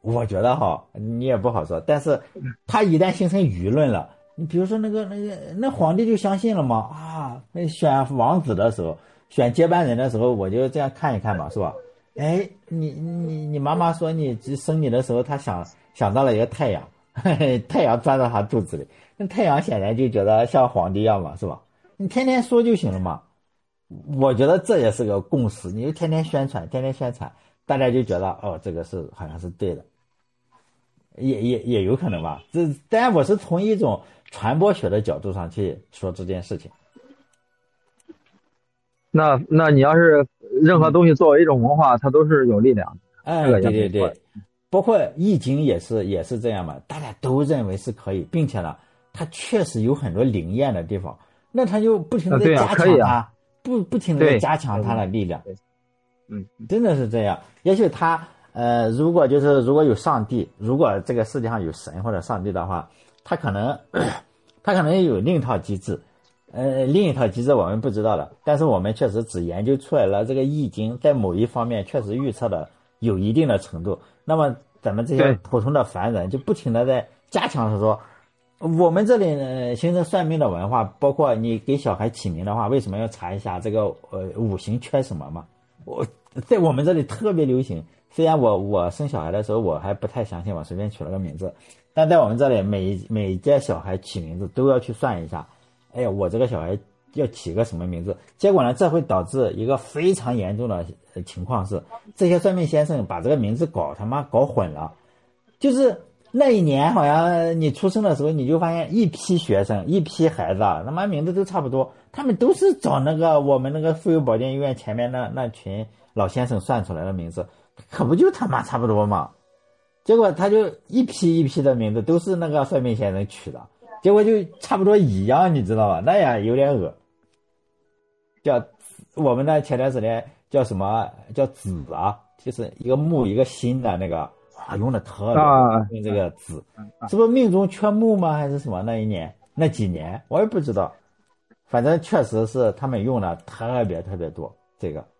我觉得哈，你也不好说。但是他一旦形成舆论了，你比如说那皇帝就相信了嘛啊，那选王子的时候，选接班人的时候，我就这样看一看嘛，是吧？哎，你妈妈说你生你的时候，她想到了一个太阳，嘿嘿，太阳钻到她肚子里，那太阳显然就觉得像皇帝一样嘛，是吧？你天天说就行了嘛。我觉得这也是个共识，你就天天宣传，大家就觉得哦，这个是好像是对的，也有可能吧。当然我是从一种传播学的角度上去说这件事情。 那你要是任何东西作为一种文化，它都是有力量的。 哎，对，包括易经也是这样嘛，大家都认为是可以，并且呢，它确实有很多灵验的地方，那它就不停的加强它，不停的加强它的力量。真的是这样。也许他如果有上帝，如果这个世界上有神或者上帝的话，他可能有另一套机制。另一套机制我们不知道了，但是我们确实只研究出来了这个易经在某一方面确实预测的有一定的程度。那么咱们这些普通的凡人就不停的在加强说，我们这里形成算命的文化，包括你给小孩起名的话，为什么要查一下这个五行缺什么嘛？在我们这里特别流行。虽然我生小孩的时候我还不太相信，我随便取了个名字，但在我们这里每届小孩起名字都要去算一下。哎呀，我这个小孩要起个什么名字？结果呢，这会导致一个非常严重的情况是，这些算命先生把这个名字搞混了。就是那一年好像你出生的时候，你就发现一批学生一批孩子他妈名字都差不多，他们都是找我们那个妇幼保健医院前面那群老先生算出来的名字，可不就他妈差不多嘛？结果他就一批一批的名字都是那个算命先生取的，结果就差不多一样，你知道吧？那样有点恶。我们前段时间叫什么叫子啊，就是一个木一个心的那个用的特别用这个子，是不是命中缺木吗？还是什么？那几年我也不知道，反正确实是他们用的特别多。这个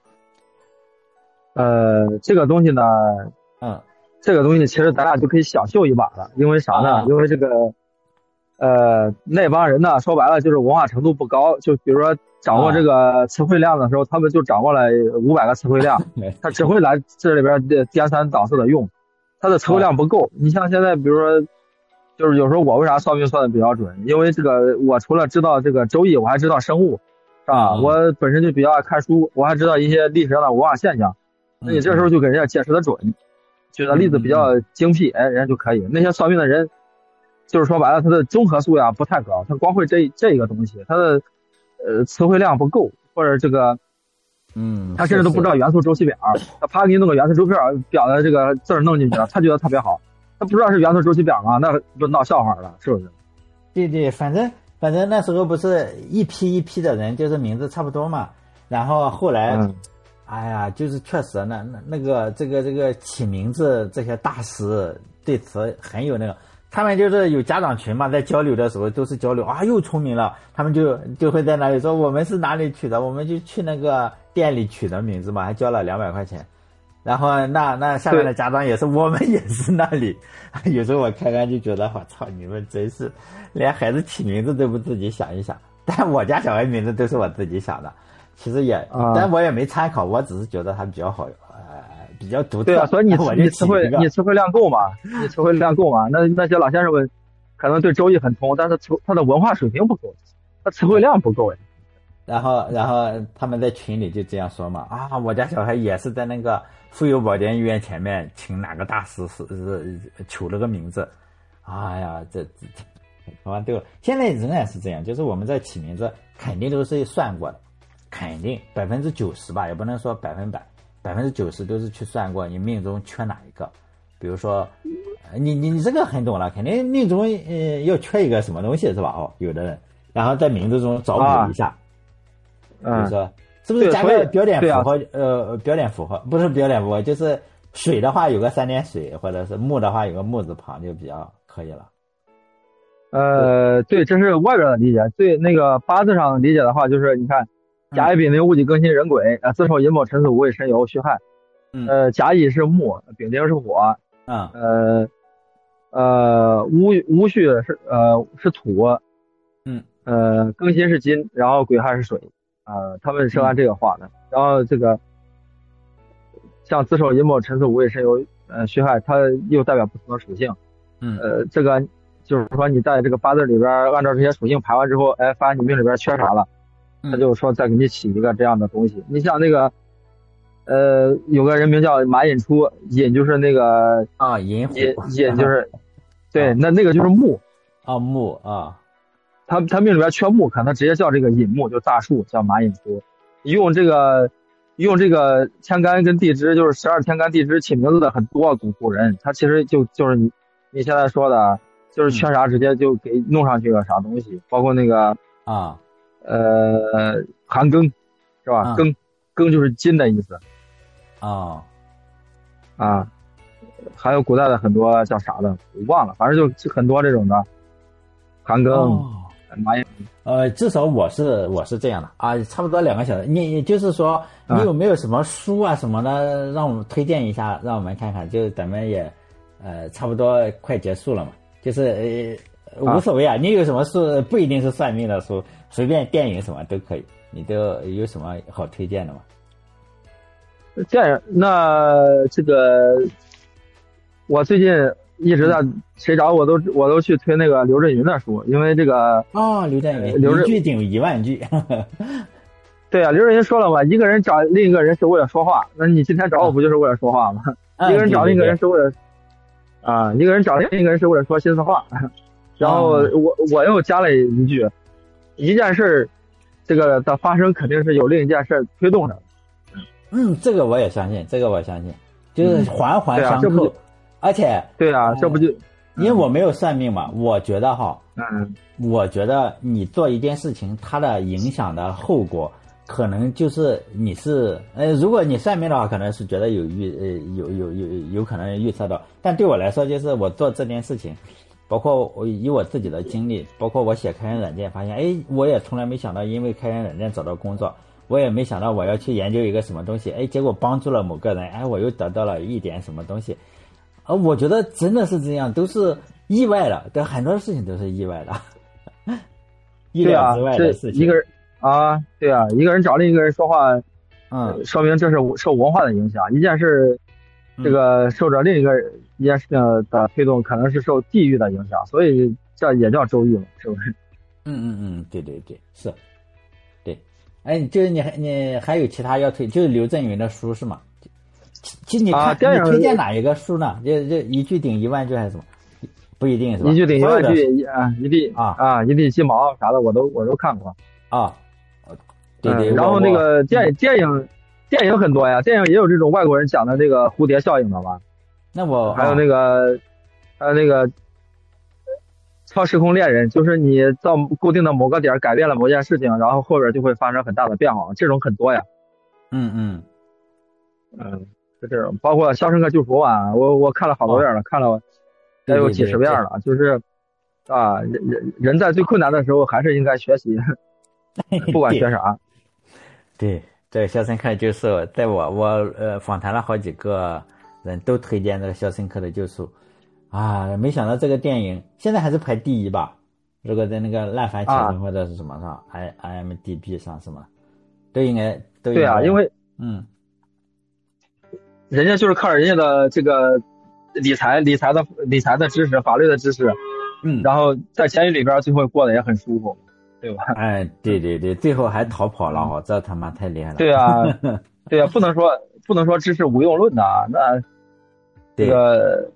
这个东西呢，这个东西其实咱俩就可以想秀一把了。因为啥呢？因为这个那帮人呢，说白了就是文化程度不高。就比如说掌握这个词汇量的时候，他们就掌握了500个词汇量，他只会来这里边颠三倒四的用，他的词汇量不够。你像现在比如说，就是有时候我为啥算命算的比较准？因为这个我除了知道这个周易，我还知道生物，是吧？我本身就比较爱看书，我还知道一些历史上的文化现象。那你这时候就给人家解释的准，举的例子比较精辟，人家就可以。那些算命的人，就是说白了，他的综合素养不太高，他光会这个东西，他的词汇量不够，或者这个他甚至都不知道元素周期表，他啪给你弄个元素周期表的这个字弄进去了，他觉得特别好，他不知道是元素周期表吗？那不闹笑话了，是不是？ 对，反正那时候不是一批一批的人，就是名字差不多嘛，然后后来。哎呀，就是确实那个这个起名字这些大师对词很有他们就是有家长群嘛，在交流的时候都是交流又聪明了，他们就会在那里说我们是哪里取的，我们就去那个店里取的名字嘛，还交了200块钱。然后那下面的家长也是，我们也是那里。有时候我看就觉得我操，你们真是连孩子起名字都不自己想一想。但我家小孩名字都是我自己想的。其实也，但我也没参考，我只是觉得它比较好，比较独特。 对啊，所以你词汇量够嘛？你词汇量够嘛？那些老先生们可能对周易很通，但是他的文化水平不够，他词汇量不够哎。 然后他们在群里就这样说嘛，我家小孩也是在那个妇幼保健医院前面请哪个大师是求了个名字。哎呀，这对，现在仍然是这样，就是我们在起名字肯定都是算过的。肯定90%吧，也不能说100%，90%都是去算过你命中缺哪一个。比如说，你这个很懂了，肯定命中要缺一个什么东西是吧？有的人，然后在名字中找补一下。比如说，是不是加个标点符号？标点符号不是标点符号，就是水的话有个3点水，或者是木的话有个木字旁就比较可以了。 对，这是外边的理解。对，那个八字上理解的话，就是你看。甲乙丙丁戊己庚辛壬癸，子丑寅卯辰巳午未申酉戌亥。甲乙是木，丙丁是火， 戊戌是土，庚辛是金，然后癸亥是水，他们是按这个画的。然后这个像子丑寅卯辰巳午未申酉戌亥，它又代表不同的属性。这个就是说你在这个八字里边按照这些属性排完之后，发现你命里边缺啥了，他就说再给你起一个这样的东西。你像那个有个人名叫马寅初，寅就是那个寅就是对，那个就是木木啊， 他命里边缺木，可能直接叫这个寅木，就大树叫马寅初。用这个天干跟地支，就是12天干地支起名字的很多古人，他其实就是你现在说的，就是缺啥直接就给弄上去个啥东西，包括那个寒庚是吧？庚就是金的意思。还有古代的很多叫啥的我忘了，反正就很多这种的寒庚。 至少我是这样的啊，差不多2个小时。你就是说，你有没有什么书啊什么的，让我们推荐一下，让我们看看？就咱们也差不多快结束了嘛，就是无所谓啊。你有什么书，不一定是算命的书，随便电影什么都可以。你都有什么好推荐的吗？ 电影那这个，我最近一直在谁找我都去推那个刘震云的书，因为这个刘震云一句顶10000句。 对啊，刘震云说了嘛，一个人找另一个人是为了说话，那你今天找我不就是为了说话吗？一个人找另一个人是为了一个人找另一个人是为了说心里话。然后我又加了一句，一件事这个的发生肯定是有另一件事推动的。 这个我也相信，就是环环相扣。而且对啊，这不就因为我没有算命嘛，我觉得我觉得你做一件事情，它的影响的后果可能就是你是如果你算命的话，可能是觉得有可能预测到，但对我来说，就是我做这件事情，包括以我自己的经历，包括我写开源软件，发现我也从来没想到因为开源软件找到工作，我也没想到我要去研究一个什么东西，结果帮助了某个人，我又得到了一点什么东西。我觉得真的是这样，都是意外的，对，很多事情都是意外的，意料之外的事情。 一个人对啊，一个人找另一个人说话，说明这是受文化的影响。一件事，这个受着另一件事情的推动，可能是受地域的影响，所以这也叫周易嘛，是不是？ 对，是，对。就是你还有其他要推，就是刘震云的书是吗？其实你看，你推荐哪一个书呢？就一句顶10000句还是什么？不一定是吧？ 一句顶10000句一地鸡毛啥的，我都看过对。然后那个电影很多呀，电影也有这种外国人讲的这个蝴蝶效应的吧？ 那我还有那个超时空恋人，就是你到固定的某个点改变了某件事情，然后后边就会发生很大的变化，这种很多呀。就这种，包括《肖申克救赎》啊，我看了好多遍了，看了得有几十遍了。就是人在最困难的时候还是应该学习，不管学啥。 对，这个《肖申克救赎》，在我访谈了好几个人都推荐这个《肖申克的救赎》没想到这个电影现在还是排第1吧？如果在那个烂番茄或者是什么上，IMDB 上什么，都应该对啊，因为人家就是靠人家的这个理财的知识、法律的知识，然后在监狱里边最后过得也很舒服，对吧？ 对，最后还逃跑了，这他妈太厉害了。 对啊，不能说知识无用论的，那这个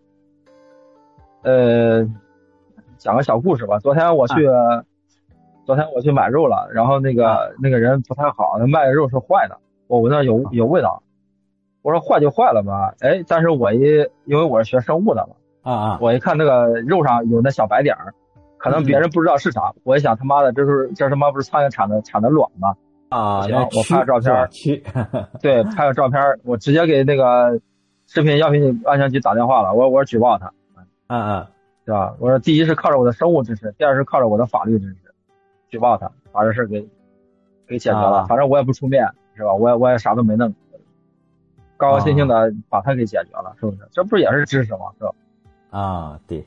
讲个小故事吧。昨天我去买肉了，然后那个人不太好，他卖的肉是坏的，我闻到有味道。我说坏就坏了吧，但是因为我是学生物的嘛，我一看那个肉上有那小白点儿，可能别人不知道是啥，我一想他妈的这他妈不是苍蝇产的卵吗？行，我拍个照片，对，拍个照片，我直接给那个食品药品安全局打电话了，我说举报他，对吧？我说第一是靠着我的生物知识，第二是靠着我的法律知识，举报他，把这事给解决了，反正我也不出面，是吧？我也啥都没弄。 高高兴兴的把它给解决了，是不是？这不也是知识吗？是吧？ 啊，对，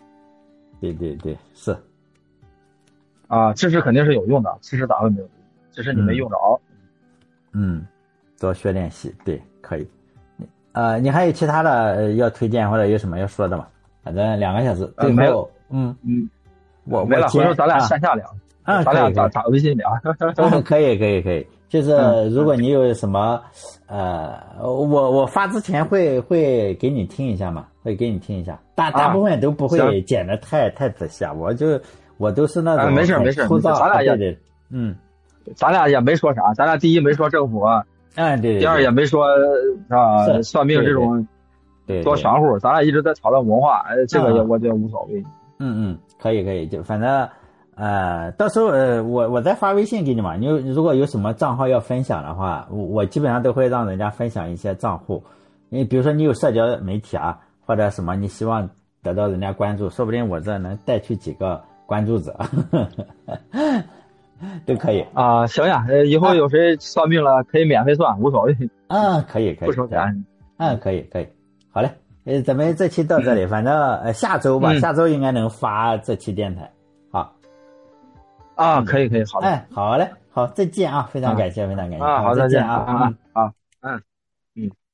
是。 啊，知识肯定是有用的，知识咋会没有用？只是你没用着。 多学练习，对，可以。你还有其他的要推荐或者有什么要说的吗？反正2个小时， 没有。 我没了，回头咱俩线下聊。咱俩打微信聊。 可以。就是如果你有什么我发之前会给你听一下嘛，会给你听一下。大部分都不会剪得太仔细啊，我都是那种没事，咱俩也咱俩也没说啥，咱俩第一没说政府， 对， 第二也没说算命这种多玄乎，咱俩一直在讨论文化，这个我觉得无所谓。 可以，就反正到时候我再发微信给你嘛。你如果有什么账号要分享的话，我基本上都会让人家分享一些账户。你比如说你有社交媒体啊，或者什么你希望得到人家关注，说不定我这能带去几个关注者都可以啊。行呀，以后有谁算命了可以免费算，无所谓。 可以， 不收钱。 可以，好嘞。咱们这期到这里，反正下周吧，下周应该能发这期电台。好。 可以，好的。 好嘞，好，再见啊！非常感谢，非常感谢。 好，再见啊！